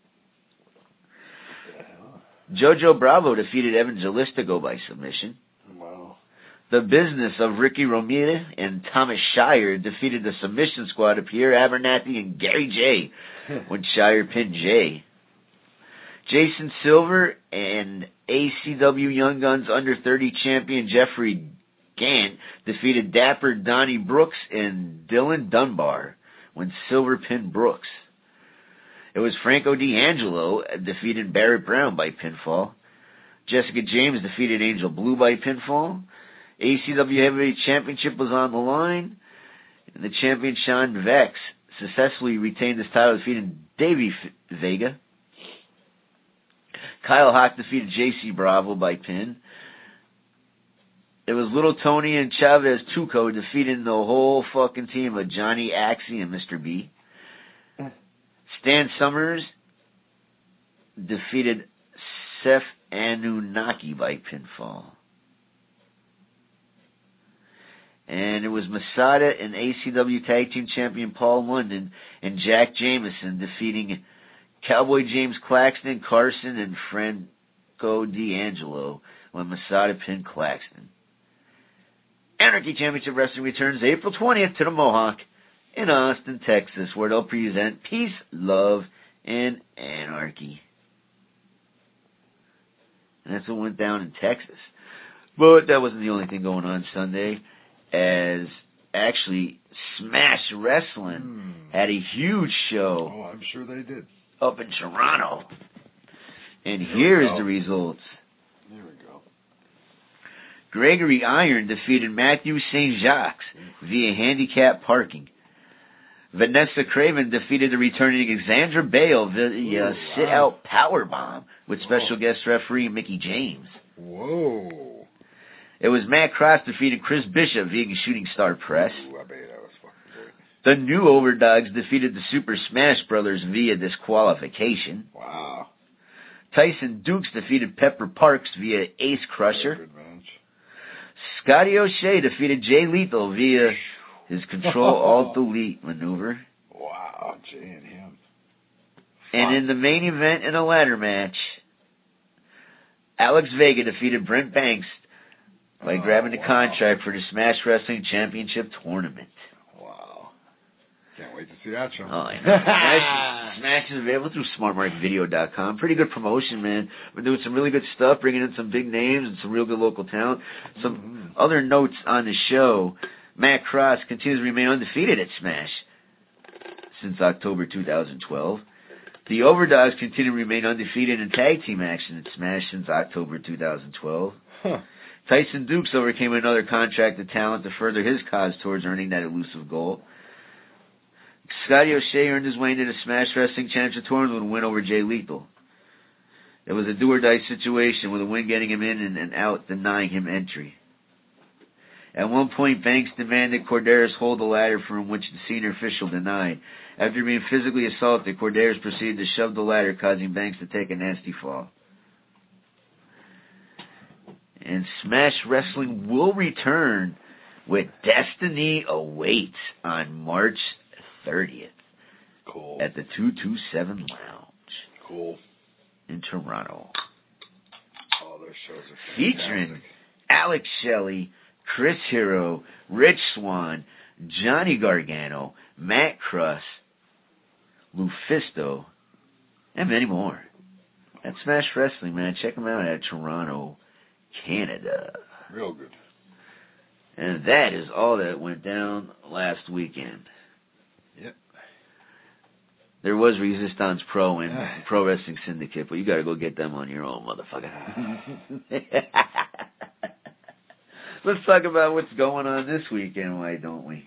JoJo Bravo defeated Evangelistico by submission. Wow. The business of Ricky Romita and Thomas Shire defeated the submission squad of Pierre Abernathy and Gary J. when Shire pinned Jay. Jason Silver and A C W Young Guns under thirty champion Jeffrey Gant defeated Dapper Donnie Brooks and Dylan Dunbar when Silver pinned Brooks. It was Franco D'Angelo defeated Barrett Brown by pinfall. Jessica James defeated Angel Blue by pinfall. A C W Heavyweight Championship was on the line, and the champion Sean Vex successfully retained his title, defeating Davey Vega. Kyle Hawk defeated J C Bravo by pin. It was Little Tony and Chavez Tuco defeating the whole fucking team of Johnny Axie and Mister B. Stan Summers defeated Seth Anunnaki by pinfall. And it was Masada and A C W Tag Team Champion Paul London and Jack Jameson defeating Cowboy James Claxton, Carson, and Franco D'Angelo when Masada pinned Claxton. Anarchy Championship Wrestling returns April twentieth to the Mohawk in Austin, Texas, where they'll present Peace, Love, and Anarchy. And that's what went down in Texas. But that wasn't the only thing going on Sunday, as actually Smash Wrestling hmm. had a huge show. Oh, I'm sure they did. Up in Toronto. And there here's the results. There we go. Gregory Iron defeated Matthew Saint Jacques via handicap parking. Vanessa Craven defeated the returning Alexandra Bale via Ooh, sit-out powerbomb with special Whoa. guest referee Mickey James. Whoa. It was Matt Cross defeated Chris Bishop via Shooting Star Press. Ooh, I bet that was fucking great. The New Overdogs defeated the Super Smash Brothers via disqualification. Wow. Tyson Dukes defeated Pepper Parks via Ace Crusher. Good match. Scotty O'Shea defeated Jay Lethal via his Control-Alt-Delete maneuver. Wow, Jay and him. And Fun. in the main event in a ladder match, Alex Vega defeated Brent Banks by Oh, grabbing the wow. contract for the Smash Wrestling Championship Tournament. Wow. Can't wait to see that show. Oh, I know. Smash, Smash is available through smart mark video dot com. Pretty good promotion, man. We're doing some really good stuff, bringing in some big names and some real good local talent. Some Mm-hmm. other notes on the show. Matt Cross continues to remain undefeated at Smash since October two thousand twelve. The Overdogs continue to remain undefeated in tag team action at Smash since October two thousand twelve. Huh. Tyson Dukes overcame another contracted talent to further his cause towards earning that elusive goal. Scotty O'Shea earned his way into the Smash Wrestling Championship Tournament with a win over Jay Lethal. It was a do-or-die situation with a win getting him in and an out denying him entry. At one point, Banks demanded Corderas hold the ladder, from which the senior official denied. After being physically assaulted, Corderas proceeded to shove the ladder, causing Banks to take a nasty fall. And Smash Wrestling will return with Destiny Awaits on March thirtieth Cool. at the two two seven Lounge Cool. in Toronto. Oh, those shows are fantastic. Featuring Alex Shelley, Chris Hero, Rich Swann, Johnny Gargano, Matt Cross, Lufisto, and many more. At Smash Wrestling, man. Check them out at Toronto, Canada. Real good. And that is all that went down last weekend. Yep. There was Resistance Pro and Pro Wrestling Syndicate, but you gotta go get them on your own, motherfucker. Let's talk about what's going on this weekend, why don't we?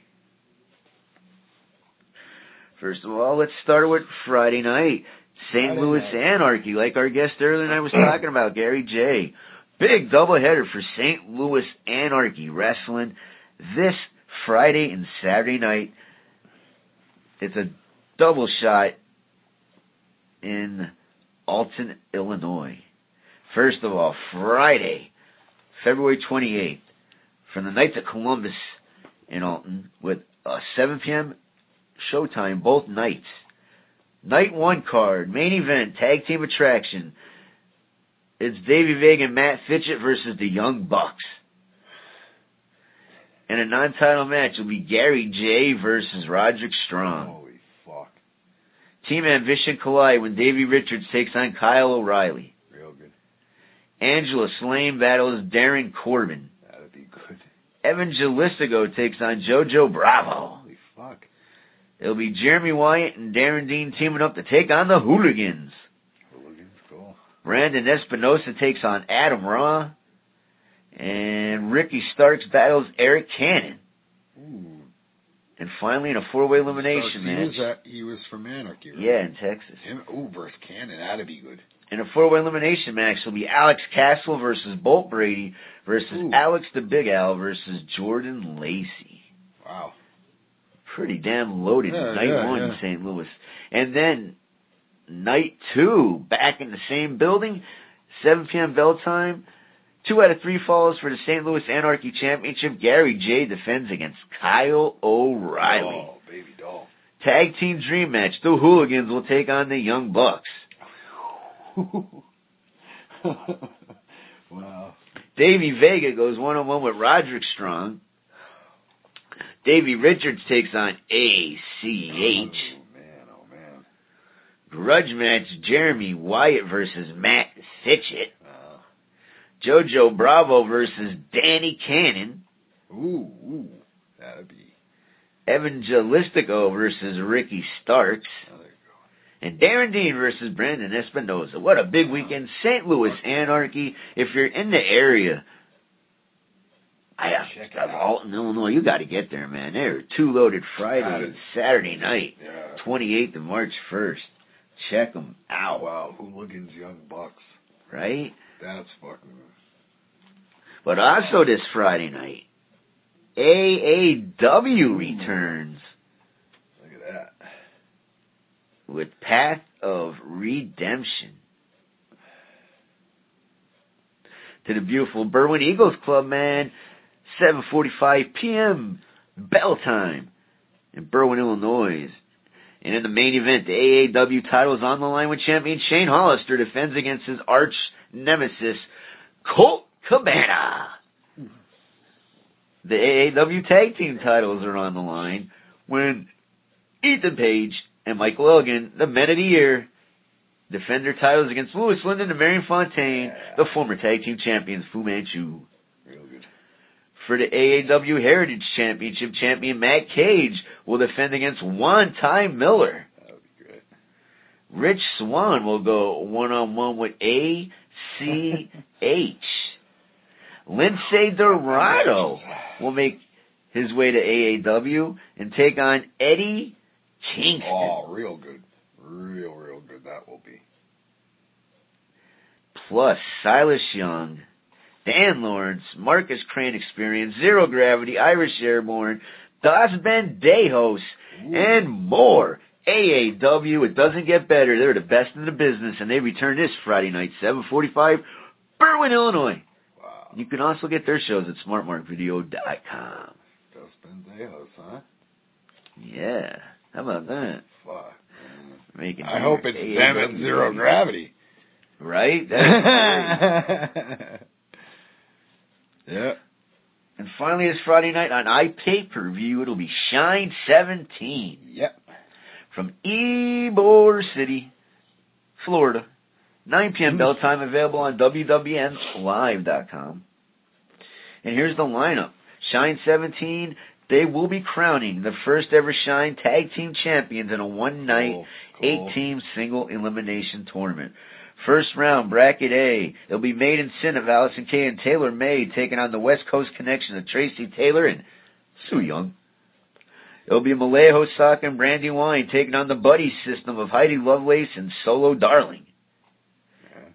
First of all, let's start with Friday night. Saint Friday Louis night. Anarchy, like our guest earlier I was talking about, Gary J. Big doubleheader for Saint Louis Anarchy Wrestling this Friday and Saturday night. It's a double shot in Alton, Illinois. First of all, Friday, February twenty-eighth, from the Knights of Columbus in Alton, with a seven p.m. showtime both nights. Night one card, main event, tag team attraction. It's Davey Vega and Matt Fitchett versus the Young Bucks. And a non-title match will be Gary J versus Roderick Strong. Holy fuck. Team Ambition collide when Davey Richards takes on Kyle O'Reilly. Real good. Angela Slane battles Darren Corbin. That'd be good. Evan Jalistigo takes on Jojo Bravo. Holy fuck. It'll be Jeremy Wyatt and Darren Dean teaming up to take on the Hooligans. Hooligans, cool. Brandon Espinosa takes on Adam Raw. And Ricky Starks battles Eric Cannon. Ooh. And finally, in a four-way elimination Starks, match. He was, at, he was from Anarchy, right? Yeah, in Texas. Him, ooh, versus Cannon. That'd be good. In a four-way elimination match will be Alex Castle versus Bolt Brady versus Ooh. Alex the Big Al versus Jordan Lacey. Wow. Pretty damn loaded Yeah, night yeah, one yeah. in Saint Louis. And then night two, back in the same building, seven p.m. bell time. Two out of three falls for the Saint Louis Anarchy Championship. Gary J defends against Kyle O'Reilly. Oh, baby doll. Tag team dream match. The Hooligans will take on the Young Bucks. Wow. Davey Vega goes one-on-one with Roderick Strong. Davey Richards takes on A C H. Oh, man, oh, man. Grudge match, Jeremy Wyatt versus Matt Fitchett. Uh, Jojo Bravo versus Danny Cannon. ooh, ooh. That'd be... Evan Jalistico versus Ricky Starks. Oh, there you And Darren Dean versus Brandon Espinosa. What a big weekend. Saint Louis Anarchy. If you're in the area, I have Check it out. Alton, Illinois. You got to get there, man. They're two loaded Friday Got and it. Saturday night, Yeah. twenty-eighth and March first. Check them out. Wow, Hooligans Young Bucks. Right? That's fucking. But also this Friday night, A A W returns Look at that. with Path of Redemption to the beautiful Berwyn Eagles Club, man. seven forty-five p.m. bell time in Berwyn, Illinois. And in the main event, the A A W title is on the line with champion Shane Hollister defends against his arch nemesis, Colt Cabana. The A A W tag team titles are on the line when Ethan Page and Michael Elgin, the men of the year, defend their titles against Louis Linden and Marion Fontaine, the former tag team champions, Fu Manchu. Real good. For the A A W Heritage Championship, champion Matt Cage will defend against Juan Ty Miller. That would be great. Rich Swann will go one-on-one with A C H. Lindsay Dorado will make his way to A A W and take on Eddie Kingston. Oh, real good. Real, real good that will be. Plus Silas Young, Dan Lawrence, Marcus Crane Experience, Zero Gravity, Irish Airborne, Das Bandejos, and more. A A W, it doesn't get better. They're the best in the business, and they return this Friday night, seven forty-five, Berwyn, Illinois. Wow. You can also get their shows at smart mark video dot com. Dos Pendejos, huh? Yeah, how about that? Fuck. Making I hope it's A A W them at Zero Gravity. Right? That's great. Yeah. And finally, this Friday night on iPay-Per-View, it'll be Shine seventeen. Yep. From Ybor City, Florida. nine p.m. bell time, available on W W N live dot com. And here's the lineup. Shine seventeen, they will be crowning the first ever Shine Tag Team Champions in a one-night, Cool, cool. eight-team single elimination tournament. First round, Bracket A. It'll be Made in Sin of Allison Kay and Taylor May taking on the West Coast Connection of Tracy Taylor and Sue Young. It'll be Malaya Hosaka and Brandy Wine taking on the Buddy System of Heidi Lovelace and Solo Darling. Yeah.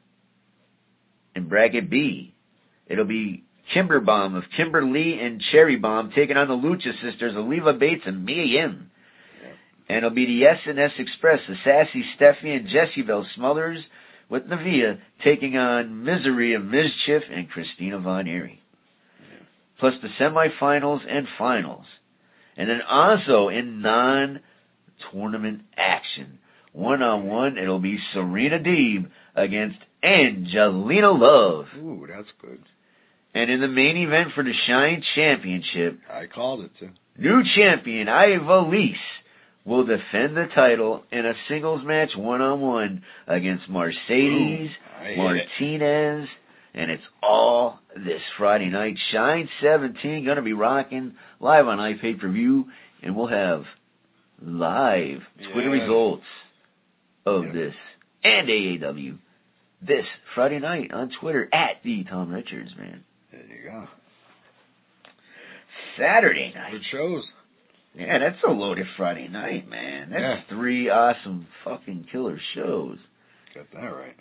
In Bracket B, it'll be Kimber Bomb of Kimber Lee and Cherry Bomb taking on the Lucha Sisters, Oliva Bates and Mia Yim. Yeah. And it'll be the S and S Express, the Sassy Stephanie and Jessie Bell Smothers, with Navia taking on Misery of Mischief and Christina Von Eerie. Yeah. Plus the semifinals and finals. And then also in non-tournament action, one-on-one, it'll be Serena Deeb against Angelina Love. Ooh, that's good. And in the main event for the Shine Championship, I called it, too. new champion Iva Lise will defend the title in a singles match one-on-one against Mercedes Ooh, I hate Martinez. And it's all this Friday night. Shine seventeen going to be rocking live on iPay-Per-View. And we'll have live Twitter Yeah. results of Yeah. this and A A W this Friday night on Twitter at the Tom Richards, man. There you go. Saturday night. Good shows. Yeah, that's a loaded Friday night, man. That's Yeah. three awesome fucking killer shows. Got that right.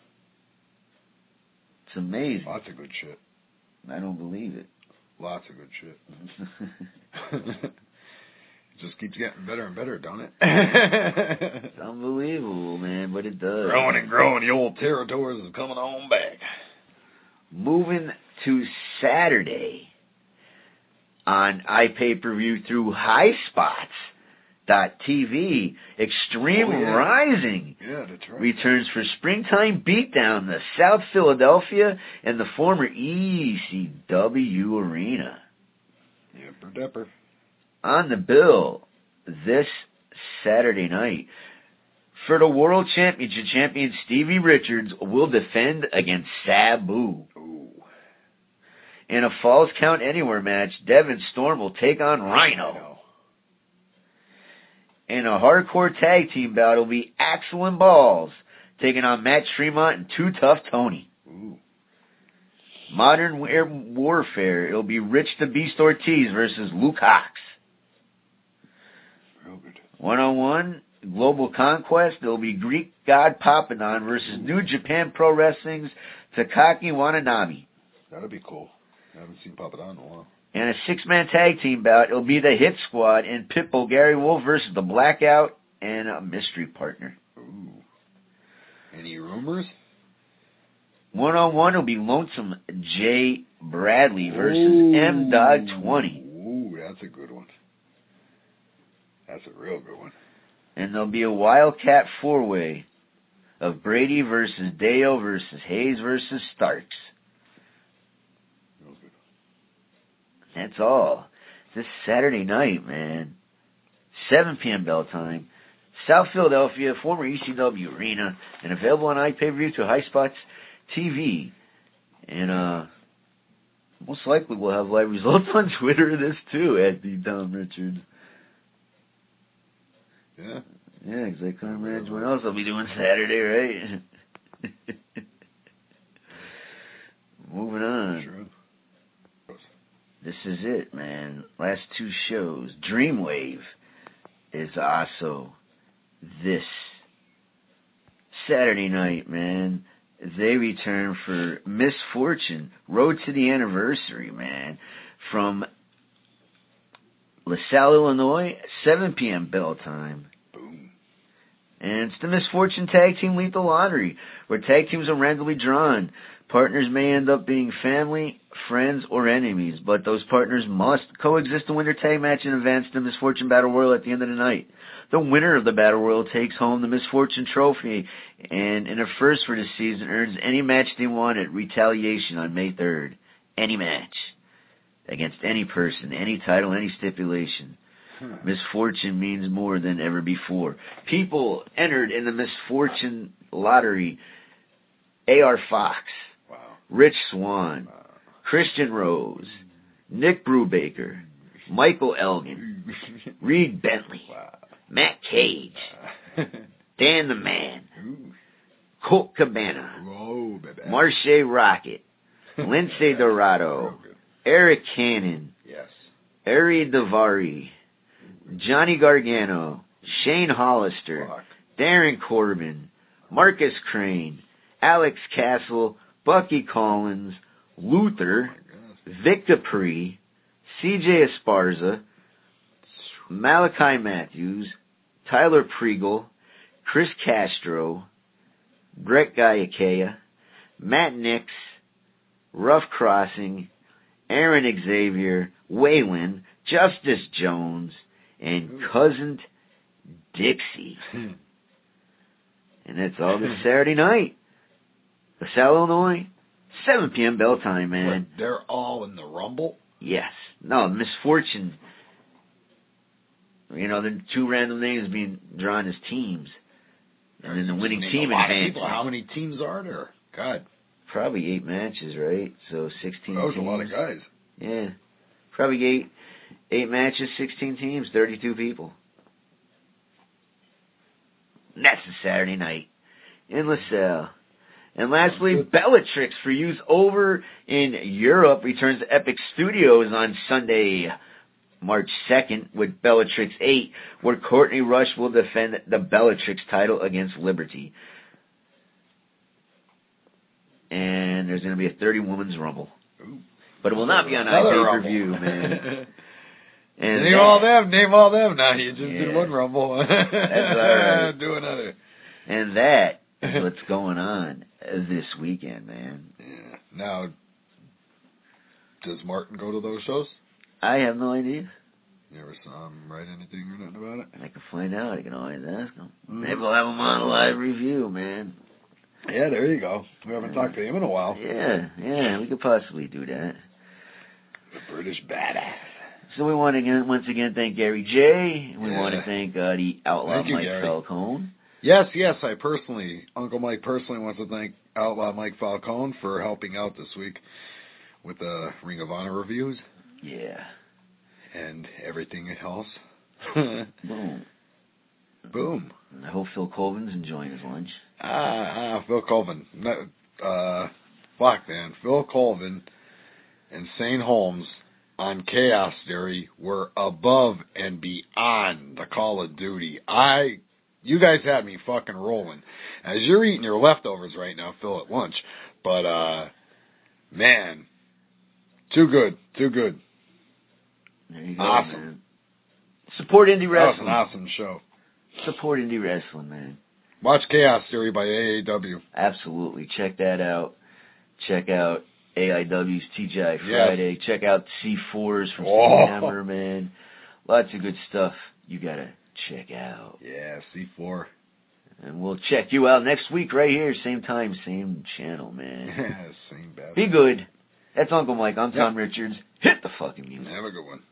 It's amazing. Lots of good shit. I don't believe it. Lots of good shit. It just keeps getting better and better, don't it? It's unbelievable, man, but it does. Growing and growing, the old territories is coming on back. Moving to Saturday on iPay-Per-View through High Spots dot T V, Extreme Oh, yeah. Rising Yeah, that's right. returns for Springtime Beatdown, the South Philadelphia and the former E C W Arena. Yipper dipper. On the bill this Saturday night, for the World Championship, champion Stevie Richards will defend against Sabu. Ooh. In a Falls Count Anywhere match, Devin Storm will take on I Rhino. know. In a hardcore tag team bout, it'll be Axel and Balls taking on Matt Tremont and Too Tough Tony. Ooh. Modern War- Warfare, it'll be Rich the Beast Ortiz versus Luke Hawx. Real good. one-on-one, Global Conquest, it'll be Greek God Papadon versus New Japan Pro Wrestling's Takaki Watanabe. That'd be cool. I haven't seen Papadon in a while. And a six-man tag team bout, it'll be the Hit Squad and Pitbull Gary Wolf versus the Blackout and a mystery partner. Ooh. Any rumors? One-on-one will be Lonesome Jay Bradley versus Ooh. M Dog twenty. Ooh, that's a good one. That's a real good one. And there'll be a Wildcat four-way of Brady versus Deo versus Hayes versus Starks. Real good. That's all. This Saturday night, man. seven p.m. bell time. South Philadelphia, former E C W Arena, and available on iPay-per-view to High Spots T V. And uh, most likely we'll have live results on Twitter of this too, at the Tom Richards. Yeah. Yeah, because I can't imagine what else I'll be doing Saturday, right? Moving on. True. This is it, man. Last two shows. Dreamwave is also this Saturday night, man. They return for Misfortune, Road to the Anniversary, man, from LaSalle, Illinois, seven p.m. bell time. Boom. And it's the Misfortune Tag Team Lethal Lottery, where tag teams are randomly drawn. Partners may end up being family, friends, or enemies, but those partners must coexist to win their tag match and advance the Misfortune Battle Royal at the end of the night. The winner of the Battle Royal takes home the Misfortune Trophy, and in a first for this season, earns any match they want at Retaliation on May third. Any match. Against any person, any title, any stipulation. Huh. Misfortune means more than ever before. People entered in the Misfortune Lottery. A R Fox. Wow. Rich Swan. Wow. Christian Rose. Nick Brubaker. Michael Elgin. Reed Bentley. Wow. Matt Cage. Dan the Man. Ooh. Colt Cabana. Whoa, baby. Marche Rocket. Lindsay Dorado. Real good. Eric Cannon. Yes. Ari Davari. Johnny Gargano. Shane Hollister. Fuck. Darren Corbin. Marcus Crane. Alex Castle. Bucky Collins. Luther. Oh Vic Dupree. C J Esparza. Malachi Matthews. Tyler Pregel. Chris Castro. Brett Gaiakea. Matt Nix. Rough Crossing. Aaron Xavier. Waylon. Justice Jones. And Cousin Dixie. And that's all this Saturday night. LaSalle, Illinois. seven p.m. bell time, man. What, they're all in the Rumble? Yes. No, Misfortune. You know, the two random names being drawn as teams. And then the winning I mean, team a lot of advances. people. How many teams are there? God. Probably eight matches, right? So sixteen That was teams. a lot of guys. Yeah. Probably eight eight matches, sixteen teams, thirty-two people. And that's a Saturday night in LaSalle. And lastly, Bellatrix for use over in Europe returns to Epic Studios on Sunday, March second, with Bellatrix eight, where Courtney Rush will defend the Bellatrix title against Liberty. And there's going to be a thirty-woman's Rumble. Ooh. But it will not be on Another iPay-per-view, Rumble. man. And name that, all them. Name all them. Now you just Yeah. did one Rumble. That's all right. Do another. And that is what's going on this weekend, man. Yeah. Now, does Martin go to those shows? I have no idea. You ever saw him write anything or nothing about it? I can find out. I can always ask him. Mm. Maybe we'll have him on a live review, man. Yeah, there you go. We haven't talked to him in a while. Yeah, yeah, we could possibly do that. The British badass. So we want to again, once again thank Gary J. We Yeah. want to thank uh, the Outlaw Thank you, Mike Gary. Falcone. Yes, yes, I personally, Uncle Mike personally wants to thank Outlaw Mike Falcone for helping out this week with the Ring of Honor reviews Yeah. and everything else. Boom. Boom. I hope Phil Colvin's enjoying his lunch. Ah, ah, Phil Colvin. No, uh, fuck, man. Phil Colvin and Saint Holmes on Chaos Theory were above and beyond the Call of Duty. I, you guys had me fucking rolling. As you're eating your leftovers right now, Phil, at lunch. But, uh, man, too good, too good. There you go, awesome. Man. Support indie wrestling. That was an awesome show. Support indie wrestling, man. Watch Chaos Theory by A A W. Absolutely. Check that out. Check out A I W's T G I Friday. Yes. Check out C fours from oh. Hammer, man. Lots of good stuff you gotta check out. Yeah, C four. And we'll check you out next week right here, same time, same channel, man. Yeah, same bad. Be good. That's Uncle Mike. I'm Tom yep. Richards. Hit the fucking music. Have a good one.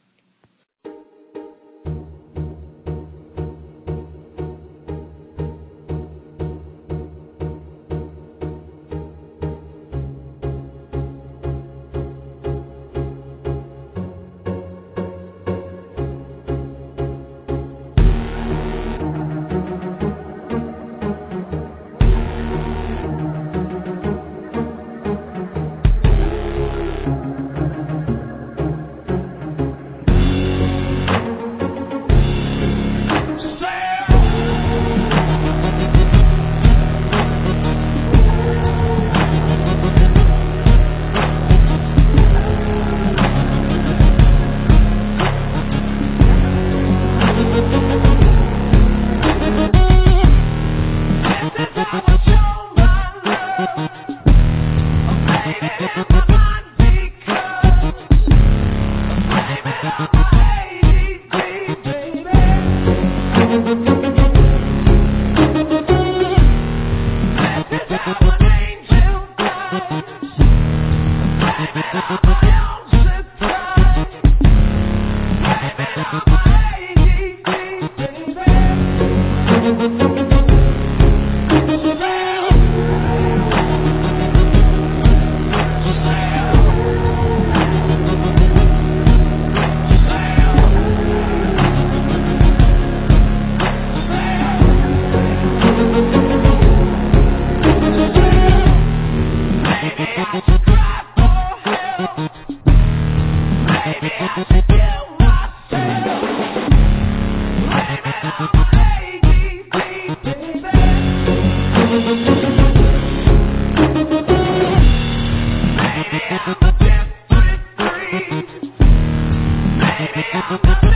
Maybe I'm